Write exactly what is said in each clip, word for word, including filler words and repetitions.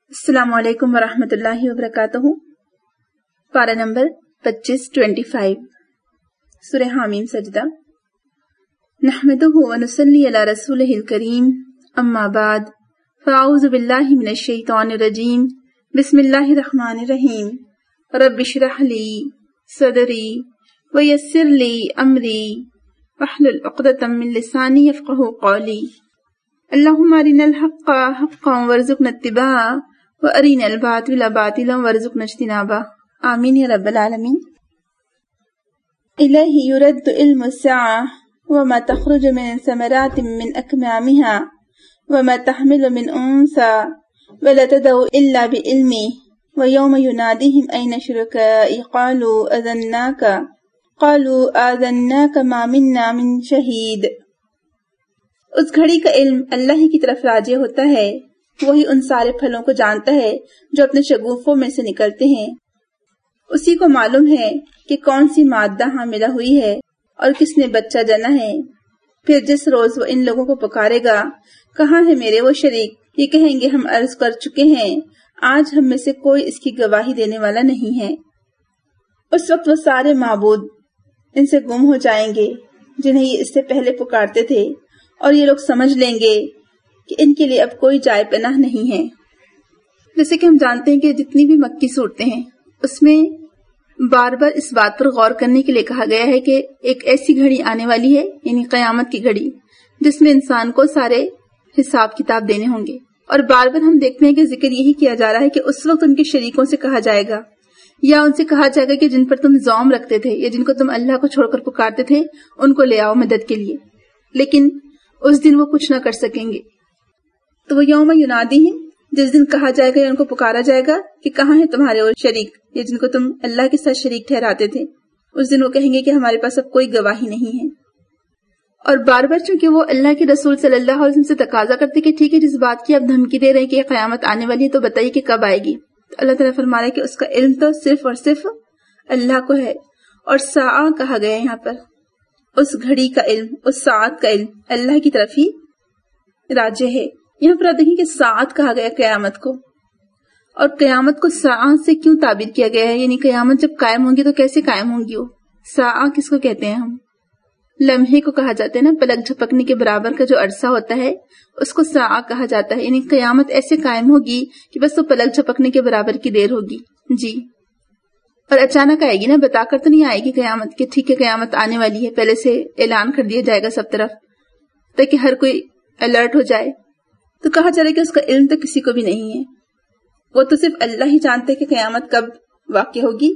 السلام علیکم ورحمۃ اللہ وبرکاتہ۔ پارہ نمبر پچیس ٹوینٹی فائیو، سورہ حامیم سجدہ۔ نحمدہ ونصلی علی رسولہ الکریم، اما بعد، فاعوذ باللہ من الشیطان الرجیم، بسم اللہ الرحمن الرحیم۔ رب اشرح لی صدری ویسر لی امری واحلل عقدۃ من لسانی یفقہوا قولی۔ اللہم ارنا الحق حقا وارزقنا اتباعہ وارنا الباطل باطلا وارزقنا اجتنابہ، آمین یا رب العالمین۔ الیہ یرد علم الساعہ وما تخرج من ثمرات من اکمامها وما تحمل من انثى ولا تدع الا بعلمه ویوم ینادیہم این شرکائی قالوا اذناک قالوا آذناک ما منا من شہید۔ اس گھڑی کا علم اللہ ہی کی طرف راجع ہوتا ہے، وہی ان سارے پھلوں کو جانتا ہے جو اپنے شگوفوں میں سے نکلتے ہیں۔ اسی کو معلوم ہے کہ کون سی مادہ حاملہ ہوئی ہے اور کس نے بچہ جنا ہے۔ پھر جس روز وہ ان لوگوں کو پکارے گا، کہاں ہے میرے وہ شریک؟ یہ کہیں گے ہم عرض کر چکے ہیں، آج ہم میں سے کوئی اس کی گواہی دینے والا نہیں ہے۔ اس وقت وہ سارے معبود ان سے گم ہو جائیں گے جنہیں یہ اس سے پہلے پکارتے تھے، اور یہ لوگ سمجھ لیں گے کہ ان کے لیے اب کوئی جائے پناہ نہیں ہے۔ جیسے کہ ہم جانتے ہیں کہ جتنی بھی مکی صورتیں ہیں اس میں بار بار اس بات پر غور کرنے کے لیے کہا گیا ہے کہ ایک ایسی گھڑی آنے والی ہے، یعنی قیامت کی گھڑی، جس میں انسان کو سارے حساب کتاب دینے ہوں گے۔ اور بار بار ہم دیکھتے ہیں کہ ذکر یہی کیا جا رہا ہے کہ اس وقت ان کے شریکوں سے کہا جائے گا، یا ان سے کہا جائے گا کہ جن پر تم زوم رکھتے تھے یا جن کو تم اللہ کو چھوڑ کر پکارتے تھے ان کو لے آؤ مدد کے لیے، لیکن اس دن وہ کچھ نہ کر سکیں گے۔ تو وہ یوم ینادیہم، جس دن کہا جائے گا یا ان کو پکارا جائے گا کہ کہاں ہیں تمہارے وہ شریک یا جن کو تم اللہ کے ساتھ شریک ٹھہراتے تھے، اس دن وہ کہیں گے کہ ہمارے پاس اب کوئی گواہی نہیں ہے۔ اور بار بار چونکہ وہ اللہ کے رسول صلی اللہ علیہ وسلم سے تقاضا کرتے کہ ٹھیک ہے جس بات کی آپ دھمکی دے رہے ہیں کہ قیامت آنے والی ہے تو بتائیے کہ کب آئے گی، تو اللہ تعالیٰ فرما رہا ہے کہ اس کا علم تو صرف اور صرف اللہ کو ہے۔ اور ساعہ کہا گیا یہاں پر، اس گھڑی کا علم، اس ساعت کا علم اللہ کی طرف ہی راجع ہے۔ یہاں پر آپ دیکھیں کہ ساعت کہا گیا قیامت کو، اور قیامت کو ساعت سے کیوں تعبیر کیا گیا ہے؟ یعنی قیامت جب قائم ہوں گی تو کیسے قائم ہوں گی وہ؟ ساعت کس کو کہتے ہیں ہم؟ لمحے کو کہا جاتا ہے نا، پلک جھپکنے کے برابر کا جو عرصہ ہوتا ہے اس کو ساعت کہا جاتا ہے۔ یعنی قیامت ایسے قائم ہوگی کہ بس وہ پلک جھپکنے کے برابر کی دیر ہوگی جی، اور اچانک آئے گی نا، بتا کر تو نہیں آئے گی قیامت کہ ٹھیک ہے قیامت آنے والی ہے، پہلے سے اعلان کر دیا جائے گا سب طرف تاکہ ہر کوئی الرٹ ہو جائے۔ تو کہا جا رہا ہے کہ اس کا علم تو کسی کو بھی نہیں ہے، وہ تو صرف اللہ ہی جانتے کہ قیامت کب واقع ہوگی۔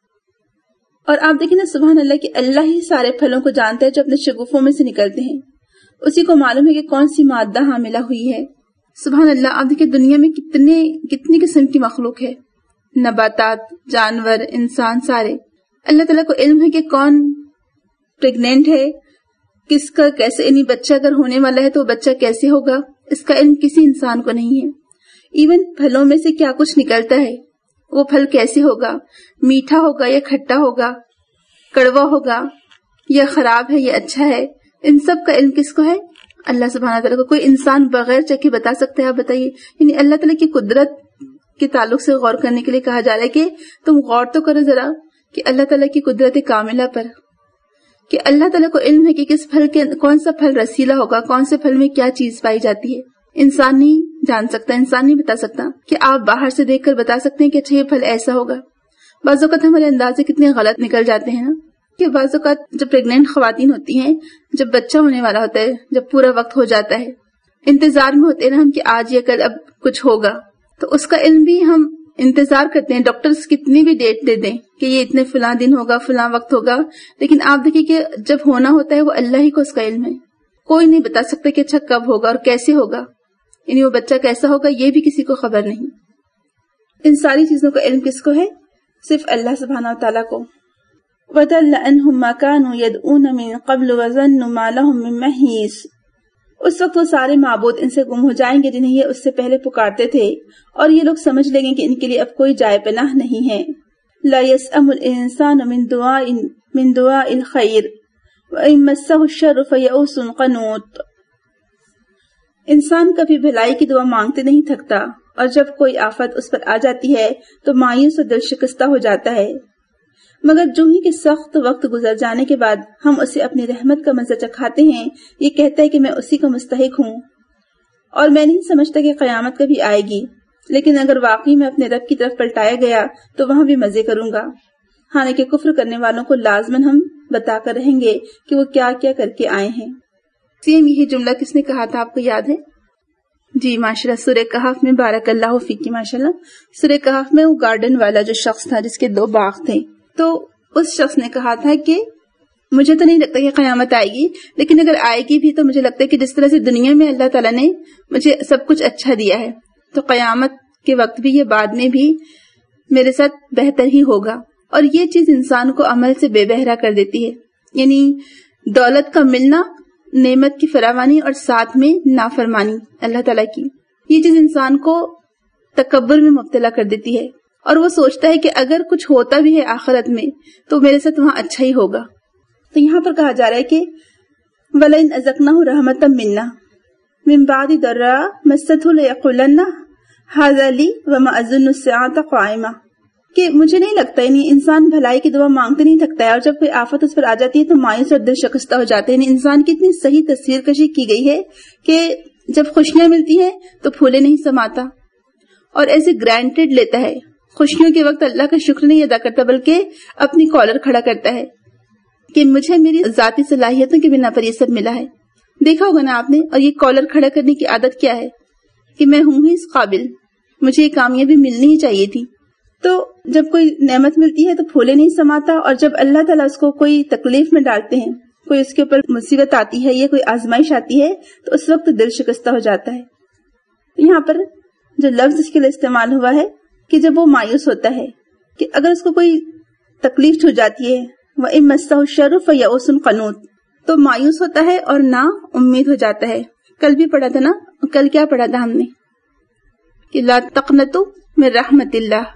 اور آپ دیکھیں نا سبحان اللہ کہ اللہ ہی سارے پھلوں کو جانتا ہے جو اپنے شگوفوں میں سے نکلتے ہیں، اسی کو معلوم ہے کہ کون سی مادہ حاملہ ہوئی ہے۔ سبحان اللہ، آپ دیکھیں دنیا میں کتنے کتنی قسم کی مخلوق ہے، نباتات، جانور، انسان، سارے۔ اللہ تعالیٰ کو علم ہے کہ کون پریگنینٹ ہے، کس کا کیسے، یعنی بچہ اگر ہونے والا ہے تو بچہ کیسے ہوگا، اس کا علم کسی انسان کو نہیں ہے۔ ایون پھلوں میں سے کیا کچھ نکلتا ہے، وہ پھل کیسے ہوگا، میٹھا ہوگا یا کھٹا ہوگا، کڑوا ہوگا یا خراب ہے یا اچھا ہے، ان سب کا علم کس کو ہے؟ اللہ سبحانہ تعالیٰ کو۔ کوئی انسان بغیر چکے بتا سکتا ہے؟ آپ بتائیے۔ یعنی اللہ تعالیٰ کی قدرت کے تعلق سے غور کرنے کے لیے کہا جا رہا ہے کہ تم غور تو کرو ذرا کہ اللہ تعالیٰ کی قدرت کاملہ پر، کہ اللہ تعالیٰ کو علم ہے کہ کس پھل کے کون سا پھل رسیلا ہوگا، کون سے پھل میں کیا چیز پائی جاتی ہے۔ انسان نہیں جان سکتا، انسان نہیں بتا سکتا کہ آپ باہر سے دیکھ کر بتا سکتے ہیں کہ اچھا یہ پھل ایسا ہوگا۔ بعض اوقات ہمارے اندازے کتنے غلط نکل جاتے ہیں نا، کہ بعض اوقات جب پریگنینٹ خواتین ہوتی ہیں، جب بچہ ہونے والا ہوتا ہے، جب پورا وقت ہو جاتا ہے، انتظار میں ہوتے ہیں نا ہم کہ آج یا کل اب کچھ ہوگا، تو اس کا علم بھی ہم انتظار کرتے ہیں، ڈاکٹرز کتنی بھی ڈیٹ دے دیں کہ یہ اتنے فلاں دن ہوگا، فلاں وقت ہوگا، لیکن آپ دیکھیں کہ جب ہونا ہوتا ہے وہ اللہ ہی کو اس کا علم ہے۔ کوئی نہیں بتا سکتا کہ اچھا کب ہوگا اور کیسے ہوگا، یعنی وہ بچہ کیسا ہوگا یہ بھی کسی کو خبر نہیں۔ ان ساری چیزوں کا علم کس کو ہے؟ صرف اللہ سبحانہ وتعالیٰ کو۔ وَضَلَّ عَنْهُمْ مَا كَانُوا يَدْعُونَ مِن قَبْلُ وَظَنُّوا مَا لَهُم مِّن مَّحِيصٍ۔ اس وقت وہ سارے معبود ان سے گم ہو جائیں گے جنہیں یہ اس سے پہلے پکارتے تھے، اور یہ لوگ سمجھ لیں گے کہ ان کے لیے اب کوئی جائے پناہ نہیں ہے۔ لَا يَسْأَمُ الْإِنسَانُ مِن دُعَاءِ مِن دُعَاءِ الْخَيْرِ وَإِن مَّسَّهُ الشَّرُّ فَيَئُوسٌ قَنُوطٌ۔ انسان کبھی بھلائی کی دعا مانگتے نہیں تھکتا، اور جب کوئی آفت اس پر آ جاتی ہے تو مایوس اور دل شکستہ ہو جاتا ہے، مگر جو ہی کہ سخت وقت گزر جانے کے بعد ہم اسے اپنی رحمت کا مزہ چکھاتے ہیں، یہ کہتا ہے کہ میں اسی کا مستحق ہوں اور میں نہیں سمجھتا کہ قیامت کبھی آئے گی، لیکن اگر واقعی میں اپنے رب کی طرف پلٹایا گیا تو وہاں بھی مزے کروں گا۔ حالانکہ کفر کرنے والوں کو لازماً ہم بتا کر رہیں گے کہ وہ کیا کیا کر کے آئے ہیں۔ سیم یہی جملہ کس نے کہا تھا، آپ کو یاد ہے؟ جی ماشاءاللہ، سورہ کہف میں، بارک اللہ فیکی، ماشاءاللہ سورہ کہف میں وہ گارڈن والا جو شخص تھا جس کے دو باغ تھے، تو اس شخص نے کہا تھا کہ مجھے تو نہیں لگتا کہ قیامت آئے گی، لیکن اگر آئے گی بھی تو مجھے لگتا ہے کہ جس طرح سے دنیا میں اللہ تعالیٰ نے مجھے سب کچھ اچھا دیا ہے تو قیامت کے وقت بھی، یہ بعد میں بھی میرے ساتھ بہتر ہی ہوگا۔ اور یہ چیز انسان کو عمل سے بے بہرا کر دیتی ہے، یعنی دولت کا ملنا، نعمت کی فراوانی اور ساتھ میں نافرمانی اللہ تعالیٰ کی، یہ چیز انسان کو تکبر میں مبتلا کر دیتی ہے، اور وہ سوچتا ہے کہ اگر کچھ ہوتا بھی ہے آخرت میں تو میرے ساتھ وہاں اچھا ہی ہوگا۔ تو یہاں پر کہا جا رہا ہے کہ وَلَئِنْ أَذَقْنَاهُ رَحْمَةً مِنَّا مِنْ بَعْدِ ضَرَّاءٍ مَسَّتْهُ لَيَقُولَنَّ هَذَا لِي وَمَا أَظُنُّ السَّاعَةَ قَائِمَةً، کہ مجھے نہیں لگتا، یعنی انسان بھلائی کی دعا مانگتے نہیں تھکتا ہے، اور جب کوئی آفت اس پر آ جاتی ہے تو مایوس اور دل شکستہ ہو جاتے ہیں۔ یعنی انسان کی اتنی صحیح تصویر کشی کی گئی ہے کہ جب خوشیاں ملتی ہیں تو پھولے نہیں سماتا اور ایسے گرانٹیڈ لیتا ہے، خوشیوں کے وقت اللہ کا شکر نہیں ادا کرتا بلکہ اپنی کالر کھڑا کرتا ہے کہ مجھے میری ذاتی صلاحیتوں کے بنا پر یہ سب ملا ہے۔ دیکھا ہوگا نا آپ نے، اور یہ کالر کھڑا کرنے کی عادت کیا ہے کہ میں ہوں ہی اس قابل، مجھے یہ کامیابی ملنی ہی چاہیے تھی۔ تو جب کوئی نعمت ملتی ہے تو پھولے نہیں سماتا، اور جب اللہ تعالیٰ اس کو کوئی تکلیف میں ڈالتے ہیں، کوئی اس کے اوپر مصیبت آتی ہے یا کوئی آزمائش آتی ہے تو اس وقت دل شکستہ ہو جاتا ہے۔ یہاں پر جو لفظ اس کے لیے استعمال ہوا ہے کہ جب وہ مایوس ہوتا ہے، کہ اگر اس کو کوئی تکلیف چھو جاتی ہے، وَإِن مَسَّهُ الشَّرُّ فَيَئُوسٌ قَنُوطٌ، تو مایوس ہوتا ہے اور نا امید ہو جاتا ہے۔ کل بھی پڑھا تھا نا، کل کیا پڑھا تھا ہم نے کہ لا تقنطوا من رحمت اللہ،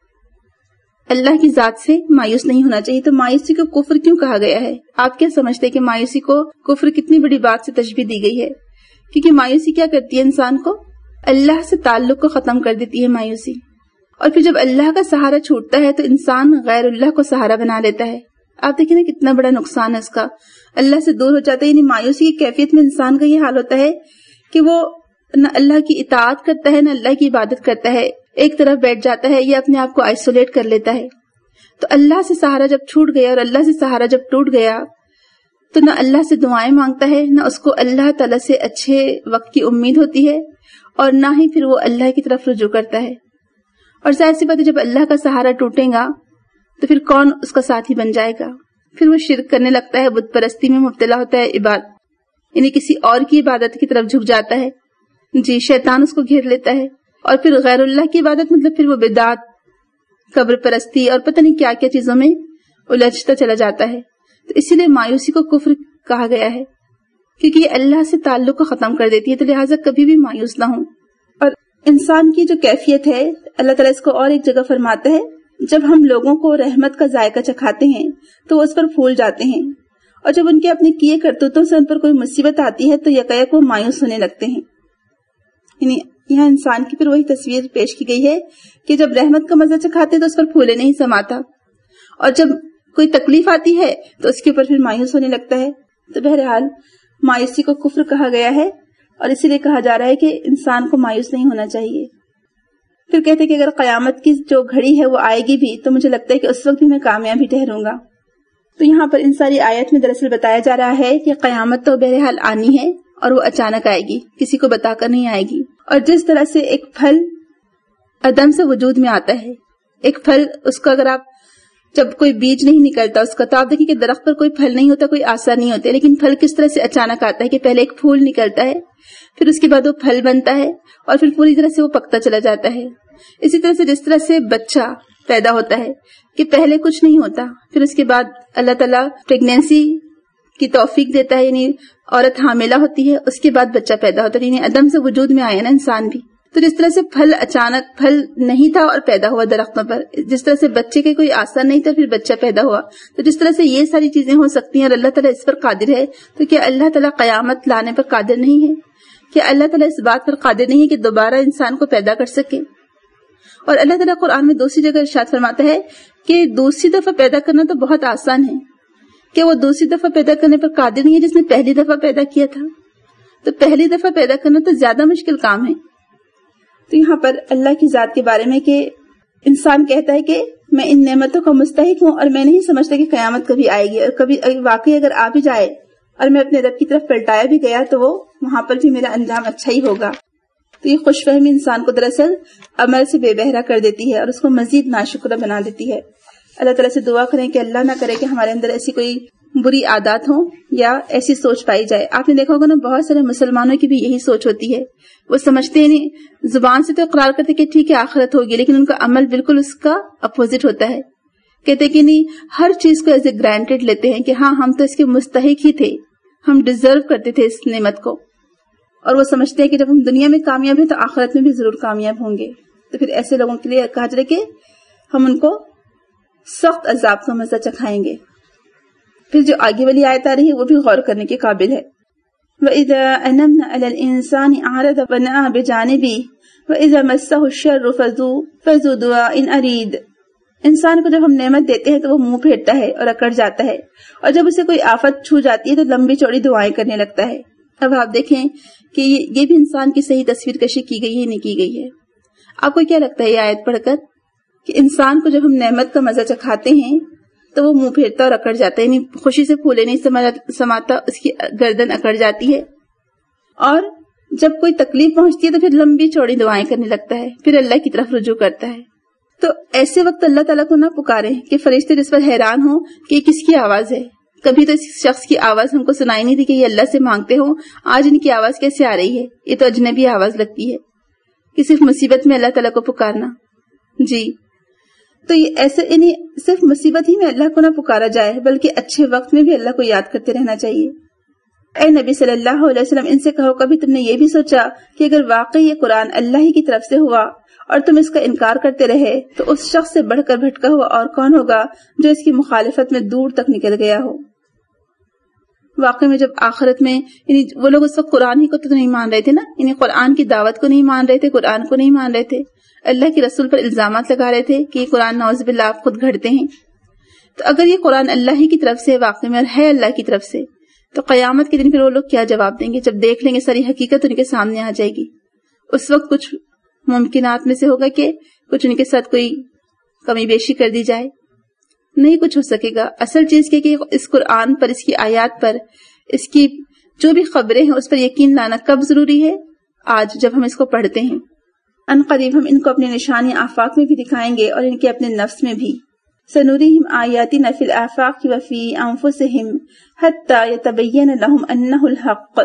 اللہ کی ذات سے مایوس نہیں ہونا چاہیے۔ تو مایوسی کو کفر کیوں کہا گیا ہے؟ آپ کیا سمجھتے ہیں کہ مایوسی کو کفر کتنی بڑی بات سے تشبیہ دی گئی ہے؟ کیونکہ مایوسی کیا کرتی ہے، انسان کو اللہ سے تعلق کو ختم کر دیتی ہے مایوسی، اور پھر جب اللہ کا سہارا چھوٹتا ہے تو انسان غیر اللہ کو سہارا بنا لیتا ہے۔ آپ دیکھیں نا کتنا بڑا نقصان ہے اس کا، اللہ سے دور ہو جاتا ہے۔ یعنی مایوسی کی کیفیت میں انسان کا یہ حال ہوتا ہے کہ وہ نہ اللہ کی اطاعت کرتا ہے نہ اللہ کی عبادت کرتا ہے، ایک طرف بیٹھ جاتا ہے یا اپنے آپ کو آئسولیٹ کر لیتا ہے۔ تو اللہ سے سہارا جب چھوٹ گیا اور اللہ سے سہارا جب ٹوٹ گیا تو نہ اللہ سے دعائیں مانگتا ہے، نہ اس کو اللہ تعالیٰ سے اچھے وقت کی امید ہوتی ہے، اور نہ ہی پھر وہ اللہ کی طرف رجوع کرتا ہے۔ اور ظاہر سی بات ہے جب اللہ کا سہارا ٹوٹے گا تو پھر کون اس کا ساتھی بن جائے گا؟ پھر وہ شرک کرنے لگتا ہے، بت پرستی میں مبتلا ہوتا ہے، عبادت یعنی کسی اور کی عبادت کی طرف جھک جاتا ہے، جی شیطان اس کو گھیر لیتا ہے، اور پھر غیر اللہ کی عبادت مطلب پھر وہ بدعت، قبر پرستی اور پتہ نہیں کیا کیا چیزوں میں الجھتا چلا جاتا ہے۔ تو اسی لیے مایوسی کو کفر کہا گیا ہے، کیونکہ یہ اللہ سے تعلق کو ختم کر دیتی ہے، تو لہٰذا کبھی بھی مایوس نہ ہوں۔ اور انسان کی جو کیفیت ہے، اللہ تعالیٰ اس کو اور ایک جگہ فرماتا ہے، جب ہم لوگوں کو رحمت کا ذائقہ چکھاتے ہیں تو وہ اس پر پھول جاتے ہیں، اور جب ان کے اپنے کیے کرتوتوں سے ان پر کوئی مصیبت آتی ہے تو یکایک وہ مایوس ہونے لگتے ہیں۔ یعنی یہاں انسان کی پھر وہی تصویر پیش کی گئی ہے کہ جب رحمت کا مزہ چکھاتے تو اس پر پھولے نہیں سماتا، اور جب کوئی تکلیف آتی ہے تو اس کے اوپر پھر مایوس ہونے لگتا ہے۔ تو بہرحال مایوسی کو کفر کہا گیا ہے، اور اسی لیے کہا جا رہا ہے کہ انسان کو مایوس نہیں ہونا چاہیے۔ پھر کہتے ہیں کہ اگر قیامت کی جو گھڑی ہے وہ آئے گی بھی تو مجھے لگتا ہے کہ اس وقت بھی میں کامیاب ہی ٹھہروں گا۔ تو یہاں پر ان ساری آیت میں دراصل بتایا جا رہا ہے کہ قیامت تو بہرحال آنی ہے، اور وہ اچانک آئے گی، کسی کو بتا کر نہیں آئے گی۔ اور جس طرح سے ایک پھل عدم سے وجود میں آتا ہے، ایک پھل اس کو اگر آپ جب کوئی بیج نہیں نکلتا اس کا، تو آپ دیکھیں کہ درخت پر کوئی پھل نہیں ہوتا، کوئی آثار نہیں ہوتے، لیکن پھل کس طرح سے اچانک آتا ہے کہ پہلے ایک پھول نکلتا ہے، پھر اس کے بعد وہ پھل بنتا ہے، اور پھر پوری طرح سے وہ پکتا چلا جاتا ہے۔ اسی طرح سے جس طرح سے بچہ پیدا ہوتا ہے کہ پہلے کچھ نہیں ہوتا، پھر اس کے بعد اللہ تعالیٰ پریگنینسی کی توفیق دیتا ہے، یعنی عورت حاملہ ہوتی ہے، اس کے بعد بچہ پیدا ہوتا ہے، یعنی عدم سے وجود میں آیا نا انسان بھی۔ تو جس طرح سے پھل اچانک پھل نہیں تھا اور پیدا ہوا درختوں پر، جس طرح سے بچے کے کوئی آثار نہیں تھا پھر بچہ پیدا ہوا، تو جس طرح سے یہ ساری چیزیں ہو سکتی ہیں اور اللہ تعالیٰ اس پر قادر ہے، تو کیا اللہ تعالیٰ قیامت لانے پر قادر نہیں ہے؟ کہ اللہ تعالیٰ اس بات پر قادر نہیں ہے کہ دوبارہ انسان کو پیدا کر سکے؟ اور اللہ تعالیٰ قرآن میں دوسری جگہ ارشاد فرماتا ہے کہ دوسری دفعہ پیدا کرنا تو بہت آسان ہے، کہ وہ دوسری دفعہ پیدا کرنے پر قادر نہیں ہے جس نے پہلی دفعہ پیدا کیا تھا؟ تو پہلی دفعہ پیدا کرنا تو زیادہ مشکل کام ہے۔ تو یہاں پر اللہ کی ذات کے بارے میں کہ انسان کہتا ہے کہ میں ان نعمتوں کا مستحق ہوں اور میں نہیں سمجھتا کہ قیامت کبھی آئے گی، اور کبھی واقعی اگر آ بھی جائے اور میں اپنے رب کی طرف پلٹایا بھی گیا تو وہ وہاں پر بھی میرا انجام اچھا ہی ہوگا۔ تو یہ خوش فہمی انسان کو دراصل عمل سے بے بہرا کر دیتی ہے اور اس کو مزید ناشکرہ بنا دیتی ہے۔ اللہ تعالیٰ سے دعا کریں کہ اللہ نہ کرے کہ ہمارے اندر ایسی کوئی بری عادات ہوں یا ایسی سوچ پائی جائے۔ آپ نے دیکھا ہوگا نا، بہت سارے مسلمانوں کی بھی یہی سوچ ہوتی ہے، وہ سمجھتے ہیں نہیں، زبان سے تو اقرار کرتے کہ ٹھیک ہے آخرت ہوگی، لیکن ان کا عمل بالکل اس کا اپوزٹ ہوتا ہے۔ کہتے کہ نہیں، ہر چیز کو ایز اے گرانٹیڈ لیتے ہیں کہ ہاں ہم تو اس کے مستحق ہی تھے، ہم ڈیزرو کرتے تھے اس نعمت کو، اور وہ سمجھتے ہیں کہ جب ہم دنیا میں کامیاب ہیں تو آخرت میں بھی ضرور کامیاب ہوں گے۔ تو پھر ایسے لوگوں کے لیے کہا جائے کہ ہم ان کو سخت عذاب کا مزہ چکھائیں گے۔ پھر جو آگے والی آیت آ رہی ہے وہ بھی غور کرنے کے قابل ہے۔ وَإِذَا أَنَمْنَا عَلَى الْإِنسَانِ أَعْرَضَ وَنَأَىٰ بِجَانِبِهِ وَإِذَا مَسَّهُ الشَّرُّ فَذُو دُعَاءٍ عَرِيضٍ۔ انسان کو جب ہم نعمت دیتے ہیں تو وہ منہ پھیرتا ہے اور اکڑ جاتا ہے، اور جب اسے کوئی آفت چھو جاتی ہے تو لمبی چوڑی دعائیں کرنے لگتا ہے۔ اب آپ دیکھیں کہ یہ بھی انسان کی صحیح تصویر کشی کی گئی ہے نہیں کی گئی ہے؟ آپ کو کیا لگتا ہے یہ آیت پڑھ کر کہ انسان کو جب ہم نعمت کا مزہ چکھاتے ہیں تو وہ منہ پھیرتا اور اکڑ جاتا ہے، یعنی خوشی سے پھولے نہیں سماتا، اس کی گردن اکڑ جاتی ہے، اور جب کوئی تکلیف پہنچتی ہے تو پھر لمبی چوڑی دعائیں کرنے لگتا ہے، پھر اللہ کی طرف رجوع کرتا ہے۔ تو ایسے وقت اللہ تعالیٰ کو نہ پکاریں کہ فرشتے اس پر حیران ہوں کہ یہ کس کی آواز ہے۔ کبھی تو اس شخص کی آواز ہم کو سنائی نہیں تھی کہ یہ اللہ سے مانگتے ہوں، آج ان کی آواز کیسے آ رہی ہے؟ یہ تو اجنبی آواز لگتی ہے۔ کہ صرف مصیبت میں اللہ تعالیٰ کو پکارنا، جی تو یہ ایسے یعنی صرف مصیبت ہی میں اللہ کو نہ پکارا جائے بلکہ اچھے وقت میں بھی اللہ کو یاد کرتے رہنا چاہیے۔ اے نبی صلی اللہ علیہ وسلم، ان سے کہو کبھی تم نے یہ بھی سوچا کہ اگر واقعی یہ قرآن اللہ ہی کی طرف سے ہوا اور تم اس کا انکار کرتے رہے تو اس شخص سے بڑھ کر بھٹکا ہوا اور کون ہوگا جو اس کی مخالفت میں دور تک نکل گیا ہو۔ واقعی میں جب آخرت میں یعنی وہ لوگ اس وقت قرآن ہی کو تو نہیں مان رہے تھے نا، یعنی قرآن کی دعوت کو نہیں مان رہے تھے، قرآن کو نہیں مان رہے تھے، اللہ کے رسول پر الزامات لگا رہے تھے کہ یہ قرآن نعوذ باللہ آپ خود گھڑتے ہیں۔ تو اگر یہ قرآن اللہ ہی کی طرف سے واقعی میں اور ہے اللہ کی طرف سے، تو قیامت کے دن پھر وہ لوگ کیا جواب دیں گے جب دیکھ لیں گے ساری حقیقت ان کے سامنے آ جائے گی؟ اس وقت کچھ ممکنات میں سے ہوگا کہ کچھ ان کے ساتھ کوئی کمی بیشی کر دی جائے؟ نہیں کچھ ہو سکے گا۔ اصل چیز یہ کہ اس قرآن پر، اس کی آیات پر، اس کی جو بھی خبریں ہیں اس پر یقین لانا کب ضروری ہے؟ آج جب ہم اس کو پڑھتے ہیں۔ ان قریب ہم ان کو اپنی نشانی آفاق میں بھی دکھائیں گے اور ان کے اپنے نفس میں بھی۔ سنوریہم آیاتنا فی الآفاق وفی انفسہم حتی یتبین لہم انہ الحق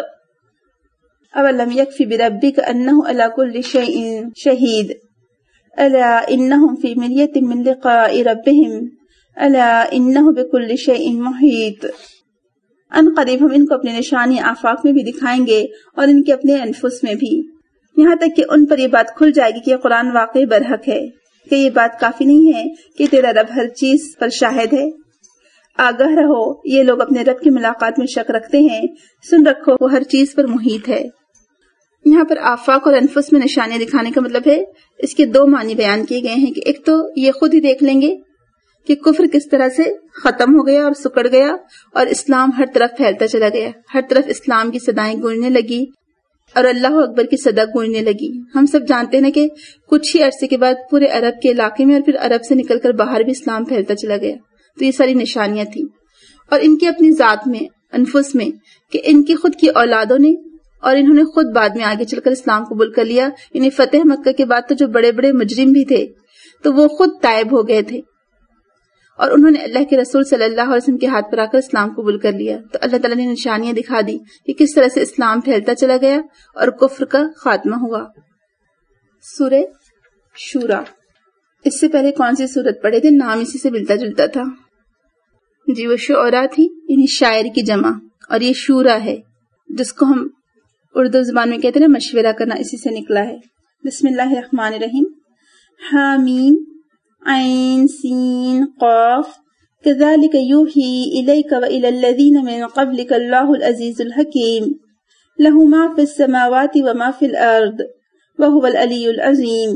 اولم یکفی بربک انہ علی کل شیء شہید الا انہم فی مریۃ من لقاء ربہم الا انہ بکل شیء محیط۔ ان قریب ہم ان کو اپنے نشانی آفاق میں بھی دکھائیں گے اور ان کے اپنے انفس میں بھی، یہاں تک کہ ان پر یہ بات کھل جائے گی کہ یہ قرآن واقعی برحق ہے، کہ یہ بات کافی نہیں ہے کہ تیرا رب ہر چیز پر شاہد ہے۔ آگاہ رہو، یہ لوگ اپنے رب کی ملاقات میں شک رکھتے ہیں، سن رکھو وہ ہر چیز پر محیط ہے۔ یہاں پر آفاق اور انفس میں نشانیاں دکھانے کا مطلب ہے، اس کے دو معنی بیان کیے گئے ہیں کہ ایک تو یہ خود ہی دیکھ لیں گے کہ کفر کس طرح سے ختم ہو گیا اور سکڑ گیا اور اسلام ہر طرف پھیلتا چلا گیا، ہر طرف اسلام کی صدائیں گونجنے لگی اور اللہ اکبر کی صدا گونجنے لگی۔ ہم سب جانتے ہیں کہ کچھ ہی عرصے کے بعد پورے عرب کے علاقے میں اور پھر عرب سے نکل کر باہر بھی اسلام پھیلتا چلا گیا۔ تو یہ ساری نشانیاں تھیں، اور ان کی اپنی ذات میں، انفس میں، کہ ان کی خود کی اولادوں نے اور انہوں نے خود بعد میں آگے چل کر اسلام قبول کر لیا۔ یعنی فتح مکہ کے بعد تو جو بڑے بڑے مجرم بھی تھے تو وہ خود تائب ہو گئے تھے اور انہوں نے اللہ کے رسول صلی اللہ علیہ وسلم کے ہاتھ پر آ کر اسلام قبول کر لیا۔ تو اللہ تعالیٰ نے نشانیاں دکھا دی کہ کس طرح سے اسلام پھیلتا چلا گیا اور کفر کا خاتمہ ہوا۔ سورہ شورا، اس سے پہلے کون سی سورت پڑھے تھے؟ نام اسی سے ملتا جلتا تھا، جی وہ شعرا تھی، یعنی شاعر کی جمع، اور یہ شورا ہے جس کو ہم اردو زبان میں کہتے ہیں نا مشورہ کرنا، اسی سے نکلا ہے۔ بسم اللہ الرحمن الرحیم۔ حامیم عین سین قاف کذالک یوحی الیک وإلی الذین من قبلک اللہ العزیز الحکیم لہ ما فی السماوات وما فی الارض وهو العلی العظیم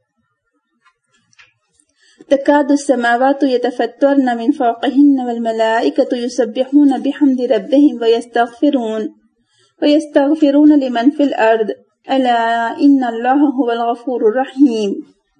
تکاد السماوات یتفطرن من فوقہن والملائکۃ یسبحون بحمد ربہم ویستغفرون ویستغفرون لمن فی الارض الا ان اللہ هو الغفور الرحیم۔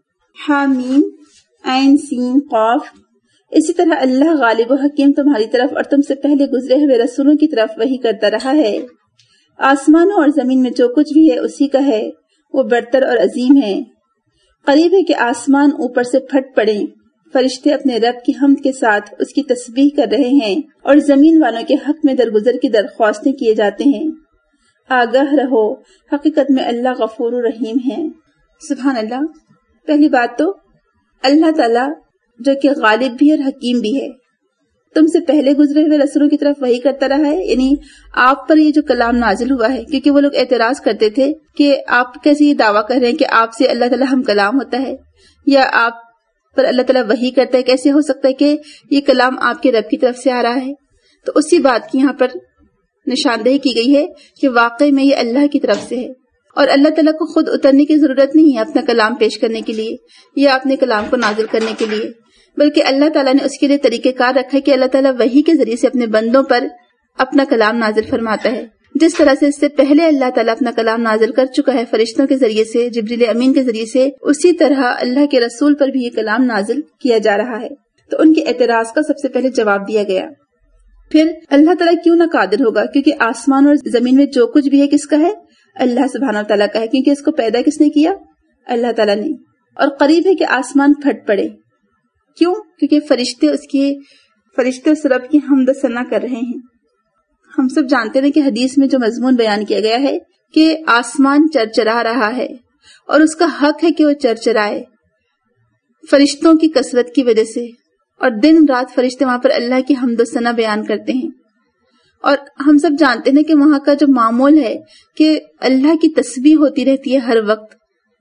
حامیم عین سین قاف۔ اسی طرح اللہ غالب و حکیم تمہاری طرف اور تم سے پہلے گزرے ہوئے رسولوں کی طرف وحی کرتا رہا ہے۔ آسمانوں اور زمین میں جو کچھ بھی ہے اسی کا ہے، وہ برتر اور عظیم ہے۔ قریب ہے کہ آسمان اوپر سے پھٹ پڑیں، فرشتے اپنے رب کی حمد کے ساتھ اس کی تسبیح کر رہے ہیں اور زمین والوں کے حق میں درگزر کی درخواستیں کیے جاتے ہیں۔ آگاہ رہو، حقیقت میں اللہ غفور الرحیم ہے۔ سبحان اللہ۔ پہلی بات تو اللہ تعالیٰ جو کہ غالب بھی اور حکیم بھی ہے، تم سے پہلے گزرے ہوئے رسولوں کی طرف وحی کرتا رہا ہے، یعنی آپ پر یہ جو کلام نازل ہوا ہے، کیونکہ وہ لوگ اعتراض کرتے تھے کہ آپ کیسے یہ دعویٰ کر رہے ہیں کہ آپ سے اللہ تعالیٰ ہم کلام ہوتا ہے، یا آپ پر اللہ تعالیٰ وحی کرتا ہے، کیسے ہو سکتا ہے کہ یہ کلام آپ کے رب کی طرف سے آ رہا ہے؟ تو اسی بات کی یہاں پر نشاندہی کی گئی ہے کہ واقعی میں یہ اللہ کی طرف سے ہے، اور اللہ تعالیٰ کو خود اترنے کی ضرورت نہیں ہے اپنا کلام پیش کرنے کے لیے یا اپنے کلام کو نازل کرنے کے لیے، بلکہ اللہ تعالیٰ نے اس کے لیے طریقہ کار رکھا ہے کہ اللہ تعالیٰ وحی کے ذریعے سے اپنے بندوں پر اپنا کلام نازل فرماتا ہے۔ جس طرح سے اس سے پہلے اللہ تعالیٰ اپنا کلام نازل کر چکا ہے فرشتوں کے ذریعے سے، جبریل امین کے ذریعے سے، اسی طرح اللہ کے رسول پر بھی یہ کلام نازل کیا جا رہا ہے۔ تو ان کے اعتراض کا سب سے پہلے جواب دیا گیا۔ پھر اللہ تعالیٰ کیوں نہ قادر ہوگا، کیونکہ آسمان اور زمین میں جو کچھ بھی ہے کس کا ہے؟ اللہ سبحانہ وتعالیٰ کا ہے، کیونکہ اس کو پیدا کس نے کیا؟ اللہ تعالیٰ نے۔ اور قریب ہے کہ آسمان پھٹ پڑے، کیوں؟ کیونکہ فرشتے اس کی فرشتے اس رب کی حمد و ثنا کر رہے ہیں۔ ہم سب جانتے ہیں کہ حدیث میں جو مضمون بیان کیا گیا ہے کہ آسمان چرچرا رہا ہے اور اس کا حق ہے کہ وہ چرچرائے فرشتوں کی کثرت کی وجہ سے، اور دن رات فرشتے وہاں پر اللہ کی حمد و ثنا بیان کرتے ہیں۔ اور ہم سب جانتے ہیں کہ وہاں کا جو معمول ہے کہ اللہ کی تسبیح ہوتی رہتی ہے ہر وقت۔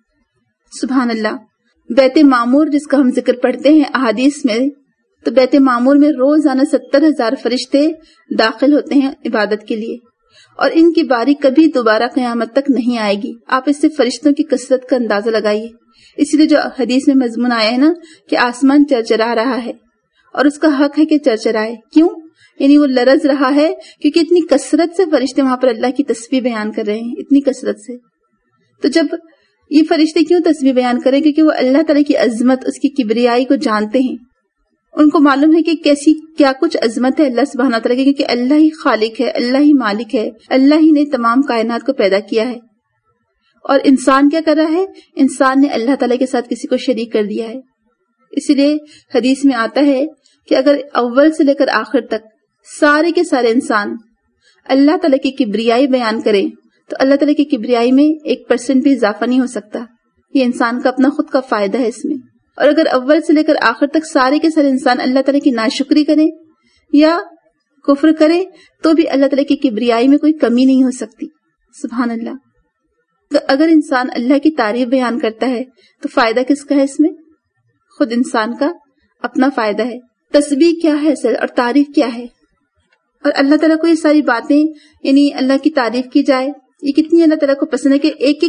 سبحان اللہ۔ بیت معمور جس کا ہم ذکر پڑھتے ہیں احادیث میں، تو بیت معمور میں روزانہ ستر ہزار فرشتے داخل ہوتے ہیں عبادت کے لیے، اور ان کی باری کبھی دوبارہ قیامت تک نہیں آئے گی۔ آپ اس سے فرشتوں کی کثرت کا اندازہ لگائیے۔ اس لیے جو حدیث میں مضمون آیا ہے نا کہ آسمان چرچرا رہا ہے اور اس کا حق ہے کہ چرچرائے، کیوں؟ یعنی وہ لرز رہا ہے کیونکہ اتنی کثرت سے فرشتے وہاں پر اللہ کی تسبیح بیان کر رہے ہیں، اتنی کثرت سے۔ تو جب یہ فرشتے کیوں تسبیح بیان کریں؟ کیونکہ وہ اللہ تعالیٰ کی عظمت، اس کی کبریائی کو جانتے ہیں۔ ان کو معلوم ہے کہ کیسی کیا کچھ عظمت ہے اللہ سبحانہ وتعالیٰ کی، کیونکہ اللہ ہی خالق ہے، اللہ ہی مالک ہے، اللہ ہی نے تمام کائنات کو پیدا کیا ہے۔ اور انسان کیا کر رہا ہے؟ انسان نے اللہ تعالیٰ کے ساتھ کسی کو شریک کر دیا ہے۔ اسی لیے حدیث میں آتا ہے کہ اگر اول سے لے کر آخر تک سارے کے سارے انسان اللہ تعالیٰ کی کبریائی بیان کریں تو اللہ تعالیٰ کی کبریائی میں ایک پرسنٹ بھی اضافہ نہیں ہو سکتا۔ یہ انسان کا اپنا خود کا فائدہ ہے اس میں۔ اور اگر اول سے لے کر آخر تک سارے کے سارے انسان اللہ تعالیٰ کی ناشکری کریں یا کفر کریں تو بھی اللہ تعالیٰ کی کبریائی میں کوئی کمی نہیں ہو سکتی۔ سبحان اللہ۔ تو اگر انسان اللہ کی تعریف بیان کرتا ہے تو فائدہ کس کا ہے اس میں؟ خود انسان کا اپنا فائدہ ہے۔ تسبیح کیا ہے سر اور تعریف کیا ہے؟ اور اللہ تعالیٰ کو یہ ساری باتیں، یعنی اللہ کی تعریف کی جائے، یہ کتنی اللہ تعالیٰ کو پسند ہے کہ ایک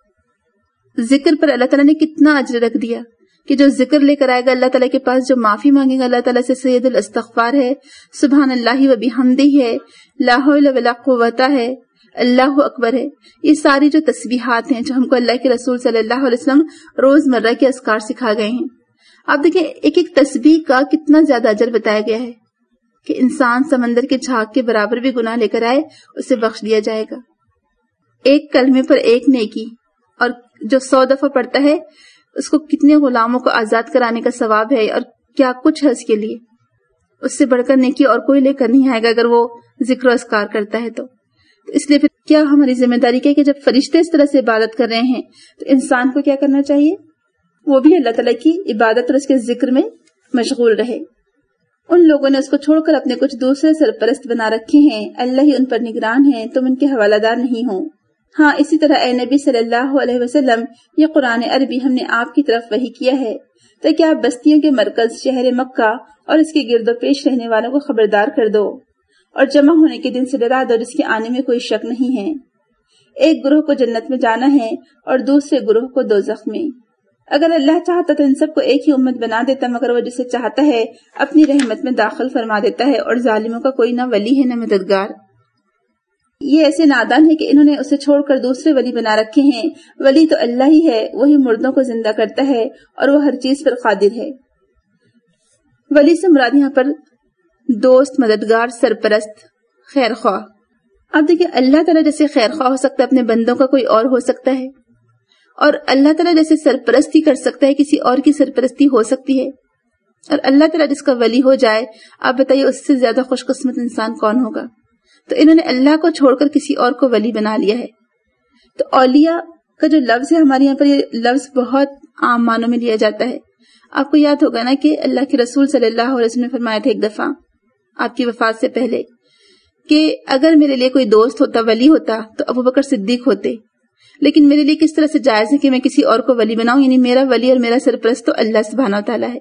ایک ذکر پر اللہ تعالیٰ نے کتنا اجر رکھ دیا کہ جو ذکر لے کر آئے گا اللہ تعالیٰ کے پاس، جو معافی مانگے گا اللہ تعالیٰ سے، سید الاستغفار ہے، سبحان اللہ و بحمدہ ہے، لا حول ولا قوت ہے، اللہ اکبر ہے۔ یہ ساری جو تسبیحات ہیں جو ہم کو اللہ کے رسول صلی اللہ علیہ وسلم روز مرہ کے اذکار سکھا گئے ہیں، آپ دیکھیں ایک ایک تسبیح کا کتنا زیادہ اجر بتایا گیا ہے کہ انسان سمندر کے جھاگ کے برابر بھی گناہ لے کر آئے اسے بخش دیا جائے گا۔ ایک کلمے پر ایک نیکی، اور جو سو دفعہ پڑھتا ہے اس کو کتنے غلاموں کو آزاد کرانے کا ثواب ہے، اور کیا کچھ ہے اس کے لیے۔ اس سے بڑھ کر نیکی اور کوئی لے کر نہیں آئے گا اگر وہ ذکر و اذکار کرتا ہے تو اس لیے پھر کیا ہماری ذمہ داری کیا کہ جب فرشتے اس طرح سے عبادت کر رہے ہیں تو انسان کو کیا کرنا چاہیے؟ وہ بھی اللہ تعالیٰ کی عبادت اور اس کے ذکر میں مشغول رہے۔ ان لوگوں نے اس کو چھوڑ کر اپنے کچھ دوسرے سرپرست بنا رکھے ہیں، اللہ ہی ان پر نگران ہیں، تم ان کے حوالہ دار نہیں ہو۔ ہاں اسی طرح اے نبی صلی اللہ علیہ وسلم، یہ قرآن عربی ہم نے آپ کی طرف وحی کیا ہے تاکہ آپ بستیوں کے مرکز شہر مکہ اور اس کے گرد و پیش رہنے والوں کو خبردار کر دو، اور جمع ہونے کے دن سے ڈرا دو جس کے آنے میں کوئی شک نہیں ہے۔ ایک گروہ کو جنت میں جانا ہے اور دوسرے گروہ کو دوزخ میں۔ اگر اللہ چاہتا تو ان سب کو ایک ہی امت بنا دیتا، مگر وہ جسے چاہتا ہے اپنی رحمت میں داخل فرما دیتا ہے، اور ظالموں کا کوئی نہ ولی ہے نہ مددگار۔ یہ ایسے نادان ہے کہ انہوں نے اسے چھوڑ کر دوسرے ولی بنا رکھے ہیں۔ ولی تو اللہ ہی ہے، وہی مردوں کو زندہ کرتا ہے اور وہ ہر چیز پر قادر ہے۔ ولی سے مراد یہاں پر دوست، مددگار، سرپرست، خیر خواہ۔ اب دیکھیں، اللہ تعالیٰ جیسے خیر خواہ ہو سکتا ہے اپنے بندوں کا کوئی اور ہو سکتا ہے، اور اللہ تعالیٰ جیسے سرپرستی کر سکتا ہے کسی اور کی سرپرستی ہو سکتی ہے، اور اللہ تعالیٰ جس کا ولی ہو جائے، آپ بتائیے اس سے زیادہ خوش قسمت انسان کون ہوگا؟ تو انہوں نے اللہ کو چھوڑ کر کسی اور کو ولی بنا لیا ہے۔ تو اولیاء کا جو لفظ ہے ہمارے یہاں پر، یہ لفظ بہت عام معنوں میں لیا جاتا ہے۔ آپ کو یاد ہوگا نا کہ اللہ کے رسول صلی اللہ علیہ وسلم نے فرمایا تھا ایک دفعہ آپ کی وفات سے پہلے کہ اگر میرے لیے کوئی دوست ہوتا، ولی ہوتا، تو ابو بکر صدیق ہوتے، لیکن میرے لیے کس طرح سے جائز ہے کہ میں کسی اور کو ولی بناؤں؟ یعنی میرا ولی اور میرا سرپرست تو اللہ سبحانہ و تعالیٰ ہے۔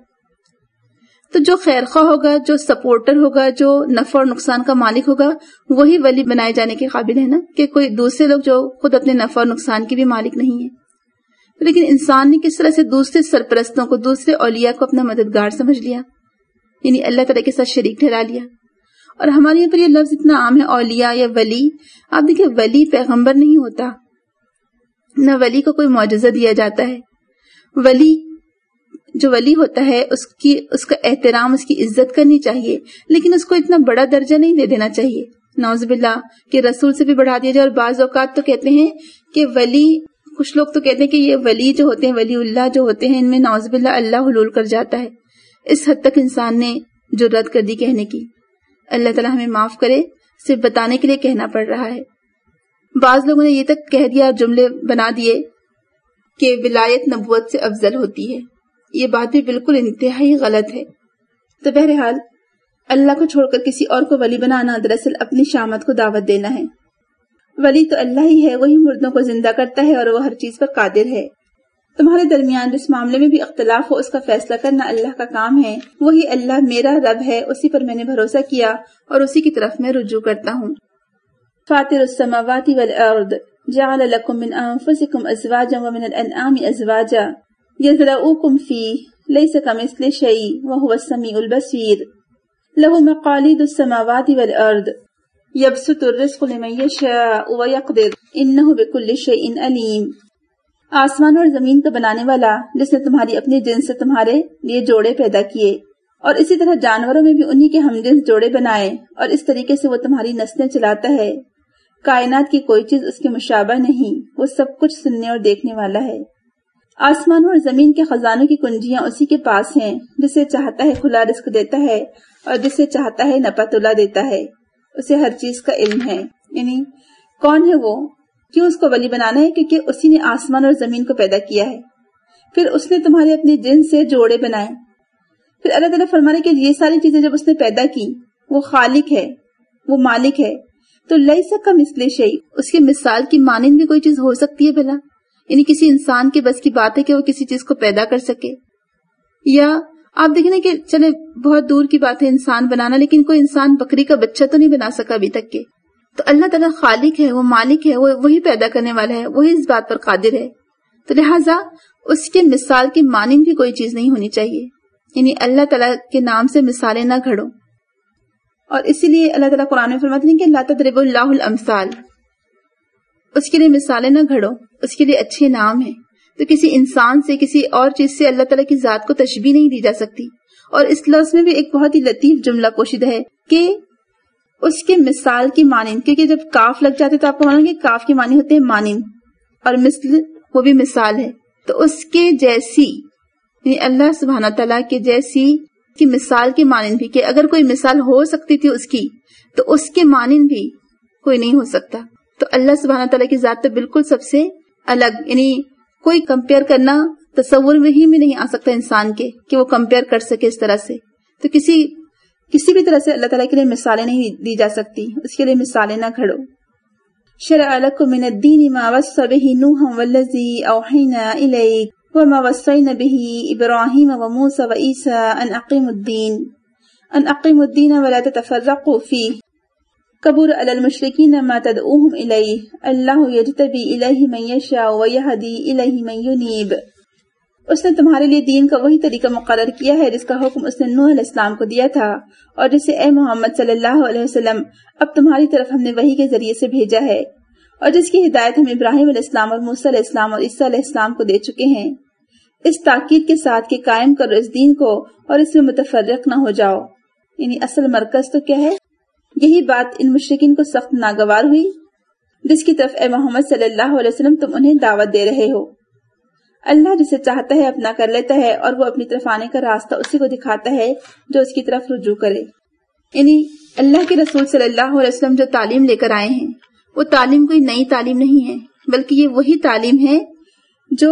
تو جو خیر خواہ ہوگا، جو سپورٹر ہوگا، جو نفع اور نقصان کا مالک ہوگا، وہی ولی بنائے جانے کے قابل ہے نا، کہ کوئی دوسرے لوگ جو خود اپنے نفع اور نقصان کے بھی مالک نہیں ہے۔ لیکن انسان نے کس طرح سے دوسرے سرپرستوں کو، دوسرے اولیاء کو اپنا مددگار سمجھ لیا، یعنی اللہ تعالیٰ کے ساتھ شریک ٹھہرا لیا۔ اور ہمارے یہاں پر یہ لفظ اتنا عام ہے، اولیاء یا ولی۔ آپ دیکھیں، ولی پیغمبر نہیں ہوتا، نہ ولی کو کوئی معجزہ دیا جاتا ہے۔ ولی جو ولی ہوتا ہے اس کی اس کا احترام، اس کی عزت کرنی چاہیے، لیکن اس کو اتنا بڑا درجہ نہیں دے دینا چاہیے، نعوذ باللہ، کہ رسول سے بھی بڑھا دیا جائے۔ اور بعض اوقات تو کہتے ہیں کہ ولی، کچھ لوگ تو کہتے ہیں کہ یہ ولی جو ہوتے ہیں، ولی اللہ جو ہوتے ہیں، ان میں نعوذ باللہ اللہ حلول کر جاتا ہے۔ اس حد تک انسان نے جرأت کر دی کہنے کی۔ اللہ تعالیٰ ہمیں معاف کرے، صرف بتانے کے لیے کہنا پڑ رہا ہے۔ بعض لوگوں نے یہ تک کہہ دیا، جملے بنا دیے کہ ولایت نبوت سے افضل ہوتی ہے۔ یہ بات بھی بالکل انتہائی غلط ہے۔ تو بہرحال اللہ کو چھوڑ کر کسی اور کو ولی بنانا دراصل اپنی شامت کو دعوت دینا ہے۔ ولی تو اللہ ہی ہے، وہی مردوں کو زندہ کرتا ہے اور وہ ہر چیز پر قادر ہے۔ تمہارے درمیان جس معاملے میں بھی اختلاف ہو، اس کا فیصلہ کرنا اللہ کا کام ہے۔ وہی اللہ میرا رب ہے، اسی پر میں نے بھروسہ کیا اور اسی کی طرف میں رجوع کرتا ہوں۔ فاطر السماوات والارض جعل لكم من انفسكم ازواجا ومن الانعام ازواجا يذرؤكم فيه ليس كمثله شيء وهو السميع البصير له مقاليد السماوات والارض يبسط الرزق لمن يشاء ويقدر انه بكل شيء عليم۔ آسمان اور زمین کا بنانے والا، جس نے تمہاری اپنی جنس سے تمہارے لیے جوڑے پیدا کیے، اور اسی طرح جانوروں میں بھی انہی کے ہم جنس جوڑے بنائے، اور اس طریقے سے وہ تمہاری نسلیں چلاتا ہے۔ کائنات کی کوئی چیز اس کے مشابہ نہیں، وہ سب کچھ سننے اور دیکھنے والا ہے۔ آسمان اور زمین کے خزانوں کی کنجیاں اسی کے پاس ہیں، جسے چاہتا ہے کھلا رزق دیتا ہے اور جسے چاہتا ہے نپا تلا دیتا ہے۔ اسے ہر چیز کا علم ہے۔ یعنی کون ہے وہ؟ کیوں اس کو ولی بنانا ہے؟ کیونکہ اسی نے آسمان اور زمین کو پیدا کیا ہے، پھر اس نے تمہارے اپنے جنس سے جوڑے بنائے۔ پھر اللہ تعالیٰ فرما رہے کہ یہ ساری چیزیں جب اس نے پیدا کی، وہ خالق ہے، وہ مالک ہے، تو لیس کمثلہ شیء، اس کی مثال کی مانند بھی کوئی چیز ہو سکتی ہے بھلا؟ یعنی کسی انسان کے بس کی بات ہے کہ وہ کسی چیز کو پیدا کر سکے؟ یا آپ دیکھیں نا کہ چلے بہت دور کی بات ہے انسان بنانا، لیکن کوئی انسان بکری کا بچہ تو نہیں بنا سکا ابھی تک کے۔ تو اللہ تعالیٰ خالق ہے، وہ مالک ہے، وہ وہی پیدا کرنے والا ہے، وہی اس بات پر قادر ہے۔ تو لہٰذا اس کے مثال کی مانند بھی کوئی چیز نہیں ہونی چاہیے، یعنی اللہ تعالیٰ کے نام سے مثالیں نہ گھڑو۔ اور اسی لیے اللہ تعالیٰ قرآن میں فرماتے ہیں کہ لا تضربوا اللہ الامثال، اس کے لیے مثالیں نہ گھڑو، اس کے لیے اچھے نام ہیں۔ تو کسی انسان سے، کسی اور چیز سے اللہ تعالیٰ کی ذات کو تشبیہ نہیں دی جا سکتی۔ اور اس لفظ میں بھی ایک بہت ہی لطیف جملہ پوشیدہ ہے کہ اس کے مثال کی مانند، کیونکہ جب کاف لگ جاتے تو آپ کو معلوم ہے کہ کاف کے معنی ہوتے ہیں مانند، اور مثل وہ بھی مثال ہے، تو اس کے جیسی، یعنی اللہ سبحانہ تعالیٰ کے جیسی کی مثال کی مانند بھی، کہ اگر کوئی مثال ہو سکتی تھی اس کی، تو اس کے مانند بھی کوئی نہیں ہو سکتا۔ تو اللہ سبحانہ تعالیٰ کی ذات تو بالکل سب سے الگ، یعنی کوئی کمپیئر کرنا تصور میں ہی میں نہیں آ سکتا انسان کے کہ وہ کمپیئر کر سکے اس طرح سے۔ تو کسی کسی بھی طرح سے اللہ تعالیٰ کے لیے مثالیں نہیں دی جا سکتی، اس کے لیے مثالیں نہ کھڑو۔ شرع لکم من الدین ما وصى به نوحا والذی اوحینا الیک وما وصینا به ابراہیم وموسى وعیسى ان اقیموا الدین ان اقیموا الدین ولا تتفرقوا فیہ کبر علی المشرکین ما تدعوہم الیہ اللہ یجتبی الیہ من یشاء ویہدی الیہ من ینیب. اس نے تمہارے لیے دین کا وہی طریقہ مقرر کیا ہے جس کا حکم اس نے نوح علیہ السلام کو دیا تھا، اور جسے اے محمد صلی اللہ علیہ وسلم اب تمہاری طرف ہم نے وحی کے ذریعے سے بھیجا ہے، اور جس کی ہدایت ہم ابراہیم علیہ السلام اور موسیٰ علیہ السلام اور عیسیٰ علیہ السلام کو دے چکے ہیں، اس تاکید کے ساتھ کہ قائم کرو اس دین کو اور اس میں متفرق نہ ہو جاؤ. یعنی اصل مرکز تو کیا ہے؟ یہی بات ان مشرکین کو سخت ناگوار ہوئی جس کی طرف اے محمد صلی اللہ علیہ وسلم تم انہیں دعوت دے رہے ہو. اللہ جسے چاہتا ہے اپنا کر لیتا ہے، اور وہ اپنی طرف آنے کا راستہ اسی کو دکھاتا ہے جو اس کی طرف رجوع کرے. یعنی اللہ کے رسول صلی اللہ علیہ وسلم جو تعلیم لے کر آئے ہیں وہ تعلیم کوئی نئی تعلیم نہیں ہے، بلکہ یہ وہی تعلیم ہے جو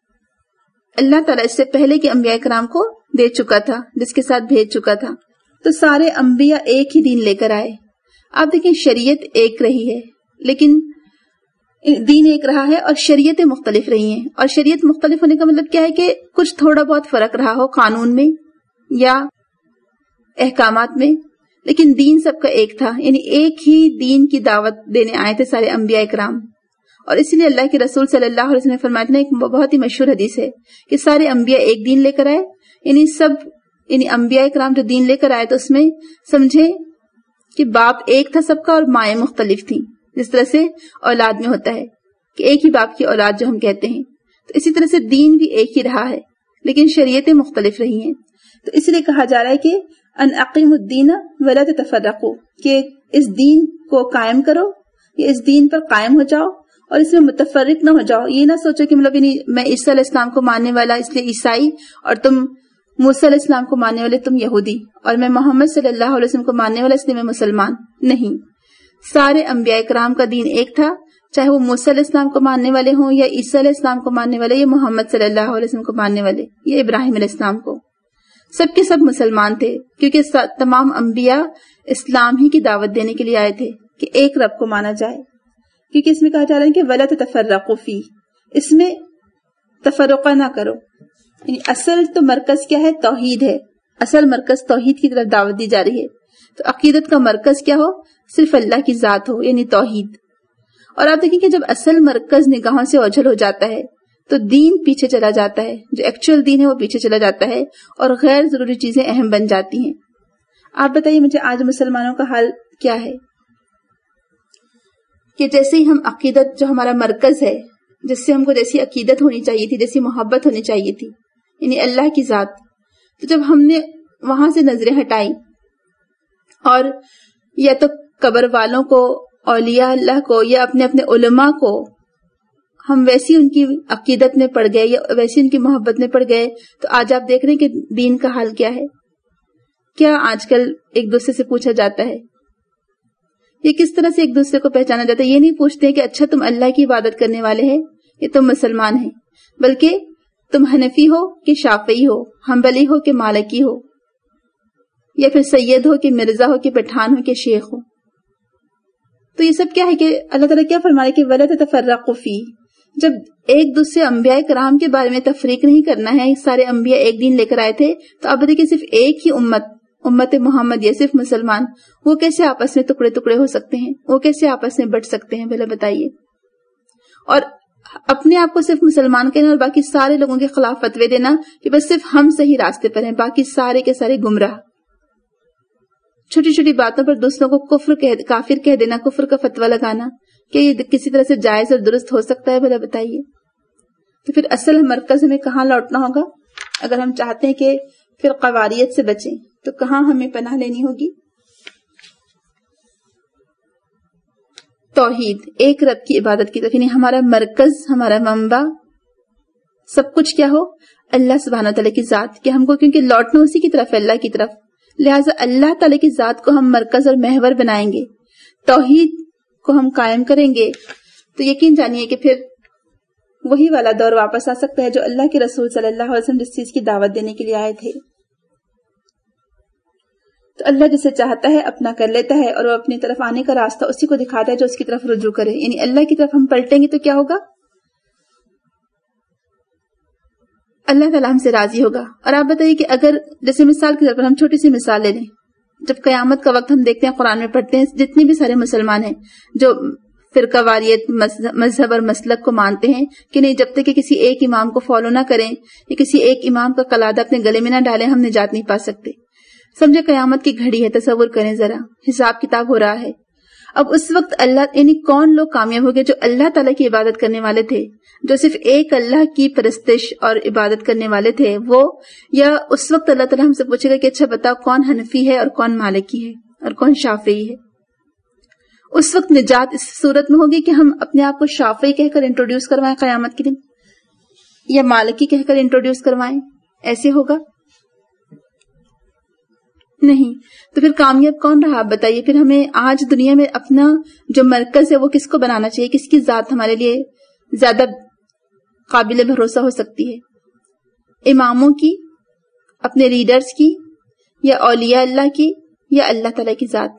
اللہ تعالیٰ اس سے پہلے کے انبیاء کرام کو دے چکا تھا، جس کے ساتھ بھیج چکا تھا. تو سارے انبیاء ایک ہی دین لے کر آئے. آپ دیکھیں شریعت ایک رہی ہے لیکن دین ایک رہا ہے، اور شریعتیں مختلف رہی ہیں. اور شریعت مختلف ہونے کا مطلب کیا ہے کہ کچھ تھوڑا بہت فرق رہا ہو قانون میں یا احکامات میں، لیکن دین سب کا ایک تھا. یعنی ایک ہی دین کی دعوت دینے آئے تھے سارے انبیاء کرام. اور اسی لیے اللہ کے رسول صلی اللہ علیہ وسلم نے فرمایا تھا، ایک بہت ہی مشہور حدیث ہے کہ سارے انبیاء ایک دین لے کر آئے. یعنی سب یعنی انبیاء کرام جو دین لے کر آئے تو اس میں سمجھے کہ باپ ایک تھا سب کا اور مائیں مختلف تھیں، جس طرح سے اولاد میں ہوتا ہے کہ ایک ہی باپ کی اولاد جو ہم کہتے ہیں، تو اسی طرح سے دین بھی ایک ہی رہا ہے لیکن شریعتیں مختلف رہی ہیں. تو اس لیے کہا جا رہا ہے کہ ان اقیموا الدین ولا تتفرقوا، کہ اس دین کو قائم کرو، یا اس دین پر قائم ہو جاؤ اور اس میں متفرق نہ ہو جاؤ. یہ نہ سوچو کہ مطلب یعنی میں عیسیٰ علیہ السلام کو ماننے والا اس لیے عیسائی، اور تم موسیٰ علیہ السلام کو ماننے والے تم یہودی، اور میں محمد صلی اللہ علیہ وسلم کو ماننے والا اس لیے میں مسلمان. نہیں، سارے انبیاء کرام کا دین ایک تھا، چاہے وہ موسیٰ علیہ السلام کو ماننے والے ہوں یا عیسیٰ علیہ السلام کو ماننے والے یا محمد صلی اللہ علیہ وسلم کو ماننے والے یا ابراہیم علیہ السلام کو. سب کے سب مسلمان تھے، کیونکہ تمام انبیاء اسلام ہی کی دعوت دینے کے لیے آئے تھے کہ ایک رب کو مانا جائے. کیونکہ اس میں کہا جا رہا ہے کہ وَلَا تَتَفَرَّقُوا فِيهِ، اس میں تفرقہ نہ کرو. یعنی اصل تو مرکز کیا ہے؟ توحید ہے. اصل مرکز توحید کی طرف دعوت دی جا رہی ہے. تو عقیدت کا مرکز کیا ہو؟ صرف اللہ کی ذات ہو، یعنی توحید. اور آپ دیکھیں کہ جب اصل مرکز نگاہوں سے اوجھل ہو جاتا ہے تو دین پیچھے چلا جاتا ہے، جو ایکچوئل دین ہے وہ پیچھے چلا جاتا ہے اور غیر ضروری چیزیں اہم بن جاتی ہیں. آپ بتائیے مجھے آج مسلمانوں کا حال کیا ہے کہ جیسے ہی ہم عقیدت جو ہمارا مرکز ہے، جس سے ہم کو جیسی عقیدت ہونی چاہیے تھی، جیسی محبت ہونی چاہیے تھی، یعنی اللہ کی ذات، تو جب ہم نے وہاں سے نظریں ہٹائی اور یا تو قبر والوں کو، اولیاء اللہ کو، یا اپنے اپنے علماء کو ہم ویسی ان کی عقیدت میں پڑ گئے یا ویسی ان کی محبت میں پڑ گئے، تو آج آپ دیکھ رہے ہیں کہ دین کا حال کیا ہے. کیا آج کل ایک دوسرے سے پوچھا جاتا ہے؟ یہ کس طرح سے ایک دوسرے کو پہچانا جاتا ہے؟ یہ نہیں پوچھتے ہیں کہ اچھا تم اللہ کی عبادت کرنے والے ہیں یا تم مسلمان ہیں، بلکہ تم حنفی ہو کہ شافعی ہو، حنبلی ہو کہ مالکی ہو، یا پھر سید ہو کہ مرزا ہو کہ پٹھان ہو کہ شیخ ہو. تو یہ سب کیا ہے کہ اللہ تعالیٰ کیا فرما رہے کہ وَلَا تَتَفَرَّقُوا فِيهِ. جب ایک دوسرے انبیاء کرام کے بارے میں تفریق نہیں کرنا ہے، سارے انبیاء ایک دین لے کر آئے تھے، تو آپ بتائیے کہ صرف ایک ہی امت امت محمد یا صرف مسلمان، وہ کیسے آپس میں ٹکڑے ٹکڑے ہو سکتے ہیں؟ وہ کیسے آپس میں بٹ سکتے ہیں؟ بھلا بتائیے. اور اپنے آپ کو صرف مسلمان کہنا اور باقی سارے لوگوں کے خلاف فتوے دینا کہ بس صرف ہم صحیح راستے پر ہیں، باقی سارے کے سارے گمراہ. چھوٹی چھوٹی باتوں پر دوسروں کو کفر کہہ کافر کہہ دینا، کفر کا فتویٰ لگانا، کہ یہ کسی طرح سے جائز اور درست ہو سکتا ہے؟ بھلا بتائیے. تو پھر اصل مرکز ہمیں کہاں لوٹنا ہوگا اگر ہم چاہتے ہیں کہ پھر قواریت سے بچیں؟ تو کہاں ہمیں پناہ لینی ہوگی؟ توحید، ایک رب کی عبادت کی طرف. یعنی ہمارا مرکز، ہمارا منبع، سب کچھ کیا ہو؟ اللہ سبحانہ تعالیٰ کی ذات. کہ ہم کو کیونکہ لوٹنا اسی کی طرف ہے، اللہ کی طرف، لہٰذا اللہ تعالیٰ کی ذات کو ہم مرکز اور محور بنائیں گے، توحید کو ہم قائم کریں گے، تو یقین جانیے کہ پھر وہی والا دور واپس آ سکتا ہے جو اللہ کے رسول صلی اللہ علیہ وسلم جس چیز کی دعوت دینے کے لیے آئے تھے. تو اللہ جسے چاہتا ہے اپنا کر لیتا ہے، اور وہ اپنی طرف آنے کا راستہ اسی کو دکھاتا ہے جو اس کی طرف رجوع کرے. یعنی اللہ کی طرف ہم پلٹیں گے تو کیا ہوگا؟ اللہ تعالیٰ ہم سے راضی ہوگا. اور آپ بتائیے کہ اگر جیسے مثال کے طور پر ہم چھوٹی سی مثال لے لیں جب قیامت کا وقت ہم دیکھتے ہیں قرآن میں پڑھتے ہیں جتنے بھی سارے مسلمان ہیں جو فرقہ واریت مذہب اور مسلک کو مانتے ہیں کہ نہیں جب تک کہ کسی ایک امام کو فالو نہ کریں یا کسی ایک امام کا قلادہ اپنے گلے میں نہ ڈالیں ہم نجات نہیں پا سکتے. سمجھے قیامت کی گھڑی ہے, تصور کریں ذرا, حساب کتاب ہو رہا ہے. اب اس وقت اللہ یعنی کون لوگ کامیاب ہو گئے جو اللہ تعالیٰ کی عبادت کرنے والے تھے, جو صرف ایک اللہ کی پرستش اور عبادت کرنے والے تھے وہ, یا اس وقت اللہ تعالیٰ ہم سے پوچھے گا کہ اچھا بتاؤ کون حنفی ہے اور کون مالکی ہے اور کون شافعی ہے. اس وقت نجات اس صورت میں ہوگی کہ ہم اپنے آپ کو شافعی کہہ کر انٹروڈیوس کروائیں قیامت کے دن, یا مالکی کہہ کر انٹروڈیوس کروائیں, ایسے ہوگا نہیں. تو پھر کامیاب کون رہا آپ بتائیے. پھر ہمیں آج دنیا میں اپنا جو مرکز ہے وہ کس کو بنانا چاہیے, کس کی ذات ہمارے لیے زیادہ قابل بھروسہ ہو سکتی ہے, اماموں کی, اپنے لیڈرز کی, یا اولیاء اللہ کی, یا اللہ تعالیٰ کی ذات.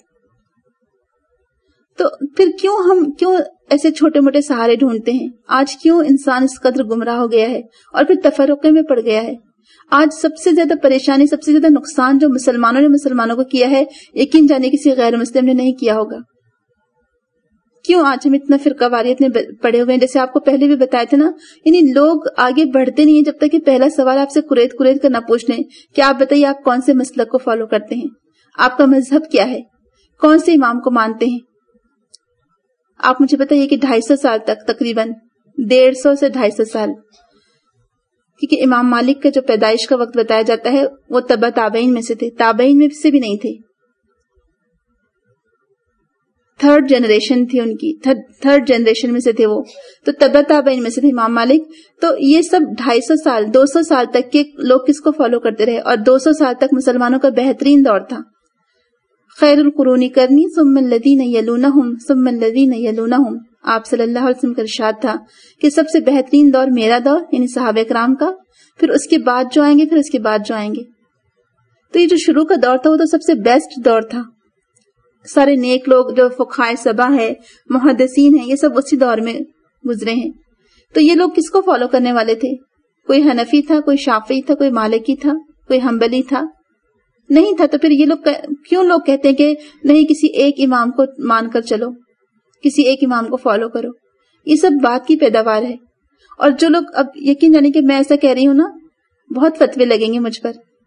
تو پھر کیوں ہم کیوں ایسے چھوٹے موٹے سہارے ڈھونڈتے ہیں؟ آج کیوں انسان اس قدر گمراہ ہو گیا ہے اور پھر تفرقے میں پڑ گیا ہے؟ آج سب سے زیادہ پریشانی, سب سے زیادہ نقصان جو مسلمانوں نے مسلمانوں کو کیا ہے, یقین جانے کسی غیر مسلم نے نہیں کیا ہوگا. کیوں آج ہم اتنا فرقہ واریت میں پڑے ہوئے ہیں؟ جیسے آپ کو پہلے بھی بتایا تھا نا, یعنی لوگ آگے بڑھتے نہیں ہیں جب تک کہ پہلا سوال آپ سے قریت قریت کر نہ پوچھ لیں کہ آپ بتائیے آپ کون سے مسلک کو فالو کرتے ہیں, آپ کا مذہب کیا ہے, کون سے امام کو مانتے ہیں. آپ مجھے بتائیے کہ ڈھائی سو سال تک, تقریباً ڈیڑھ سو سے ڈھائی سو سال, کیونکہ امام مالک کا جو پیدائش کا وقت بتایا جاتا ہے وہ تبع تابعین میں سے تھے, تابعین میں سے بھی نہیں تھے, تھرڈ جنریشن تھی ان کی, تھرڈ جنریشن میں سے تھے وہ, تو تبع تابعین میں سے تھے امام مالک. تو یہ سب ڈھائی سو سال دو سو سال تک کے لوگ کس کو فالو کرتے رہے, اور دو سو سال تک مسلمانوں کا بہترین دور تھا. خیر القرون کرنی ثم الذین یلونہم ثم الذین یلونہم, آپ صلی اللہ علیہ وسلم کا ارشاد تھا کہ سب سے بہترین دور میرا دور یعنی صحابہ کرام کا, پھر اس کے بعد جو آئیں گے, پھر اس کے بعد جو آئیں گے. تو یہ جو شروع کا دور تھا وہ تو سب سے بیسٹ دور تھا. سارے نیک لوگ جو فقہائے سبا ہے, محدثین ہیں, یہ سب اسی دور میں گزرے ہیں. تو یہ لوگ کس کو فالو کرنے والے تھے؟ کوئی حنفی تھا, کوئی شافعی تھا, کوئی مالکی تھا, کوئی حنبلی تھا؟ نہیں تھا. تو پھر یہ لوگ کیوں لوگ کہتے ہیں کہ نہیں کسی ایک امام کو مان کر چلو, کسی ایک امام کو فالو کرو؟ یہ سب بات کی پیداوار ہے. اور جو لوگ اب یقین جانے کہ میں ایسا کہہ رہی ہوں نا, بہت فتوے لگیں گے مجھ پر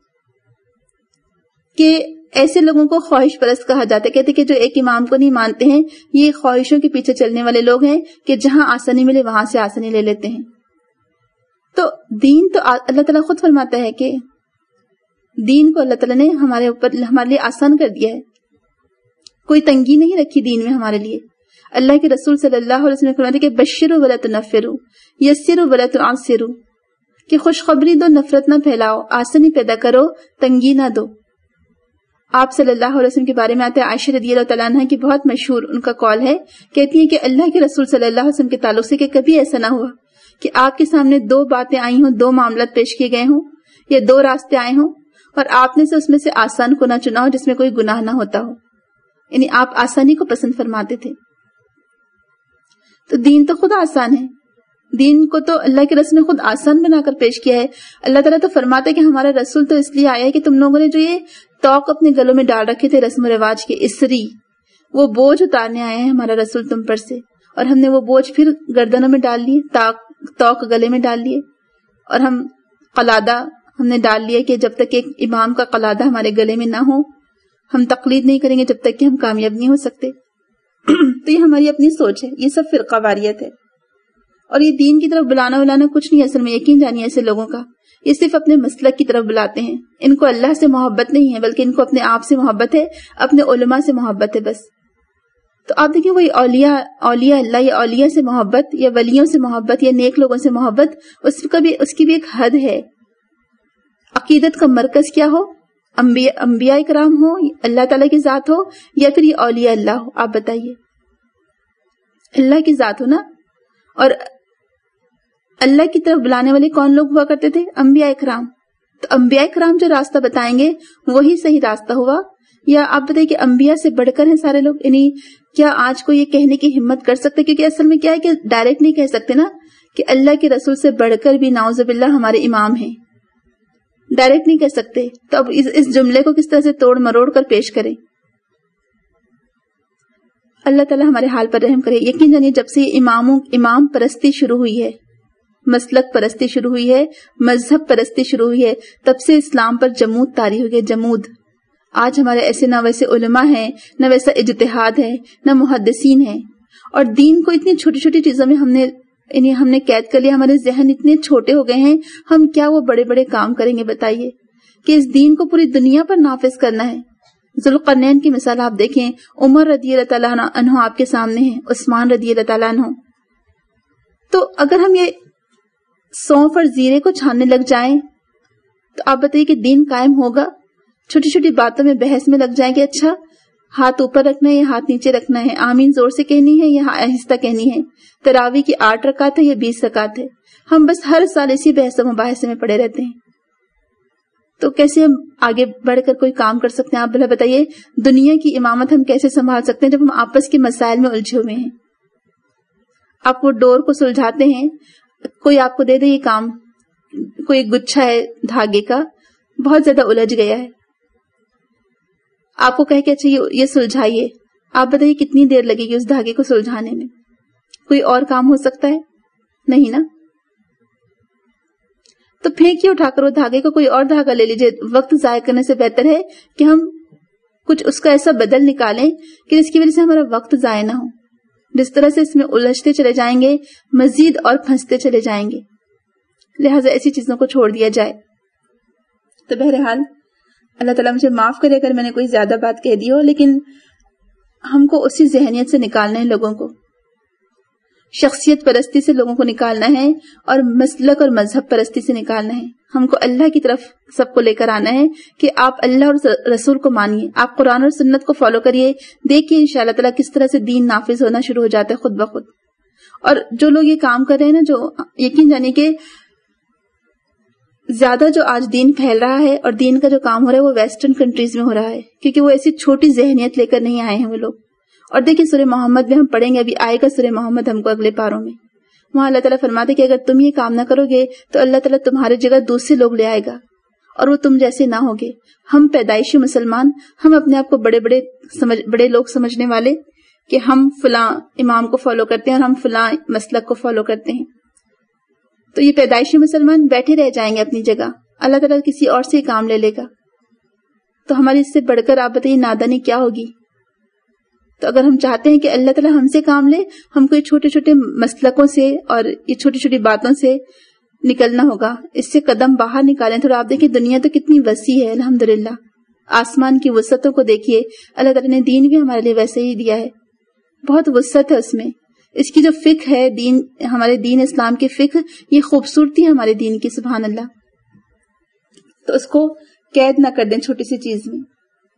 کہ ایسے لوگوں کو خواہش پرست کہا جاتا ہے. کہتے کہ جو ایک امام کو نہیں مانتے ہیں یہ خواہشوں کے پیچھے چلنے والے لوگ ہیں کہ جہاں آسانی ملے وہاں سے آسانی لے لیتے ہیں. تو دین تو اللہ تعالیٰ خود فرماتا ہے کہ دین کو اللہ تعالیٰ نے ہمارے اوپر ہمارے لیے آسان کر دیا ہے, کوئی تنگی نہیں رکھی دین میں ہمارے لیے. اللہ کے رسول صلی اللہ علیہ وسلم فرماتے کہ بشروا ولا تنفروا, یسروا ولا تعسروا, کہ خوشخبری دو نفرت نہ پھیلاؤ, آسانی پیدا کرو تنگی نہ دو. آپ صلی اللہ علیہ وسلم کے بارے میں آتے ہیں عائشہ رضی اللہ تعالیٰ عنہ کی بہت مشہور ان کا قول ہے, کہتی ہیں کہ اللہ کے رسول صلی اللہ علیہ وسلم کے تعلق سے کہ کبھی ایسا نہ ہوا کہ آپ کے سامنے دو باتیں آئی ہوں, دو معاملات پیش کیے گئے ہوں, یا دو راستے آئے ہوں اور آپ نے سے اس میں سے آسان کو نہ چنا ہو جس میں کوئی گناہ نہ ہوتا ہو. یعنی آپ آسانی کو پسند فرماتے تھے. تو دین تو خود آسان ہے, دین کو تو اللہ کے رسول نے خود آسان بنا کر پیش کیا ہے. اللہ تعالیٰ تو فرماتے کہ ہمارا رسول تو اس لیے آیا ہے کہ تم لوگوں نے جو یہ توق اپنے گلوں میں ڈال رکھے تھے رسم و رواج کے, اسری, وہ بوجھ اتارنے آئے ہیں ہمارا رسول تم پر سے, اور ہم نے وہ بوجھ پھر گردنوں میں ڈال لیے, توق گلے میں ڈال لیے, اور ہم قلادہ ہم نے ڈال لیا کہ جب تک ایک امام کا قلادہ ہمارے گلے میں نہ ہو ہم تقلید نہیں کریں گے جب تک کہ ہم کامیاب نہیں ہو سکتے. تو یہ ہماری اپنی سوچ ہے, یہ سب فرقہ واریت ہے. اور یہ دین کی طرف بلانا بلانا کچھ نہیں, اصل میں یقین جانیے ایسے لوگوں کا یہ صرف اپنے مسلک کی طرف بلاتے ہیں. ان کو اللہ سے محبت نہیں ہے بلکہ ان کو اپنے آپ سے محبت ہے, اپنے علماء سے محبت ہے بس. تو آپ دیکھیں وہی اولیاء اولیاء اللہ یا اولیاء سے محبت یا ولیوں سے محبت یا نیک لوگوں سے محبت, اس کا بھی اس کی بھی ایک حد ہے. عقیدت کا مرکز کیا ہو, انبیاء, انبیاء کرام ہو, اللہ تعالیٰ کی ذات ہو, یا پھر یہ اولیاء اللہ ہو. آپ بتائیے, اللہ کی ذات ہو نا. اور اللہ کی طرف بلانے والے کون لوگ ہوا کرتے تھے؟ انبیاء کرام. تو انبیاء کرام جو راستہ بتائیں گے وہی صحیح راستہ ہوا. یا آپ بتائیے کہ انبیاء سے بڑھ کر ہیں سارے لوگ؟ یعنی کیا آج کو یہ کہنے کی ہمت کر سکتے؟ کیونکہ اصل میں کیا ہے کہ ڈائریکٹ نہیں کہہ سکتے نا کہ اللہ کے رسول سے بڑھ کر بھی نعوذ باللہ ہمارے امام ہیں. ڈائریکٹ نہیں کر سکتے، تو اب اس, اس جملے کو کس طرح سے توڑ مروڑ کر پیش کریں؟ اللہ تعالیٰ ہمارے حال پر رحم کرے. یقین جانیے جب سے اماموں امام پرستی شروع ہوئی ہے، مسلک پرستی شروع ہوئی ہے، مذہب پرستی شروع ہوئی ہے، تب سے اسلام پر جمود طاری ہو گیا. جمود. آج ہمارے ایسے نہ ویسے علماء ہیں، نہ ویسا اجتہاد ہے، نہ محدثین ہیں، اور دین کو اتنی چھوٹی چھوٹی چیزوں میں ہم نے انہیں ہم نے قید کر لیا. ہمارے ذہن اتنے چھوٹے ہو گئے ہیں، ہم کیا وہ بڑے بڑے کام کریں گے بتائیے، کہ اس دین کو پوری دنیا پر نافذ کرنا ہے. ذوالقرنین کی مثال آپ دیکھیں، عمر رضی اللہ تعالیٰ عنہ آپ کے سامنے ہیں، عثمان رضی اللہ تعالیٰ عنہ. تو اگر ہم یہ سونف اور زیرے کو چھاننے لگ جائیں تو آپ بتائیے کہ دین قائم ہوگا؟ چھوٹی چھوٹی باتوں میں بحث میں لگ جائیں کہ اچھا ہاتھ اوپر رکھنا ہے یا ہاتھ نیچے رکھنا ہے، آمین زور سے کہنی ہے یا آہستہ کہنی ہے، تراویح کی آٹھ رکعت ہے یا بیس رکعت ہے. ہم بس ہر سال اسی بحث و مباحثے میں پڑے رہتے ہیں. تو کیسے ہم آگے بڑھ کر کوئی کام کر سکتے ہیں؟ آپ بھلا بتائیے، دنیا کی امامت ہم کیسے سنبھال سکتے ہیں جب ہم آپس کے مسائل میں الجھے ہوئے ہیں؟ آپ وہ ڈور کو سلجھاتے ہیں، کوئی آپ کو دے دے یہ کام، کوئی گچھا ہے دھاگے کا بہت زیادہ الجھ گیا ہے، آپ کو کہے کہ اچھا یہ سلجھائیے. آپ بتائیے کتنی دیر لگے گی اس دھاگے کو سلجھانے میں؟ کوئی اور کام ہو سکتا ہے؟ نہیں نا. تو پھینکیے اٹھا کر وہ دھاگے کو، کوئی اور دھاگا لے لیجیے. وقت ضائع کرنے سے بہتر ہے کہ ہم کچھ اس کا ایسا بدل نکالیں کہ جس کی وجہ سے ہمارا وقت ضائع نہ ہو. جس طرح سے اس میں الجھتے چلے جائیں گے مزید اور پھنستے چلے جائیں گے. لہٰذا ایسی چیزوں کو چھوڑ دیا جائے. تو بہرحال اللہ تعالیٰ مجھے معاف کرے اگر میں نے کوئی زیادہ بات کہہ دی ہو، لیکن ہم کو اسی ذہنیت سے نکالنا ہے، لوگوں کو شخصیت پرستی سے لوگوں کو نکالنا ہے، اور مسلک اور مذہب پرستی سے نکالنا ہے. ہم کو اللہ کی طرف سب کو لے کر آنا ہے کہ آپ اللہ اور رسول کو مانیے، آپ قرآن اور سنت کو فالو کریے. دیکھیے انشاءاللہ تعالیٰ کس طرح سے دین نافذ ہونا شروع ہو جاتا ہے خود بخود. اور جو لوگ یہ کام کر رہے ہیں نا، جو یقین جانے کہ زیادہ جو آج دین پھیل رہا ہے اور دین کا جو کام ہو رہا ہے وہ ویسٹرن کنٹریز میں ہو رہا ہے، کیونکہ وہ ایسی چھوٹی ذہنیت لے کر نہیں آئے ہیں وہ لوگ. اور دیکھیں سورہ محمد میں ہم پڑھیں گے، ابھی آئے گا سورہ محمد ہم کو اگلے پاروں میں، وہاں اللہ تعالیٰ فرماتے کہ اگر تم یہ کام نہ کرو گے تو اللہ تعالیٰ تمہاری جگہ دوسرے لوگ لے آئے گا اور وہ تم جیسے نہ ہوگے. ہم پیدائشی مسلمان، ہم اپنے آپ کو بڑے بڑے سمجھ بڑے لوگ سمجھنے والے کہ ہم فلاں امام کو فالو کرتے ہیں اور ہم فلاں مسلک کو فالو کرتے ہیں. تو یہ پیدائشی مسلمان بیٹھے رہ جائیں گے اپنی جگہ، اللہ تعالیٰ کسی اور سے کام لے لے گا. تو ہماری اس سے بڑھ کر آپ بتائیے نادانی کیا ہوگی. تو اگر ہم چاہتے ہیں کہ اللہ تعالیٰ ہم سے کام لے، ہم کو یہ چھوٹے چھوٹے مسلکوں سے اور یہ چھوٹی چھوٹی باتوں سے نکلنا ہوگا. اس سے قدم باہر نکالیں. تھوڑا آپ دیکھیں دنیا تو کتنی وسیع ہے الحمدللہ. آسمان کی وسعتوں کو دیکھیے. اللہ تعالیٰ نے دین بھی ہمارے لیے ویسے ہی دیا ہے، بہت وسعت ہے اس میں. اس کی جو فقہ ہے، دین ہمارے دین اسلام کی فقہ، یہ خوبصورتی ہے ہمارے دین کی، سبحان اللہ. تو اس کو قید نہ کر دیں چھوٹی سی چیز میں.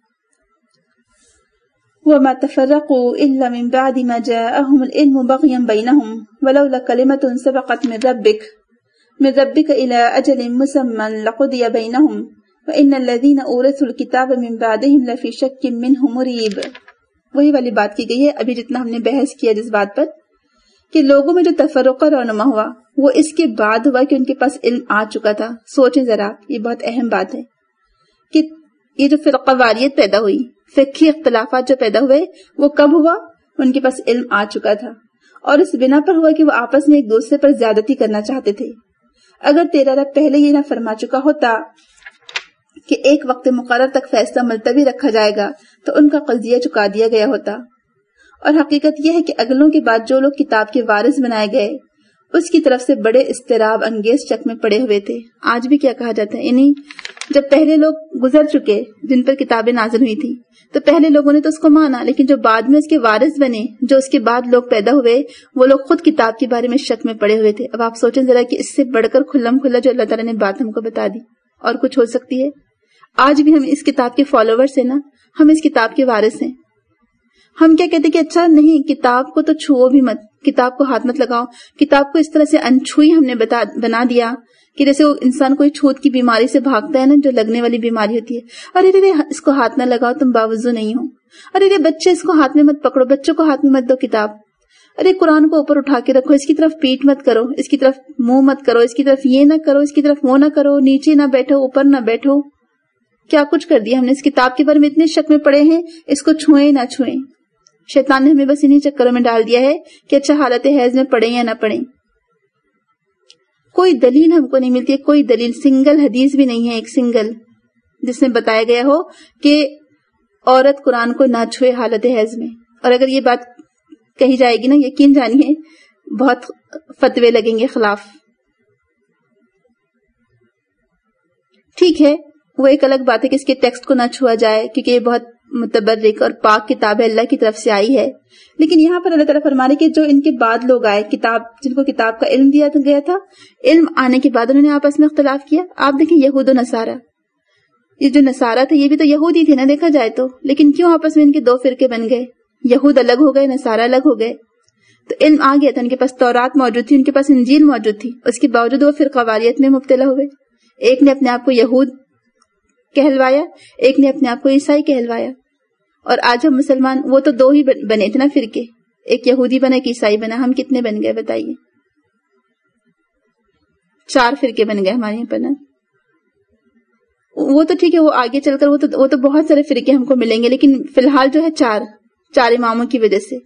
وَمَا تَفَرَّقُوا إِلَّا مِن بَعْدِ مَا جَاءَهُمُ الْعِلْمُ بَغْيًا بَيْنَهُمْ وَلَوْلَا كَلِمَةٌ سَبَقَتْ مِن رَّبِّكَ مِن رَّبِّكَ إِلَىٰ أَجَلٍ مُّسَمًّى لَّقُضِيَ بَيْنَهُمْ وَإِنَّ الَّذِينَ أُورِثُوا الْكِتَابَ مِن بَعْدِهِمْ لَفِي شَكٍّ مِّنْهُ مُرِيبٍ. وہی والی بات کی گئی ہے ابھی جتنا ہم نے بحث کیا جس بات پر کہ لوگوں میں جو تفرقہ رونما ہوا وہ اس کے بعد ہوا کہ ان کے پاس علم آ چکا تھا. سوچیں ذرا، یہ بہت اہم بات ہے کہ یہ جو فرقہ واریت پیدا ہوئی، فقہی اختلافات جو پیدا ہوئے، وہ کب ہوا؟ ان کے پاس علم آ چکا تھا، اور اس بنا پر ہوا کہ وہ آپس میں ایک دوسرے پر زیادتی کرنا چاہتے تھے. اگر تیرا رب پہلے یہ نہ فرما چکا ہوتا کہ ایک وقت مقرر تک فیصلہ ملتوی رکھا جائے گا تو ان کا قضیہ چکا دیا گیا ہوتا. اور حقیقت یہ ہے کہ اگلوں کے بعد جو لوگ کتاب کے وارث بنائے گئے اس کی طرف سے بڑے اضطراب انگیز شک میں پڑے ہوئے تھے. آج بھی کیا کہا جاتا ہے، یعنی جب پہلے لوگ گزر چکے جن پر کتابیں نازل ہوئی تھی تو پہلے لوگوں نے تو اس کو مانا، لیکن جو بعد میں اس کے وارث بنے، جو اس کے بعد لوگ پیدا ہوئے، وہ لوگ خود کتاب کے بارے میں شک میں پڑے ہوئے تھے. اب آپ سوچیں ذرا کہ اس سے بڑھ کر کھلم کھلا جو اللہ تعالیٰ نے بات ہم کو بتا دی اور کچھ ہو سکتی ہے؟ آج بھی ہم اس کتاب کے فالوورز ہیں نا، ہم اس کتاب کے وارث ہیں. ہم کیا کہتے کہ اچھا نہیں، کتاب کو تو چھوؤ بھی مت، کتاب کو ہاتھ مت لگاؤ. کتاب کو اس طرح سے انچھوئی ہم نے بتا بنا دیا کہ جیسے وہ انسان کوئی چھوت کی بیماری سے بھاگتا ہے نا، جو لگنے والی بیماری ہوتی ہے. ارے رے اس کو ہاتھ نہ لگاؤ، تم باوضو نہیں ہو. ارے رے بچے اس کو ہاتھ میں مت پکڑو، بچوں کو ہاتھ میں مت دو کتاب. ارے قرآن کو اوپر اٹھا کے رکھو، اس کی طرف پیٹ مت کرو، اس کی طرف منہ مت کرو، اس کی طرف یہ نہ کرو، اس کی طرف وہ نہ کرو، نیچے نہ بیٹھو، اوپر نہ بیٹھو. کیا کچھ کر دیا ہم نے. اس کتاب کے بارے میں اتنے شک میں پڑے ہیں، اس کو چھوئیں نہ چھوئیں. شیطان نے ہمیں بس انہی چکروں میں ڈال دیا ہے کہ اچھا حالت حیض میں پڑھیں یا نہ پڑھیں. کوئی دلیل ہم کو نہیں ملتی ہے، کوئی دلیل، سنگل حدیث بھی نہیں ہے ایک سنگل جس میں بتایا گیا ہو کہ عورت قرآن کو نہ چھوئے حالت حیض میں. اور اگر یہ بات کہی جائے گی نا، یقین جانیے بہت فتوے لگیں گے خلاف. ٹھیک ہے، وہ ایک الگ بات ہے کہ اس کے ٹیکسٹ کو نہ چھوا جائے کیونکہ یہ بہت متبرک اور پاک کتاب ہے، اللہ کی طرف سے آئی ہے. لیکن یہاں پر اللہ تعالیٰ فرما رہے کہ جو ان کے بعد لوگ آئے، کتاب جن کو کتاب کا علم دیا گیا تھا، علم آنے کے بعد انہوں نے آپس میں اختلاف کیا. آپ دیکھیں یہود و نصارہ، یہ جو نصارہ تھے یہ بھی تو یہودی تھے نا دیکھا جائے تو، لیکن کیوں آپس میں ان کے دو فرقے بن گئے؟ یہود الگ ہو گئے، نصارہ الگ ہو گئے. تو علم آ گیا تھا، ان کے پاس تورات موجود تھی، ان کے پاس انجیل موجود تھی، اس کے باوجود وہ فرقہ واریت میں مبتلا ہوئے. ایک نے اپنے آپ کو یہود کہلوایا، ایک نے اپنے آپ کو عیسائی کہلوایا. اور آج ہم مسلمان، وہ تو دو ہی بنے تھے نا فرقے، ایک یہودی بنا ایک عیسائی بنا. ہم کتنے بن گئے بتائیے؟ چار فرقے بن گئے ہمارے یہاں پر نا. وہ تو ٹھیک ہے، وہ آگے چل کر وہ تو وہ تو بہت سارے فرقے ہم کو ملیں گے، لیکن فی الحال جو ہے چار چار اماموں کی وجہ سے.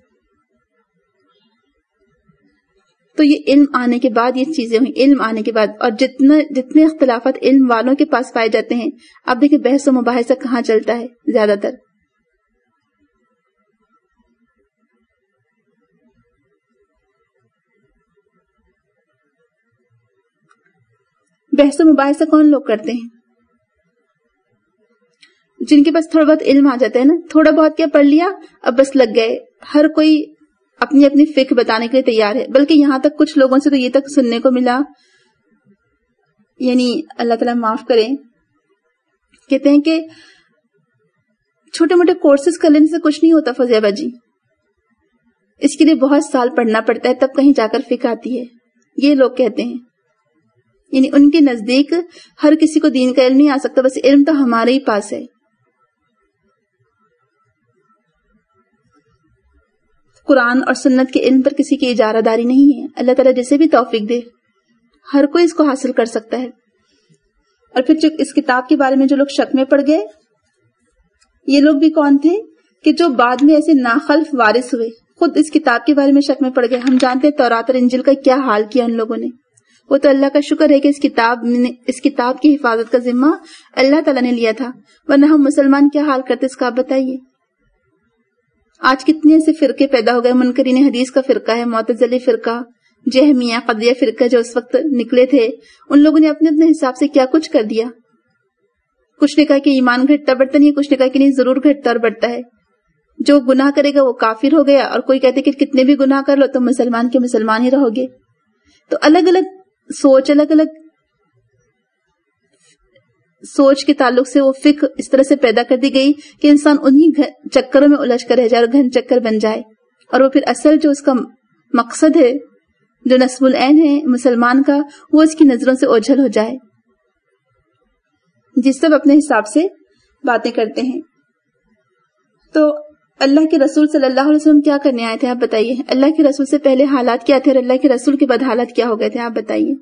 تو یہ علم آنے کے بعد یہ چیزیں ہوئی، علم آنے کے بعد. اور جتنا جتنے اختلافات علم والوں کے پاس پائے جاتے ہیں، آپ دیکھیں بحث و مباحثہ کہاں چلتا ہے زیادہ تر؟ بحث و مباحثہ کون لوگ کرتے ہیں؟ جن کے پاس تھوڑا بہت علم آ جاتا ہے نا، تھوڑا بہت کیا پڑھ لیا، اب بس لگ گئے. ہر کوئی اپنی اپنی فکر بتانے کے لیے تیار ہے. بلکہ یہاں تک کچھ لوگوں سے تو یہ تک سننے کو ملا، یعنی اللہ تعالیٰ معاف کریں، کہتے ہیں کہ چھوٹے موٹے کورسز کر لینے سے کچھ نہیں ہوتا فضیہ باجی، اس کے لیے بہت سال پڑھنا پڑتا ہے تب کہیں جا کر فکر آتی ہے. یہ لوگ کہتے ہیں، یعنی ان کے نزدیک ہر کسی کو دین کا علم نہیں آ سکتا، بس علم تو ہمارے ہی پاس ہے. قرآن اور سنت کے علم پر کسی کی اجارہ داری نہیں ہے. اللہ تعالیٰ جسے بھی توفیق دے ہر کوئی اس کو حاصل کر سکتا ہے. اور پھر جو اس کتاب کے بارے میں جو لوگ شک میں پڑ گئے، یہ لوگ بھی کون تھے کہ جو بعد میں ایسے ناخلف وارث ہوئے، خود اس کتاب کے بارے میں شک میں پڑ گئے. ہم جانتے ہیں تورات اور انجیل کا کیا حال کیا ان لوگوں نے. وہ تو اللہ کا شکر ہے کہ اس کتاب اس کتاب کی حفاظت کا ذمہ اللہ تعالیٰ نے لیا تھا، ورنہ ہم مسلمان کیا حال کرتے اس کا آپ بتائیے. آج کتنے ایسے فرقے پیدا ہو گئے. منکرین حدیث کا فرقہ ہے، معتزلی فرقہ، جہمیہ، قدریہ فرقہ جو اس وقت نکلے تھے، ان لوگوں نے اپنے اپنے حساب سے کیا کچھ کر دیا. کچھ نے کہا کہ ایمان گھٹتا بڑھتا نہیں، کچھ نے کہا کہ نہیں ضرور گھٹتا اور بڑھتا ہے. جو گناہ کرے گا وہ کافر ہو گیا، اور کوئی کہتے کہ کتنے بھی گناہ کر لو تم مسلمان کے مسلمان ہی رہو گے. تو الگ الگ سوچ، الگ الگ سوچ کے تعلق سے وہ فکر اس طرح سے پیدا کر دی گئی کہ انسان انہی چکروں میں الجھ کر رہ جائے اور گھن چکر بن جائے. اور وہ پھر اصل جو اس کا مقصد ہے، جو نصب العین ہے مسلمان کا، وہ اس کی نظروں سے اوجھل ہو جائے. جس سب اپنے حساب سے باتیں کرتے ہیں. تو اللہ کے رسول صلی اللہ علیہ وسلم کیا کرنے آئے تھے آپ بتائیے؟ اللہ کے رسول سے پہلے حالات کیا تھے اور اللہ کے رسول کے بعد حالات کیا ہو گئے تھے آپ بتائیے؟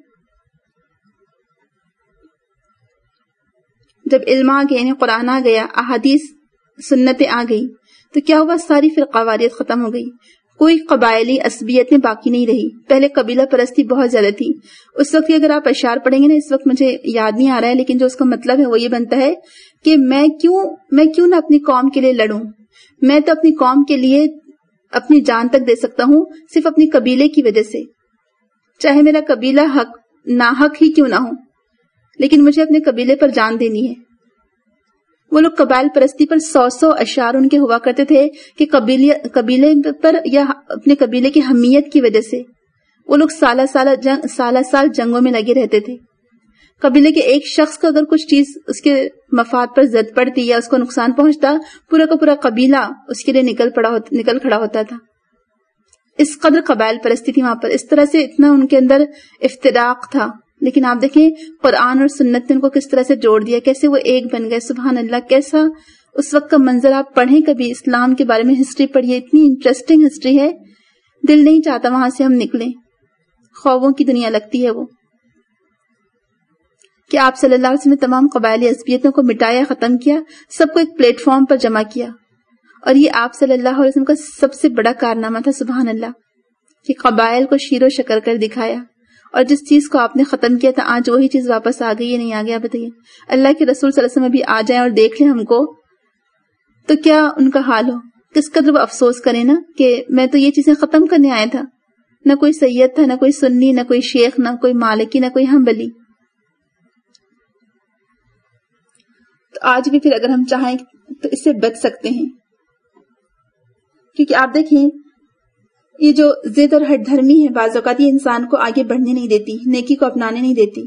جب علم آ گیا، یعنی قرآن آ گیا، احادیث سنتیں آ گئی، تو کیا ہوا؟ ساری فرقہ واریت ختم ہو گئی. کوئی قبائلی عصبیت میں باقی نہیں رہی. پہلے قبیلہ پرستی بہت زیادہ تھی. اس وقت اگر آپ اشعار پڑھیں گے نا، اس وقت مجھے یاد نہیں آ رہا ہے، لیکن جو اس کا مطلب ہے وہ یہ بنتا ہے کہ میں کیوں میں کیوں نہ اپنی قوم کے لیے لڑوں. میں تو اپنی قوم کے لیے اپنی جان تک دے سکتا ہوں صرف اپنی قبیلے کی وجہ سے، چاہے میرا قبیلہ حق ناحق ہی کیوں نہ ہو، لیکن مجھے اپنے قبیلے پر جان دینی ہے. وہ لوگ قبائل پرستی پر سو سو اشعار ان کے ہوا کرتے تھے کہ قبیلے قبیلے پر یا اپنے قبیلے کی حمیت کی وجہ سے وہ لوگ سالہ سالہ جنگ سالہ سال جنگوں میں لگے رہتے تھے. قبیلے کے ایک شخص کو اگر کچھ چیز اس کے مفاد پر زد پڑتی یا اس کو نقصان پہنچتا، پورا کا پورا قبیلہ اس کے لیے نکل پڑا نکل کھڑا ہوتا تھا. اس قدر قبائل پرستی تھی وہاں پر. اس طرح سے اتنا ان کے اندر افتراق تھا. لیکن آپ دیکھیں قرآن اور سنت نے ان کو کس طرح سے جوڑ دیا، کیسے وہ ایک بن گئے. سبحان اللہ، کیسا اس وقت کا منظر. آپ پڑھیں کبھی اسلام کے بارے میں، ہسٹری پڑھیے، اتنی انٹرسٹنگ ہسٹری ہے دل نہیں چاہتا وہاں سے ہم نکلیں. خوابوں کی دنیا لگتی ہے وہ کہ آپ صلی اللہ علیہ وسلم نے تمام قبائلی عصبیتوں کو مٹایا، ختم کیا، سب کو ایک پلیٹ فارم پر جمع کیا. اور یہ آپ صلی اللہ علیہ وسلم کا سب سے بڑا کارنامہ تھا، سبحان اللہ، کہ قبائل کو شیر و شکر کر دکھایا. اور جس چیز کو آپ نے ختم کیا تھا آج وہی چیز واپس آ گئی ہے، نہیں آ گیا؟ بتائیے. اللہ کے رسول صلی اللہ علیہ وسلم ابھی آ جائیں اور دیکھ لیں ہم کو تو کیا ان کا حال ہو، کس قدر وہ افسوس کریں نا کہ میں تو یہ چیزیں ختم کرنے آیا تھا. نہ کوئی سید تھا، نہ کوئی سنی، نہ کوئی شیخ، نہ کوئی مالکی، نہ کوئی حنبلی. تو آج بھی پھر اگر ہم چاہیں تو اس سے بچ سکتے ہیں، کیونکہ آپ دیکھیں یہ جو ضد اور ہٹ دھرمی ہے بعض اوقات یہ انسان کو آگے بڑھنے نہیں دیتی، نیکی کو اپنانے نہیں دیتی.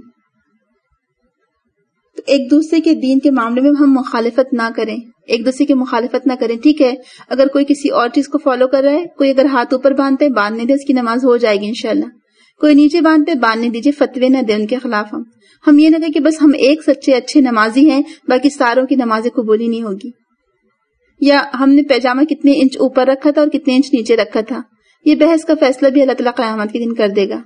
تو ایک دوسرے کے دین کے معاملے میں ہم مخالفت نہ کریں، ایک دوسرے کی مخالفت نہ کریں. ٹھیک ہے اگر کوئی کسی اور چیز کو فالو کر رہا ہے، کوئی اگر ہاتھ اوپر باندھتے باندھنے دے، اس کی نماز ہو جائے گی انشاءاللہ. کوئی نیچے باندھتے باندھنے دیجیے، فتوے نہ دے ان کے خلاف. ہم ہم یہ نہ کہیں کہ بس ہم ایک سچے اچھے نمازی ہیں باقی ساروں کی نمازیں قبول ہی نہیں ہوگی، یا ہم نے پیجامہ کتنے انچ اوپر رکھا تھا اور کتنے انچ نیچے رکھا تھا. یہ بحث کا فیصلہ بھی اللہ تعالیٰ قیامت کے دن کر دے گا.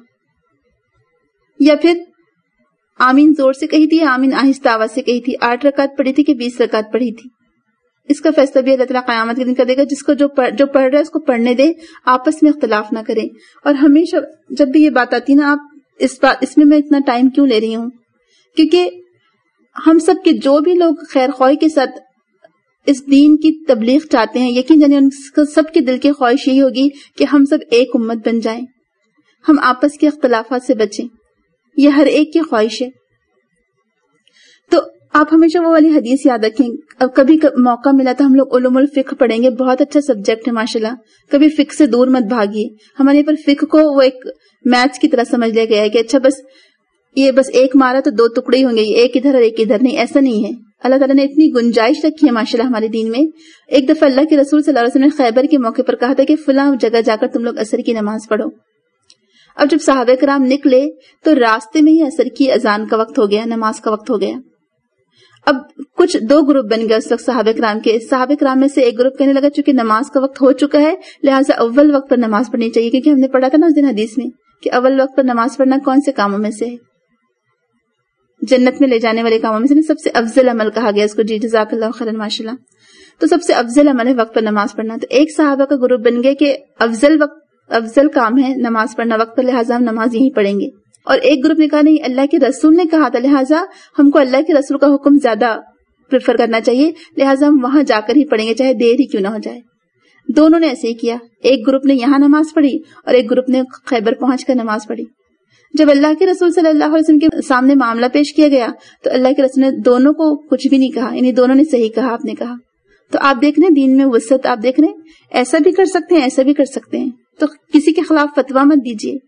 یا پھر آمین زور سے کہی تھی، آمین آہستہ آواز سے کہی تھی، آٹھ رکعت پڑھی تھی کہ بیس رکعت پڑھی تھی، اس کا فیصلہ بھی اللہ تعالیٰ قیامت کے دن کر دے گا. جس کو جو پڑھ, جو پڑھ رہا ہے اس کو پڑھنے دیں، آپس میں اختلاف نہ کریں. اور ہمیشہ جب بھی یہ بات آتی ہے نا، آپ اس بات اس میں میں اتنا ٹائم کیوں لے رہی ہوں، کیونکہ ہم سب کے جو بھی لوگ خیر خواہی کے ساتھ اس دین کی تبلیغ چاہتے ہیں، یقین جانے ان سب کے دل کی خواہش یہی ہوگی کہ ہم سب ایک امت بن جائیں، ہم آپس کے اختلافات سے بچیں. یہ ہر ایک کی خواہش ہے. تو آپ ہمیشہ وہ والی حدیث یاد رکھیں. اب کبھی موقع ملا تو ہم لوگ علوم الفقہ پڑھیں گے، بہت اچھا سبجیکٹ ہے ماشاءاللہ. کبھی فقہ سے دور مت بھاگیے. ہمارے پر فقہ کو وہ ایک میچ کی طرح سمجھ لیا گیا ہے کہ اچھا بس یہ بس ایک مارا تو دو ٹکڑے ہی ہوں گے، ایک ادھر اور ایک ادھر. نہیں، ایسا نہیں ہے. اللہ تعالیٰ نے اتنی گنجائش رکھی ہے ماشاءاللہ ہمارے دین میں. ایک دفعہ اللہ کے رسول صلی اللہ علیہ وسلم نے خیبر کے موقع پر کہا تھا کہ فلاں جگہ جا کر تم لوگ عصر کی نماز پڑھو. اب جب صحابہ کرام نکلے تو راستے میں ہی عصر کی اذان کا وقت ہو گیا، نماز کا وقت ہو گیا. اب کچھ دو گروپ بن گئے اس وقت صحابہ کرام کے. صحابہ کرام میں سے ایک گروپ کہنے لگا چونکہ نماز کا وقت ہو چکا ہے لہٰذا اول وقت پر نماز پڑھنی چاہیے، کیونکہ ہم نے پڑھا تھا نا اس دن حدیث میں کہ اول وقت پر نماز پڑھنا کون سے کاموں میں سے ہے، جنت میں لے جانے والے کاموں میں سے سب سے افضل عمل کہا گیا اس کو. جی جزاک اللہ خیرا ماشاءاللہ. تو سب سے افضل عمل ہے وقت پر نماز پڑھنا. تو ایک صحابہ کا گروپ بن گیا کہ افضل وقت افضل کام ہے نماز پڑھنا وقت پر، لہٰذا ہم نماز یہیں پڑھیں گے. اور ایک گروپ نے کہا نہیں، اللہ کے رسول نے کہا تھا لہٰذا ہم کو اللہ کے رسول کا حکم زیادہ پریفر کرنا چاہیے، لہٰذا ہم وہاں جا کر ہی پڑھیں گے چاہے دیر ہی کیوں نہ ہو جائے. دونوں نے ایسے ہی کیا. ایک گروپ نے یہاں نماز پڑھی اور ایک گروپ نے خیبر پہنچ کر نماز پڑھی. جب اللہ کے رسول صلی اللہ علیہ وسلم کے سامنے معاملہ پیش کیا گیا تو اللہ کے رسول نے دونوں کو کچھ بھی نہیں کہا، یعنی دونوں نے صحیح کہا، آپ نے کہا. تو آپ دیکھ رہے ہیں دین میں وسعت، آپ دیکھ رہے ہیں ایسا بھی کر سکتے ہیں ایسا بھی کر سکتے ہیں. تو کسی کے خلاف فتویٰ مت دیجیے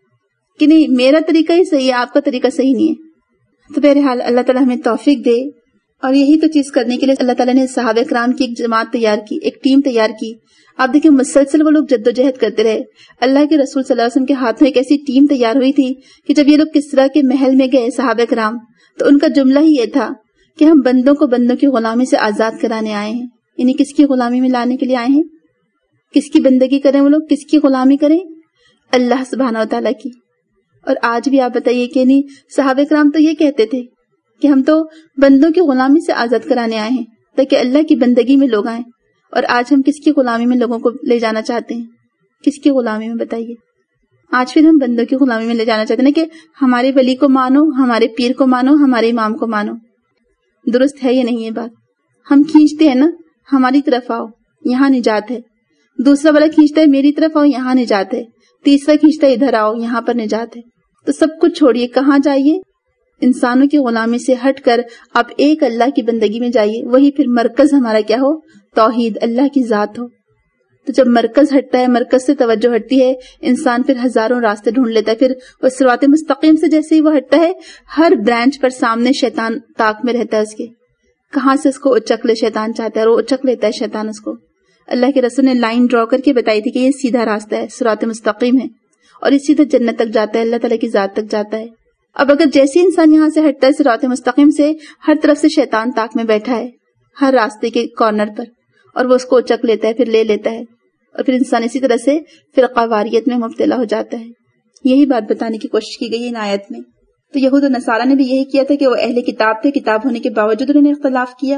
کہ نہیں میرا طریقہ ہی صحیح ہے آپ کا طریقہ صحیح نہیں ہے. تو بہرحال اللہ تعالیٰ ہمیں توفیق دے. اور یہی تو چیز کرنے کے لیے اللہ تعالیٰ نے صحابہ کرام کی ایک جماعت تیار کی، ایک ٹیم تیار کی. آپ دیکھیں مسلسل وہ لوگ جد و جہد کرتے رہے. اللہ کے رسول صلی اللہ علیہ وسلم کے ہاتھ میں ایک ایسی ٹیم تیار ہوئی تھی کہ جب یہ لوگ کسرا کے محل میں گئے صحابہ کرام تو ان کا جملہ ہی یہ تھا کہ ہم بندوں کو بندوں کی غلامی سے آزاد کرانے آئے ہیں. یعنی کس کی غلامی میں لانے کے لیے آئے ہیں؟ کس کی بندگی کریں وہ لوگ، کس کی غلامی کریں؟ اللہ سبحانہ و تعالیٰ کی. اور آج بھی آپ بتائیے کہ نہیں صحابہ کرام تو یہ کہتے تھے کہ ہم تو بندوں کی غلامی سے آزاد کرانے آئے ہیں تاکہ اللہ کی بندگی میں لوگ آئیں. اور آج ہم کس کی غلامی میں لوگوں کو لے جانا چاہتے ہیں؟ کس کی غلامی میں بتائیے؟ آج پھر ہم بندوں کی غلامی میں لے جانا چاہتے ہیں نا کہ ہمارے ولی کو مانو، ہمارے پیر کو مانو، ہمارے امام کو مانو. درست ہے یہ نہیں یہ بات؟ ہم کھینچتے ہیں نا ہماری طرف آؤ یہاں نجات ہے، دوسرا والا کھینچتا ہے میری طرف آؤ یہاں نجات ہے، تیسرا کھینچتا ہے ادھر آؤ یہاں پر نجات ہے. تو سب کچھ چھوڑیے، کہاں جائیے؟ انسانوں کی غلامی سے ہٹ کر آپ ایک اللہ کی بندگی میں جائیے. وہی پھر مرکز ہمارا کیا ہو؟ توحید، اللہ کی ذات ہو. تو جب مرکز ہٹتا ہے، مرکز سے توجہ ہٹتی ہے، انسان پھر ہزاروں راستے ڈھونڈ لیتا ہے. پھر وہ صراط مستقیم سے جیسے ہی وہ ہٹتا ہے ہر برانچ پر سامنے شیطان طاق میں رہتا ہے اس کے، کہاں سے اس کو اچک لے شیطان چاہتا ہے اور وہ اچک لیتا ہے شیطان اس کو. اللہ کے رسول نے لائن ڈرا کر کے بتائی تھی کہ یہ سیدھا راستہ ہے، صراط مستقیم ہے اور اس سیدھا جنت تک جاتا ہے، اللہ تعالیٰ کی ذات تک جاتا ہے. اب اگر جیسے انسان یہاں سے ہٹتا ہے صراط مستقیم سے، ہر طرف سے شیطان طاق میں بیٹھا ہے ہر راستے کے کارنر پر اور وہ اس کو اچک لیتا ہے، پھر لے لیتا ہے. اور پھر انسان اسی طرح سے فرقہ واریت میں مبتلا ہو جاتا ہے. یہی بات بتانے کی کوشش کی گئی ان آیت میں. تو یہود و نصارہ نے بھی یہی کیا تھا کہ وہ اہل کتاب تھے, کتاب ہونے کے باوجود انہوں نے اختلاف کیا,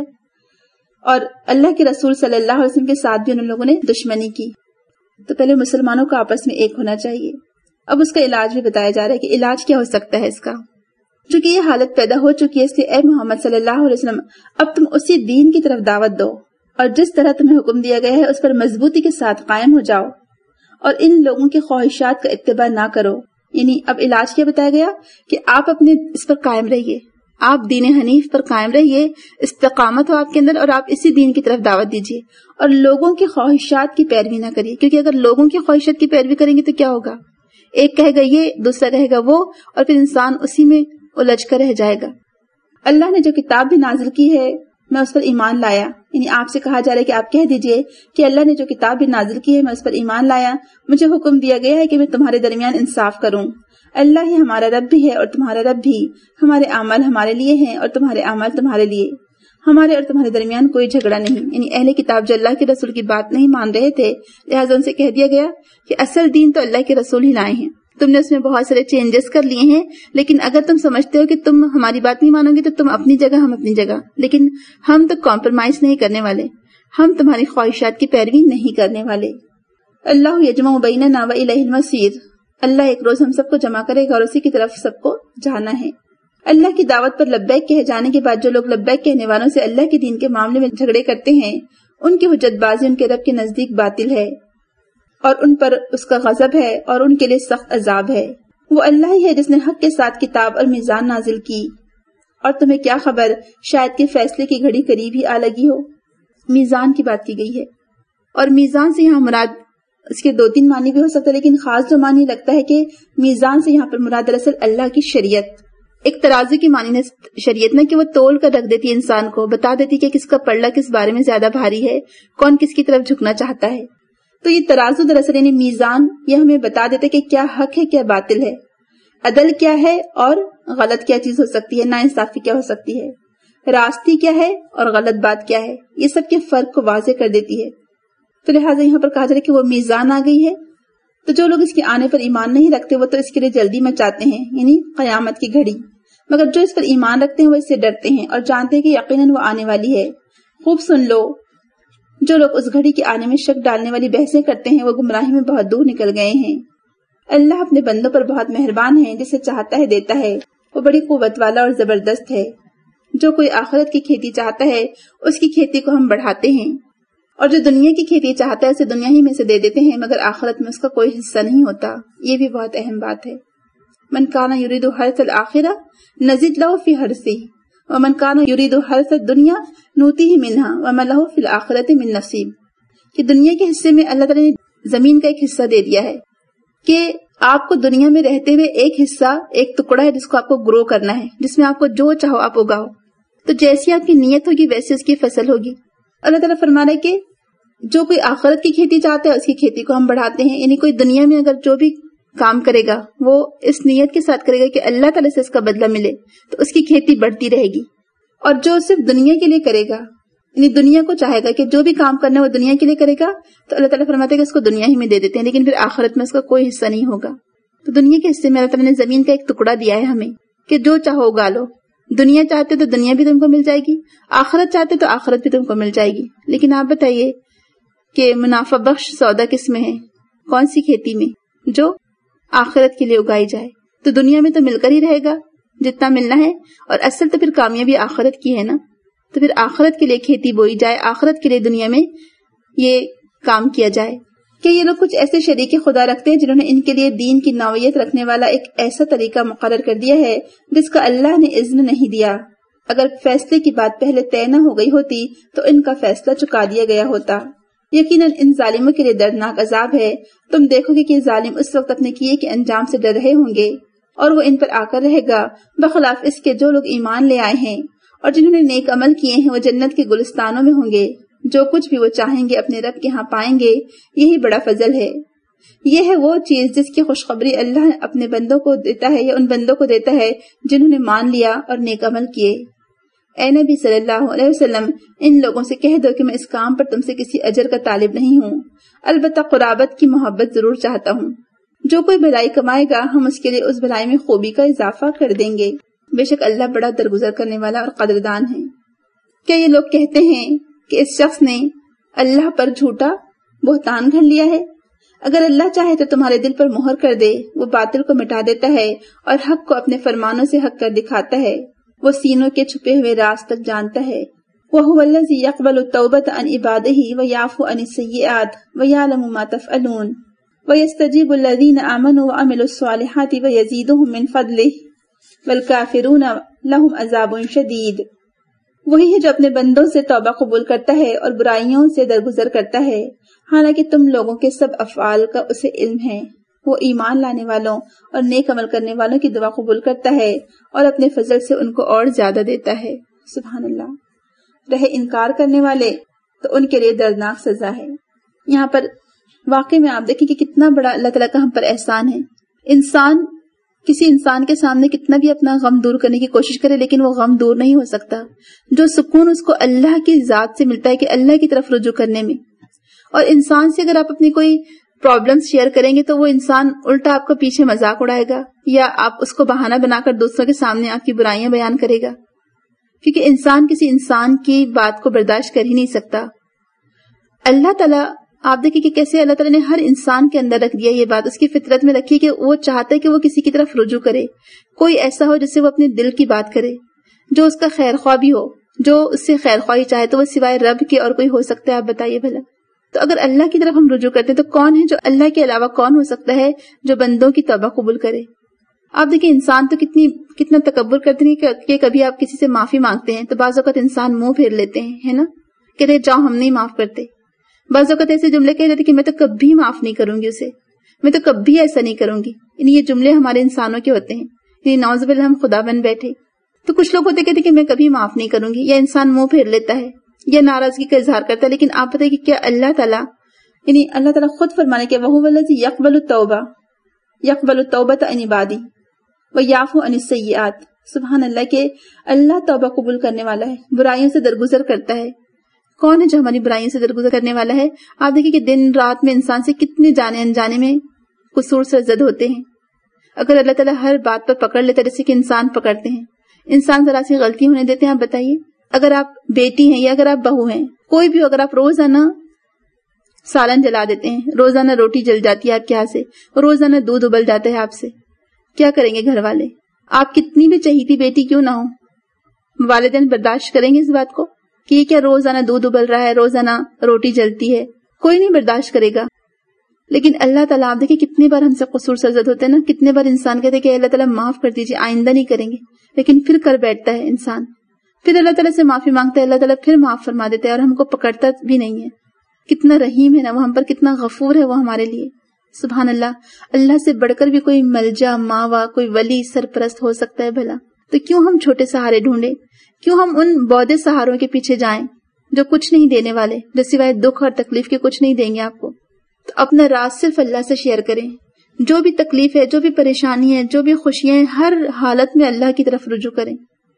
اور اللہ کے رسول صلی اللہ علیہ وسلم کے ساتھ بھی ان لوگوں نے دشمنی کی. تو پہلے مسلمانوں کو آپس میں ایک ہونا چاہیے. اب اس کا علاج بھی بتایا جا رہا ہے کہ علاج کیا ہو سکتا ہے اس کا. چونکہ یہ حالت پیدا ہو چکی ہے, اس لیے اے محمد صلی اللہ علیہ وسلم اب تم اسی دین کی طرف دعوت دو, اور جس طرح تمہیں حکم دیا گیا ہے اس پر مضبوطی کے ساتھ قائم ہو جاؤ, اور ان لوگوں کی خواہشات کا اتباع نہ کرو. یعنی اب علاج کیا بتایا گیا کہ آپ اپنے اس پر قائم رہیے, آپ دین حنیف پر قائم رہیے, استقامت ہو آپ کے اندر, اور آپ اسی دین کی طرف دعوت دیجیے, اور لوگوں کی خواہشات کی پیروی نہ کریے. کیونکہ اگر لوگوں کی خواہشات کی پیروی کریں گے تو کیا ہوگا, ایک کہے گا یہ, دوسرا کہے گا وہ, اور پھر انسان اسی میں الجھ کر رہ جائے گا. اللہ نے جو کتاب بھی نازل کی ہے میں اس پر ایمان لایا. یعنی آپ سے کہا جا رہا ہے کہ آپ کہہ دیجئے کہ اللہ نے جو کتاب بھی نازل کی ہے میں اس پر ایمان لایا. مجھے حکم دیا گیا ہے کہ میں تمہارے درمیان انصاف کروں. اللہ ہی ہمارا رب بھی ہے اور تمہارا رب بھی. ہمارے اعمال ہمارے لیے ہیں اور تمہارے اعمال تمہارے لیے. ہمارے اور تمہارے درمیان کوئی جھگڑا نہیں. یعنی اہل کتاب جو اللہ کے رسول کی بات نہیں مان رہے تھے, لہٰذا ان سے کہہ دیا گیا کہ اصل دین تو اللہ کے رسول ہی لائے ہیں. تم نے اس میں بہت سارے چینجز کر لیے ہیں, لیکن اگر تم سمجھتے ہو کہ تم ہماری بات نہیں مانو گے تو تم اپنی جگہ, ہم اپنی جگہ, لیکن ہم تو کمپرومائز نہیں کرنے والے, ہم تمہاری خواہشات کی پیروی نہیں کرنے والے. اللہ یجمع بیننا والیہ المصیر. اللہ ایک روز ہم سب کو جمع کرے گا اور اسی کی طرف سب کو جانا ہے. اللہ کی دعوت پر لبیک کہے جانے کے بعد جو لوگ لبیک کہنے والوں سے اللہ کے دین کے معاملے میں جھگڑے کرتے ہیں, ان کی حجت بازی ان کے رب کے نزدیک باطل ہے, اور ان پر اس کا غضب ہے, اور ان کے لیے سخت عذاب ہے. وہ اللہ ہی ہے جس نے حق کے ساتھ کتاب اور میزان نازل کی, اور تمہیں کیا خبر شاید کہ فیصلے کی گھڑی قریب ہی آ لگی ہو. میزان کی بات کی گئی ہے, اور میزان سے یہاں مراد اس کے دو تین معنی بھی ہو سکتا ہے, لیکن خاص جو معنی لگتا ہے کہ میزان سے یہاں پر مراد دراصل اللہ کی شریعت. ایک ترازو کی معنی شریعت نہ کہ وہ تول کر رکھ دیتی ہے, انسان کو بتا دیتی کہ کس کا پلڑا کس بارے میں زیادہ بھاری ہے, کون کس کی طرف جھکنا چاہتا ہے. تو یہ ترازو دراصل یعنی میزان, یہ ہمیں بتا دیتے کہ کیا حق ہے کیا باطل ہے, عدل کیا ہے اور غلط کیا چیز ہو سکتی ہے, ناانصافی کیا ہو سکتی ہے, راستی کیا ہے اور غلط بات کیا ہے. یہ سب کے فرق کو واضح کر دیتی ہے. تو لہٰذا یہاں پر کہا جا رہا ہے کہ وہ میزان آ گئی ہے. تو جو لوگ اس کے آنے پر ایمان نہیں رکھتے وہ تو اس کے لیے جلدی مچاتے ہیں, یعنی قیامت کی گھڑی. مگر جو اس پر ایمان رکھتے ہیں وہ اس سے ڈرتے ہیں اور جانتے ہیں کہ یقیناً وہ آنے والی ہے. خوب سن لو, جو لوگ اس گھڑی کے آنے میں شک ڈالنے والی بحثیں کرتے ہیں وہ گمراہی میں بہت دور نکل گئے ہیں. اللہ اپنے بندوں پر بہت مہربان ہے, جسے چاہتا ہے دیتا ہے. وہ بڑی قوت والا اور زبردست ہے. جو کوئی آخرت کی کھیتی چاہتا ہے اس کی کھیتی کو ہم بڑھاتے ہیں, اور جو دنیا کی کھیتی چاہتا ہے اسے دنیا ہی میں سے دے دیتے ہیں, مگر آخرت میں اس کا کوئی حصہ نہیں ہوتا. یہ بھی بہت اہم بات ہے. من کان یرید حرث الآخرہ نزد لہ فی حرثہ ومن کان یرید حرث الدنیا نؤتیہ منہا وما لہ فی الآخرۃ من نصیب. کہ دنیا کے حصے میں اللہ تعالی نے زمین کا ایک حصہ دے دیا ہے, کہ آپ کو دنیا میں رہتے ہوئے ایک حصہ, ایک ٹکڑا ہے جس کو آپ کو گرو کرنا ہے, جس میں آپ کو جو چاہو آپ اگاؤ. تو جیسی آپ کی نیت ہوگی ویسے اس کی فصل ہوگی. اللہ تعالیٰ فرما رہا ہے کہ جو کوئی آخرت کی کھیتی چاہتا ہے اس کی کھیتی کو ہم بڑھاتے ہیں. یعنی کوئی دنیا میں اگر جو بھی کام کرے گا وہ اس نیت کے ساتھ کرے گا کہ اللہ تعالیٰ سے اس کا بدلہ ملے, تو اس کی کھیتی بڑھتی رہے گی. اور جو صرف دنیا کے لیے کرے گا, یعنی دنیا کو چاہے گا کہ جو بھی کام کرنا ہے وہ دنیا کے لیے کرے گا, تو اللہ تعالیٰ فرماتے ہیں کہ اس کو دنیا ہی میں دے دیتے ہیں, لیکن پھر آخرت میں اس کا کوئی حصہ نہیں ہوگا. تو دنیا کے حصے میں اللہ تعالیٰ نے زمین کا ایک ٹکڑا دیا ہے ہمیں کہ جو چاہو اگا لو. دنیا چاہتے تو دنیا بھی تم کو مل جائے گی, آخرت چاہتے تو آخرت بھی تم کو مل جائے گی. لیکن آپ بتائیے کہ منافع بخش سودا کس میں ہے, کون سی کھیتی میں جو آخرت کے لیے اگائی جائے. تو دنیا میں تو مل کر ہی رہے گا جتنا ملنا ہے, اور اصل تو پھر کامیابی آخرت کی ہے نا. تو پھر آخرت کے لیے کھیتی بوئی جائے, آخرت کے لیے دنیا میں یہ کام کیا جائے. کہ یہ لوگ کچھ ایسے شریک خدا رکھتے ہیں جنہوں نے ان کے لیے دین کی نوعیت رکھنے والا ایک ایسا طریقہ مقرر کر دیا ہے جس کا اللہ نے اذن نہیں دیا. اگر فیصلے کی بات پہلے طے نہ ہو گئی ہوتی تو ان کا فیصلہ چکا دیا گیا ہوتا. یقیناً ان ظالموں کے لیے دردناک عذاب ہے. تم دیکھو گے کہ ظالم اس وقت اپنے کیے کے انجام سے ڈر رہے ہوں گے, اور وہ ان پر آ کر رہے گا, بخلاف اس کے جو لوگ ایمان لے آئے ہیں اور جنہوں نے نیک عمل کیے ہیں وہ جنت کے گلستانوں میں ہوں گے. جو کچھ بھی وہ چاہیں گے اپنے رب کے ہاں پائیں گے. یہی بڑا فضل ہے. یہ ہے وہ چیز جس کی خوشخبری اللہ اپنے بندوں کو دیتا ہے, یا ان بندوں کو دیتا ہے جنہوں نے مان لیا اور نیک عمل کیے. اے نبی صلی اللہ علیہ وسلم ان لوگوں سے کہہ دو کہ میں اس کام پر تم سے کسی اجر کا طالب نہیں ہوں، البتہ قرابت کی محبت ضرور چاہتا ہوں۔ جو کوئی بھلائی کمائے گا ہم اس کے لیے اس بھلائی میں خوبی کا اضافہ کر دیں گے، بے شک اللہ بڑا درگزر کرنے والا اور قدردان ہے۔ کیا یہ لوگ کہتے ہیں کہ اس شخص نے اللہ پر جھوٹا بہتان گھڑ لیا ہے؟ اگر اللہ چاہے تو تمہارے دل پر مہر کر دے، وہ باطل کو مٹا دیتا ہے اور حق کو اپنے فرمانوں سے حق کر دکھاتا ہے، وہ سینوں کے چھپے ہوئے راز تک جانتا ہے۔ وَهُوَ الَّذِي يَقْبَلُ التَّوْبَةَ عَنْ عِبَادِهِ وَيَعْفُو عَنِ السَّيِّئَاتِ وَيَعْلَمُ مَا تَفْعَلُونَ وَيَسْتَجِيبُ الَّذِينَ آمَنُوا وَعَمِلُوا الصَّالِحَاتِ وَيَزِيدُهُم مِّن فَضْلِهِ وَالْكَافِرُونَ لَهُمْ عَذَابٌ شَدِيدٌ۔ وہی ہے جو اپنے بندوں سے توبہ قبول کرتا ہے اور برائیوں سے درگزر کرتا ہے، حالانکہ تم لوگوں کے سب افعال کا اسے علم ہے۔ وہ ایمان لانے والوں اور نیک عمل کرنے والوں کی دعا قبول کرتا ہے اور اپنے فضل سے ان کو اور زیادہ دیتا ہے۔ سبحان اللہ۔ رہے انکار کرنے والے تو ان کے لیے دردناک سزا ہے۔ یہاں پر واقعی میں آپ دیکھیں کہ کتنا بڑا اللہ تعالیٰ کا ہم پر احسان ہے۔ انسان کسی انسان کے سامنے کتنا بھی اپنا غم دور کرنے کی کوشش کرے لیکن وہ غم دور نہیں ہو سکتا۔ جو سکون اس کو اللہ کی ذات سے ملتا ہے کہ اللہ کی طرف رجوع کرنے میں، اور انسان سے اگر آپ اپنی کوئی پرابلمز شیئر کریں گے تو وہ انسان الٹا آپ کا پیچھے مذاق اڑائے گا یا آپ اس کو بہانہ بنا کر دوسروں کے سامنے آپ کی برائیاں بیان کرے گا، کیونکہ انسان کسی انسان کی بات کو برداشت کر ہی نہیں سکتا۔ اللہ تعالیٰ آپ دیکھیں کہ کیسے اللہ تعالیٰ نے ہر انسان کے اندر رکھ دیا یہ بات، اس کی فطرت میں رکھی کہ وہ چاہتا ہے کہ وہ کسی کی طرف رجوع کرے، کوئی ایسا ہو جس سے وہ اپنے دل کی بات کرے، جو اس کا خیر خواہ بھی ہو، جو اس سے خیر خواہی چاہے، تو وہ سوائے رب کے اور کوئی ہو سکتا ہے؟ آپ بتائیے بھلا۔ تو اگر اللہ کی طرف ہم رجوع کرتے ہیں تو کون ہے جو اللہ کے علاوہ کون ہو سکتا ہے جو بندوں کی توبہ قبول کرے؟ آپ دیکھیں انسان تو کتنی کتنا تکبر کرتے ہیں کہ کبھی آپ کسی سے معافی مانگتے ہیں تو بعض اوقات انسان منہ پھیر لیتے ہیں، ہے نا، کہتے جاؤ ہم نہیں معاف کرتے۔ بعض اوقات ایسے جملے کہہ دیتے کہ میں تو کبھی معاف نہیں کروں گی اسے، میں تو کبھی ایسا نہیں کروں گی۔ یعنی یہ جملے ہمارے انسانوں کے ہوتے ہیں، یعنی نعوذ باللہ ہم خدا بن بیٹھے۔ تو کچھ لوگ ہوتے کہتے کہ میں کبھی معاف نہیں کروں گی، یا انسان منہ پھیر لیتا ہے یا ناراضگی کا اظہار کرتا ہے۔ لیکن آپ بتائیے کہ کیا اللہ تعالیٰ، یعنی اللہ تعالیٰ خود فرمانے کہ وَهُوَ الَّذِي يَقْبَلُ التَّوْبَةَ يَقْبَلُ التَّوْبَةَ عَنْ عِبَادِهِ وَيَعْفُو عَنِ السَّيِّئَاتِ۔ سبحان اللہ کہ اللہ توبہ قبول کرنے والا ہے، برائیوں سے درگزر کرتا ہے۔ کون ہے جو ہماری برائیوں سے درگزر کرنے والا ہے؟ آپ دیکھیں کہ دن رات میں انسان سے کتنے جانے انجانے میں قصور سرزد ہوتے ہیں۔ اگر اللہ تعالیٰ ہر بات پر پکڑ لیتا جیسے کہ انسان پکڑتے ہیں، انسان ذرا سی غلطی ہونے دیتے ہیں؟ آپ بتائیے، اگر آپ بیٹی ہیں یا اگر آپ بہو ہیں، کوئی بھی، اگر آپ روزانہ سالن جلا دیتے ہیں، روزانہ روٹی جل جاتی ہے آپ کے ہاتھ سے، روزانہ دودھ ابل جاتا ہے آپ سے، کیا کریں گے گھر والے؟ آپ کتنی بھی چہیتی بیٹی کیوں نہ ہو، والدین برداشت کریں گے اس بات کو کہ یہ کیا روزانہ دودھ ابل رہا ہے، روزانہ روٹی جلتی ہے؟ کوئی نہیں برداشت کرے گا۔ لیکن اللہ تعالیٰ آپ دیکھیں کتنے بار ہم سے قصور سرزد ہوتے ہیں نا، کتنے بار انسان کہتے ہیں کہ اللہ تعالیٰ معاف کر دیجیے، آئندہ نہیں کریں گے، لیکن پھر کر بیٹھتا ہے انسان، پھر اللہ تعالیٰ سے معافی مانگتا ہے، اللہ تعالیٰ پھر معاف فرما دیتا ہے اور ہم کو پکڑتا بھی نہیں ہے۔ کتنا رحیم ہے نا وہ ہم پر، کتنا غفور ہے وہ ہمارے لیے۔ سبحان اللہ۔ اللہ سے بڑھ کر بھی کوئی ملجا، ماوا، کوئی ولی، سرپرست ہو سکتا ہے بھلا؟ تو کیوں ہم چھوٹے سہارے ڈھونڈے؟ کیوں ہم ان بودے سہاروں کے پیچھے جائیں جو کچھ نہیں دینے والے، جو سوائے دکھ اور تکلیف کے کچھ نہیں دیں گے آپ کو؟ تو اپنا راز صرف اللہ سے شیئر کریں، جو بھی تکلیف ہے، جو بھی پریشانی ہے، جو بھی خوشیاں ہیں، ہر حالت میں اللہ کی طرف رجوع کریں،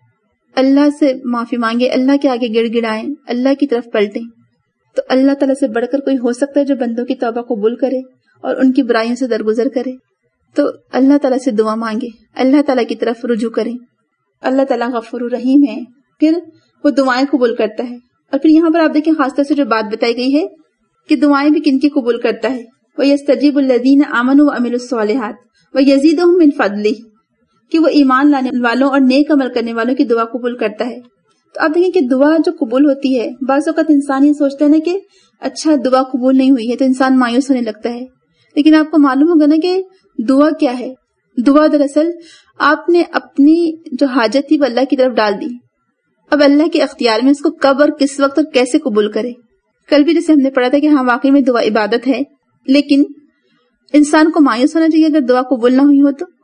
اللہ سے معافی مانگے، اللہ کے آگے گڑ گڑائیں، اللہ کی طرف پلٹیں۔ تو اللہ تعالیٰ سے بڑھ کر کوئی ہو سکتا ہے جو بندوں کی توبہ قبول کرے اور ان کی برائیوں سے درگزر کرے؟ تو اللہ تعالیٰ سے دعا مانگے، اللہ تعالیٰ کی طرف رجوع کریں۔ اللہ تعالیٰ غفور الرحیم ہے، پھر وہ دعائیں قبول کرتا ہے۔ اور پھر یہاں پر آپ دیکھیں خاص طور سے جو بات بتائی گئی ہے کہ دعائیں بھی کن کی قبول کرتا ہے، وَيَسْتَجِيبُ الَّذِينَ آمَنُوا وَعَمِلُوا الصَّالِحَاتِ وَيَزِيدُهُم مِّن فَضْلِهِ، کہ وہ ایمان لانے والوں اور نیک عمل کرنے والوں کی دعا قبول کرتا ہے۔ تو آپ دیکھیں کہ دعا جو قبول ہوتی ہے، بعض اوقات انسان یہ سوچتا ہے نا کہ اچھا دعا قبول نہیں ہوئی ہے تو انسان مایوس ہونے لگتا ہے، لیکن آپ کو معلوم ہوگا نا کہ دعا کیا ہے؟ دعا دراصل آپ نے اپنی جو حاجت تھی وہ اللہ کی طرف ڈال دی، اب اللہ کے اختیار میں اس کو کب اور کس وقت اور کیسے قبول کرے۔ کل بھی جیسے ہم نے پڑھا تھا کہ ہاں واقعی میں دعا عبادت ہے، لیکن انسان کو مایوس ہونا چاہیے اگر دعا قبول نہ ہوئی ہو تو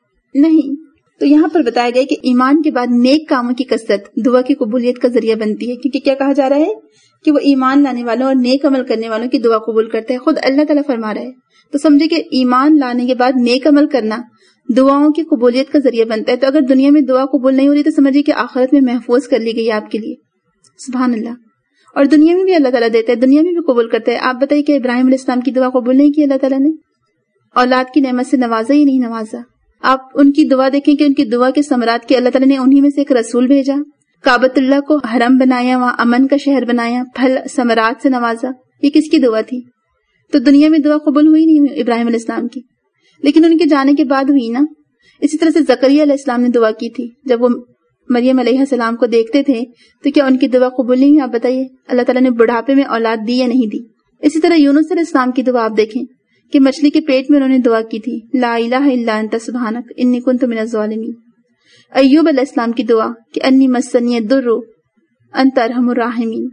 نہیں۔ تو یہاں پر بتایا گیا کہ ایمان کے بعد نیک کاموں کی کثرت دعا کی قبولیت کا ذریعہ بنتی ہے، کیونکہ کیا کہا جا رہا ہے کہ وہ ایمان لانے والوں اور نیک عمل کرنے والوں کی دعا قبول کرتا ہے، خود اللہ تعالیٰ فرما رہا ہے۔ تو سمجھے کہ ایمان لانے کے بعد نیک عمل کرنا دعاؤں کی قبولیت کا ذریعہ بنتا ہے. تو اگر دنیا میں دعا قبول نہیں ہو رہی تو سمجھیے کہ آخرت میں محفوظ کر لی گئی آپ کے لیے. سبحان اللہ. اور دنیا میں بھی اللہ تعالیٰ دیتا ہے, دنیا میں بھی قبول کرتا ہے. آپ بتائیے کہ ابراہیم علیہ السلام کی دعا قبول نہیں کی اللہ تعالیٰ نے؟ اولاد کی نعمت سے نوازا ہی نہیں نوازا. آپ ان کی دعا دیکھیں کہ ان کی دعا کے ثمرات کی اللہ تعالیٰ نے انہی میں سے ایک رسول بھیجا, کعبۃ اللہ کو حرم بنایا, وہاں امن کا شہر بنایا, پھل ثمرات سے نوازا. یہ کس کی دعا تھی؟ تو دنیا میں دعا قبول ہوئی نہیں ہوئی ابراہیم علیہ السلام کی, لیکن ان کے جانے کے بعد ہوئی نا. اسی طرح سے زکریا علیہ السلام نے دعا کی تھی, جب وہ مریم علیہ السلام کو دیکھتے تھے تو کیا ان کی دعا قبول نہیں ہوئی؟ آپ بتائیے, اللہ تعالیٰ نے بڑھاپے میں اولاد دی یا نہیں دی؟ اسی طرح یونس علیہ السلام کی دعا آپ دیکھیں کہ مچھلی کے پیٹ میں انہوں نے دعا کی تھی, لا الہ الا انت سبحانک انی کنت من الظالمین. ایوب علیہ السلام کی دعا کہ انی مسنی الضر انت ارحم الراحمین.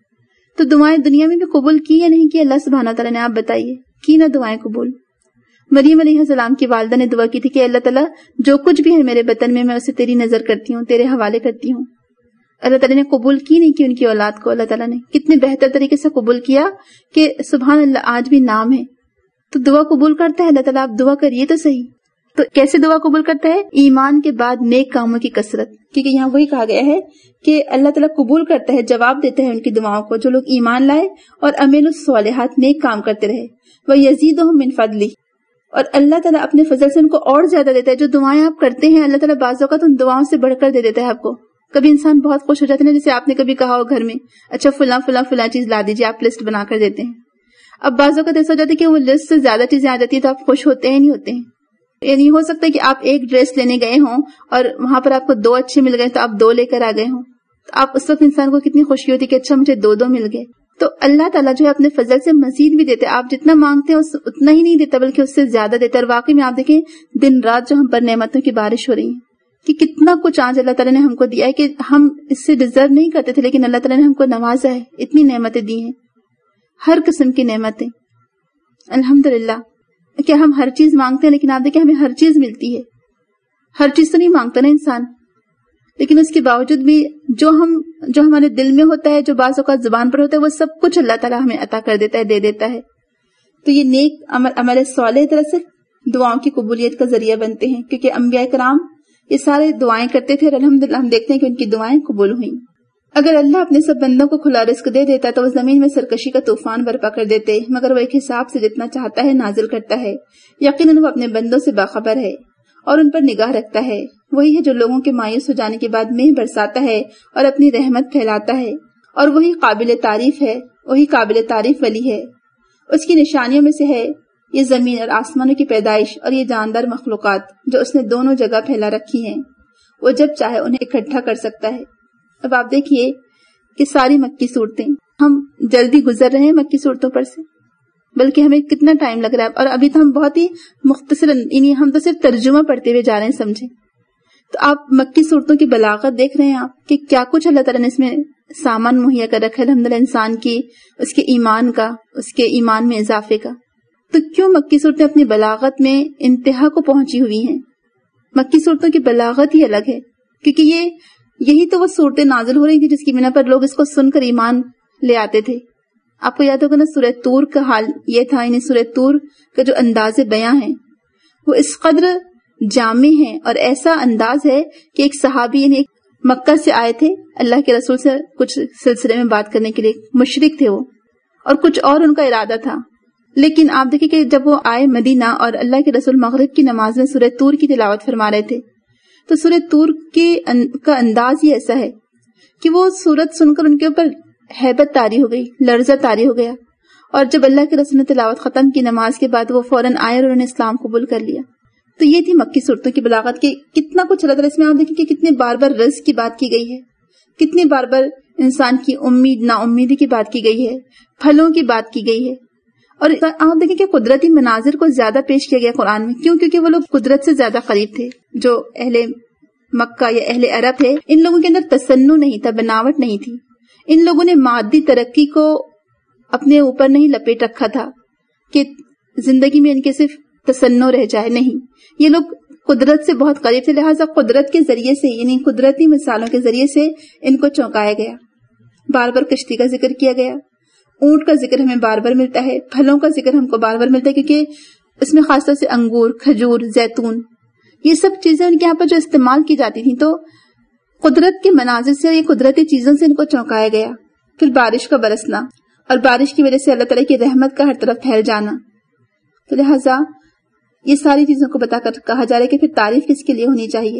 تو دعائیں دنیا میں بھی قبول کی یا نہیں کی اللہ سبحانہ تعالیٰ نے؟ آپ بتائیے, کی نہ دعائیں قبول. مریم علیہ السلام کی والدہ نے دعا کی تھی کہ اللہ تعالیٰ جو کچھ بھی ہے میرے بطن میں, میں اسے تیری نظر کرتی ہوں, تیرے حوالے کرتی ہوں. اللہ تعالیٰ نے قبول کی نہیں کی ان کی اولاد کو. اللہ تعالیٰ نے کتنے بہتر طریقے سے قبول کیا کہ سبحان اللہ آج بھی نام ہے. تو دعا قبول کرتا ہے اللہ تعالیٰ. آپ دعا کریے تو صحیح. تو کیسے دعا قبول کرتا ہے؟ ایمان کے بعد نیک کاموں کی کثرت, کیونکہ یہاں وہی کہا گیا ہے کہ اللہ تعالیٰ قبول کرتا ہے, جواب دیتا ہے ان کی دعاؤں کو جو لوگ ایمان لائے اور عملوا الصالحات نیک کام کرتے رہے. وَيَزِيدُهُم مِّن فَضْلِهِ, اور اللہ تعالیٰ اپنے فضل سے ان کو اور زیادہ دیتا ہے. جو دعائیں آپ کرتے ہیں اللہ تعالیٰ بعض اوقات ان دعاؤں سے بڑھ کر دے دیتا ہے آپ کو. کبھی انسان بہت خوش ہو جاتے ہیں, جیسے آپ نے کبھی کہا ہو گھر میں اچھا فلاں فلاں فلاں چیز لا دیجیے, آپ لسٹ بنا کر دیتے ہیں. اب بعض اوقات ایسا ہو جاتا ہے کہ وہ لسٹ سے زیادہ چیزیں آ جاتی ہیں تو آپ خوش ہوتے ہیں نہیں ہوتے ہیں. یعنی ہو سکتا ہے کہ آپ ایک ڈریس لینے گئے ہوں اور وہاں پر آپ کو دو اچھے مل گئے تو آپ دو لے کر آ گئے ہوں, تو آپ اس وقت انسان کو کتنی خوشی ہوتی ہے کہ اچھا مجھے دو دو مل گئے. تو اللہ تعالیٰ جو ہے اپنے فضل سے مزید بھی دیتے, آپ جتنا مانگتے ہیں اتنا ہی نہیں دیتا بلکہ اس سے زیادہ دیتا. اور واقعی میں آپ دیکھیں دن رات جو ہم پر نعمتوں کی بارش ہو رہی ہے کہ کتنا کچھ آج اللہ تعالیٰ نے ہم کو دیا ہے کہ ہم اس سے ڈیزرو نہیں کرتے تھے, لیکن اللہ تعالیٰ نے ہم کو نوازا ہے, اتنی نعمتیں دی ہیں, ہر قسم کی نعمتیں. الحمدللہ کہ ہم ہر چیز مانگتے ہیں لیکن آپ دیکھیں ہمیں ہر چیز ملتی ہے. ہر چیز تو نہیں مانگتا نا انسان, لیکن اس کے باوجود بھی جو ہم جو ہمارے دل میں ہوتا ہے, جو بعض اوقات زبان پر ہوتا ہے, وہ سب کچھ اللہ تعالیٰ ہمیں عطا کر دیتا ہے, دے دیتا ہے. تو یہ نیک عمل عمل صالح طرح سے دعاؤں کی قبولیت کا ذریعہ بنتے ہیں, کیونکہ انبیاء کرام یہ سارے دعائیں کرتے تھے اور الحمدللہ ہم دیکھتے ہیں کہ ان کی دعائیں قبول ہوئیں. اگر اللہ اپنے سب بندوں کو کھلا رزق دے دیتا تو وہ زمین میں سرکشی کا طوفان برپا کر دیتے, مگر وہ ایک حساب سے جتنا چاہتا ہے نازل کرتا ہے. یقیناً وہ اپنے بندوں سے باخبر ہے اور ان پر نگاہ رکھتا ہے. وہی ہے جو لوگوں کے مایوس ہو جانے کے بعد مہ برساتا ہے اور اپنی رحمت پھیلاتا ہے, اور وہی قابل تعریف ہے, وہی قابل تعریف ولی ہے. اس کی نشانیوں میں سے ہے یہ زمین اور آسمانوں کی پیدائش اور یہ جاندار مخلوقات جو اس نے دونوں جگہ پھیلا رکھی ہیں. وہ جب چاہے انہیں اکٹھا کر سکتا ہے. اب آپ دیکھیے کہ ساری مکی صورتیں, ہم جلدی گزر رہے ہیں مکی صورتوں پر سے, بلکہ ہمیں کتنا ٹائم لگ رہا ہے, اور ابھی تو ہم بہت ہی مختصر, یعنی ہم تو صرف ترجمہ پڑھتے ہوئے جا رہے ہیں, سمجھیں. تو آپ مکی صورتوں کی بلاغت دیکھ رہے ہیں آپ کہ کیا کچھ اللہ تعالیٰ نے اس میں سامان مہیا کر رکھا ہے الحمدللہ انسان کی, اس کے ایمان کا, اس کے ایمان میں اضافے کا. تو کیوں مکی صورتیں اپنی بلاغت میں انتہا کو پہنچی ہوئی ہیں؟ مکی صورتوں کی بلاغت ہی الگ ہے, کیونکہ یہ یہی تو وہ صورتیں نازل ہو رہی تھی جس کی بنا پر لوگ اس کو سن کر ایمان لے آتے تھے. آپ کو یاد ہوگا نا سورہ طور کا حال یہ تھا, یعنی سورہ طور کا جو انداز بیاں ہے وہ اس قدر جامع ہے اور ایسا انداز ہے کہ ایک صحابی یعنی ایک مکہ سے آئے تھے اللہ کے رسول سے کچھ سلسلے میں بات کرنے کے لیے, مشرک تھے وہ, اور کچھ اور ان کا ارادہ تھا. لیکن آپ دیکھیں کہ جب وہ آئے مدینہ اور اللہ کے رسول مغرب کی نماز میں سورہ طور کی تلاوت فرما رہے تھے, تو سورہ طور کے کا انداز ہی ایسا ہے کہ وہ سورت سن کر ان کے اوپر ہیبت طاری ہو گئی, لرزہ طاری ہو گیا. اور جب اللہ کے رسول نے تلاوت ختم کی نماز کے بعد وہ فوراً آئے اور انہوں نے اسلام قبول کر لیا. تو یہ تھی مکی صورتوں کی بلاغت کی کتنا کچھ اللہ تعالیٰ اس میں آپ دیکھیں کہ کتنے بار بار رزق کی بات کی گئی ہے, کتنے بار بار انسان کی امید نا امیدی کی بات کی گئی ہے, پھلوں کی بات کی گئی ہے. اور آپ دیکھیں کہ قدرتی مناظر کو زیادہ پیش کیا گیا قرآن میں, کیوں؟ کیونکہ وہ لوگ قدرت سے زیادہ قریب تھے. جو اہل مکہ یا اہل عرب ہے ان لوگوں کے اندر تسنن نہیں تھا, بناوٹ نہیں تھی. ان لوگوں نے مادی ترقی کو اپنے اوپر نہیں لپیٹ رکھا تھا کہ زندگی میں ان کے صرف تسنن رہ جائے, نہیں. یہ لوگ قدرت سے بہت قریب تھے, لہٰذا قدرت کے ذریعے سے یعنی قدرتی مثالوں کے ذریعے سے ان کو چونکایا گیا. بار بار کشتی کا ذکر کیا گیا, اونٹ کا ذکر ہمیں بار بار ملتا ہے, پھلوں کا ذکر ہم کو بار بار ملتا ہے, کیونکہ اس میں خاص طور سے انگور, کھجور, زیتون یہ سب چیزیں ان کے یہاں پر جو استعمال کی جاتی تھی، تو قدرت کے مناظر سے، یہ قدرتی چیزوں سے ان کو چونکایا گیا. پھر بارش کا برسنا اور بارش کی وجہ سے اللہ تعالیٰ کی رحمت کا ہر طرف پھیل جانا. تو لہٰذا یہ ساری چیزوں کو بتا کر کہا جا رہا ہے کہ پھر تعریف کس کے لیے ہونی چاہیے؟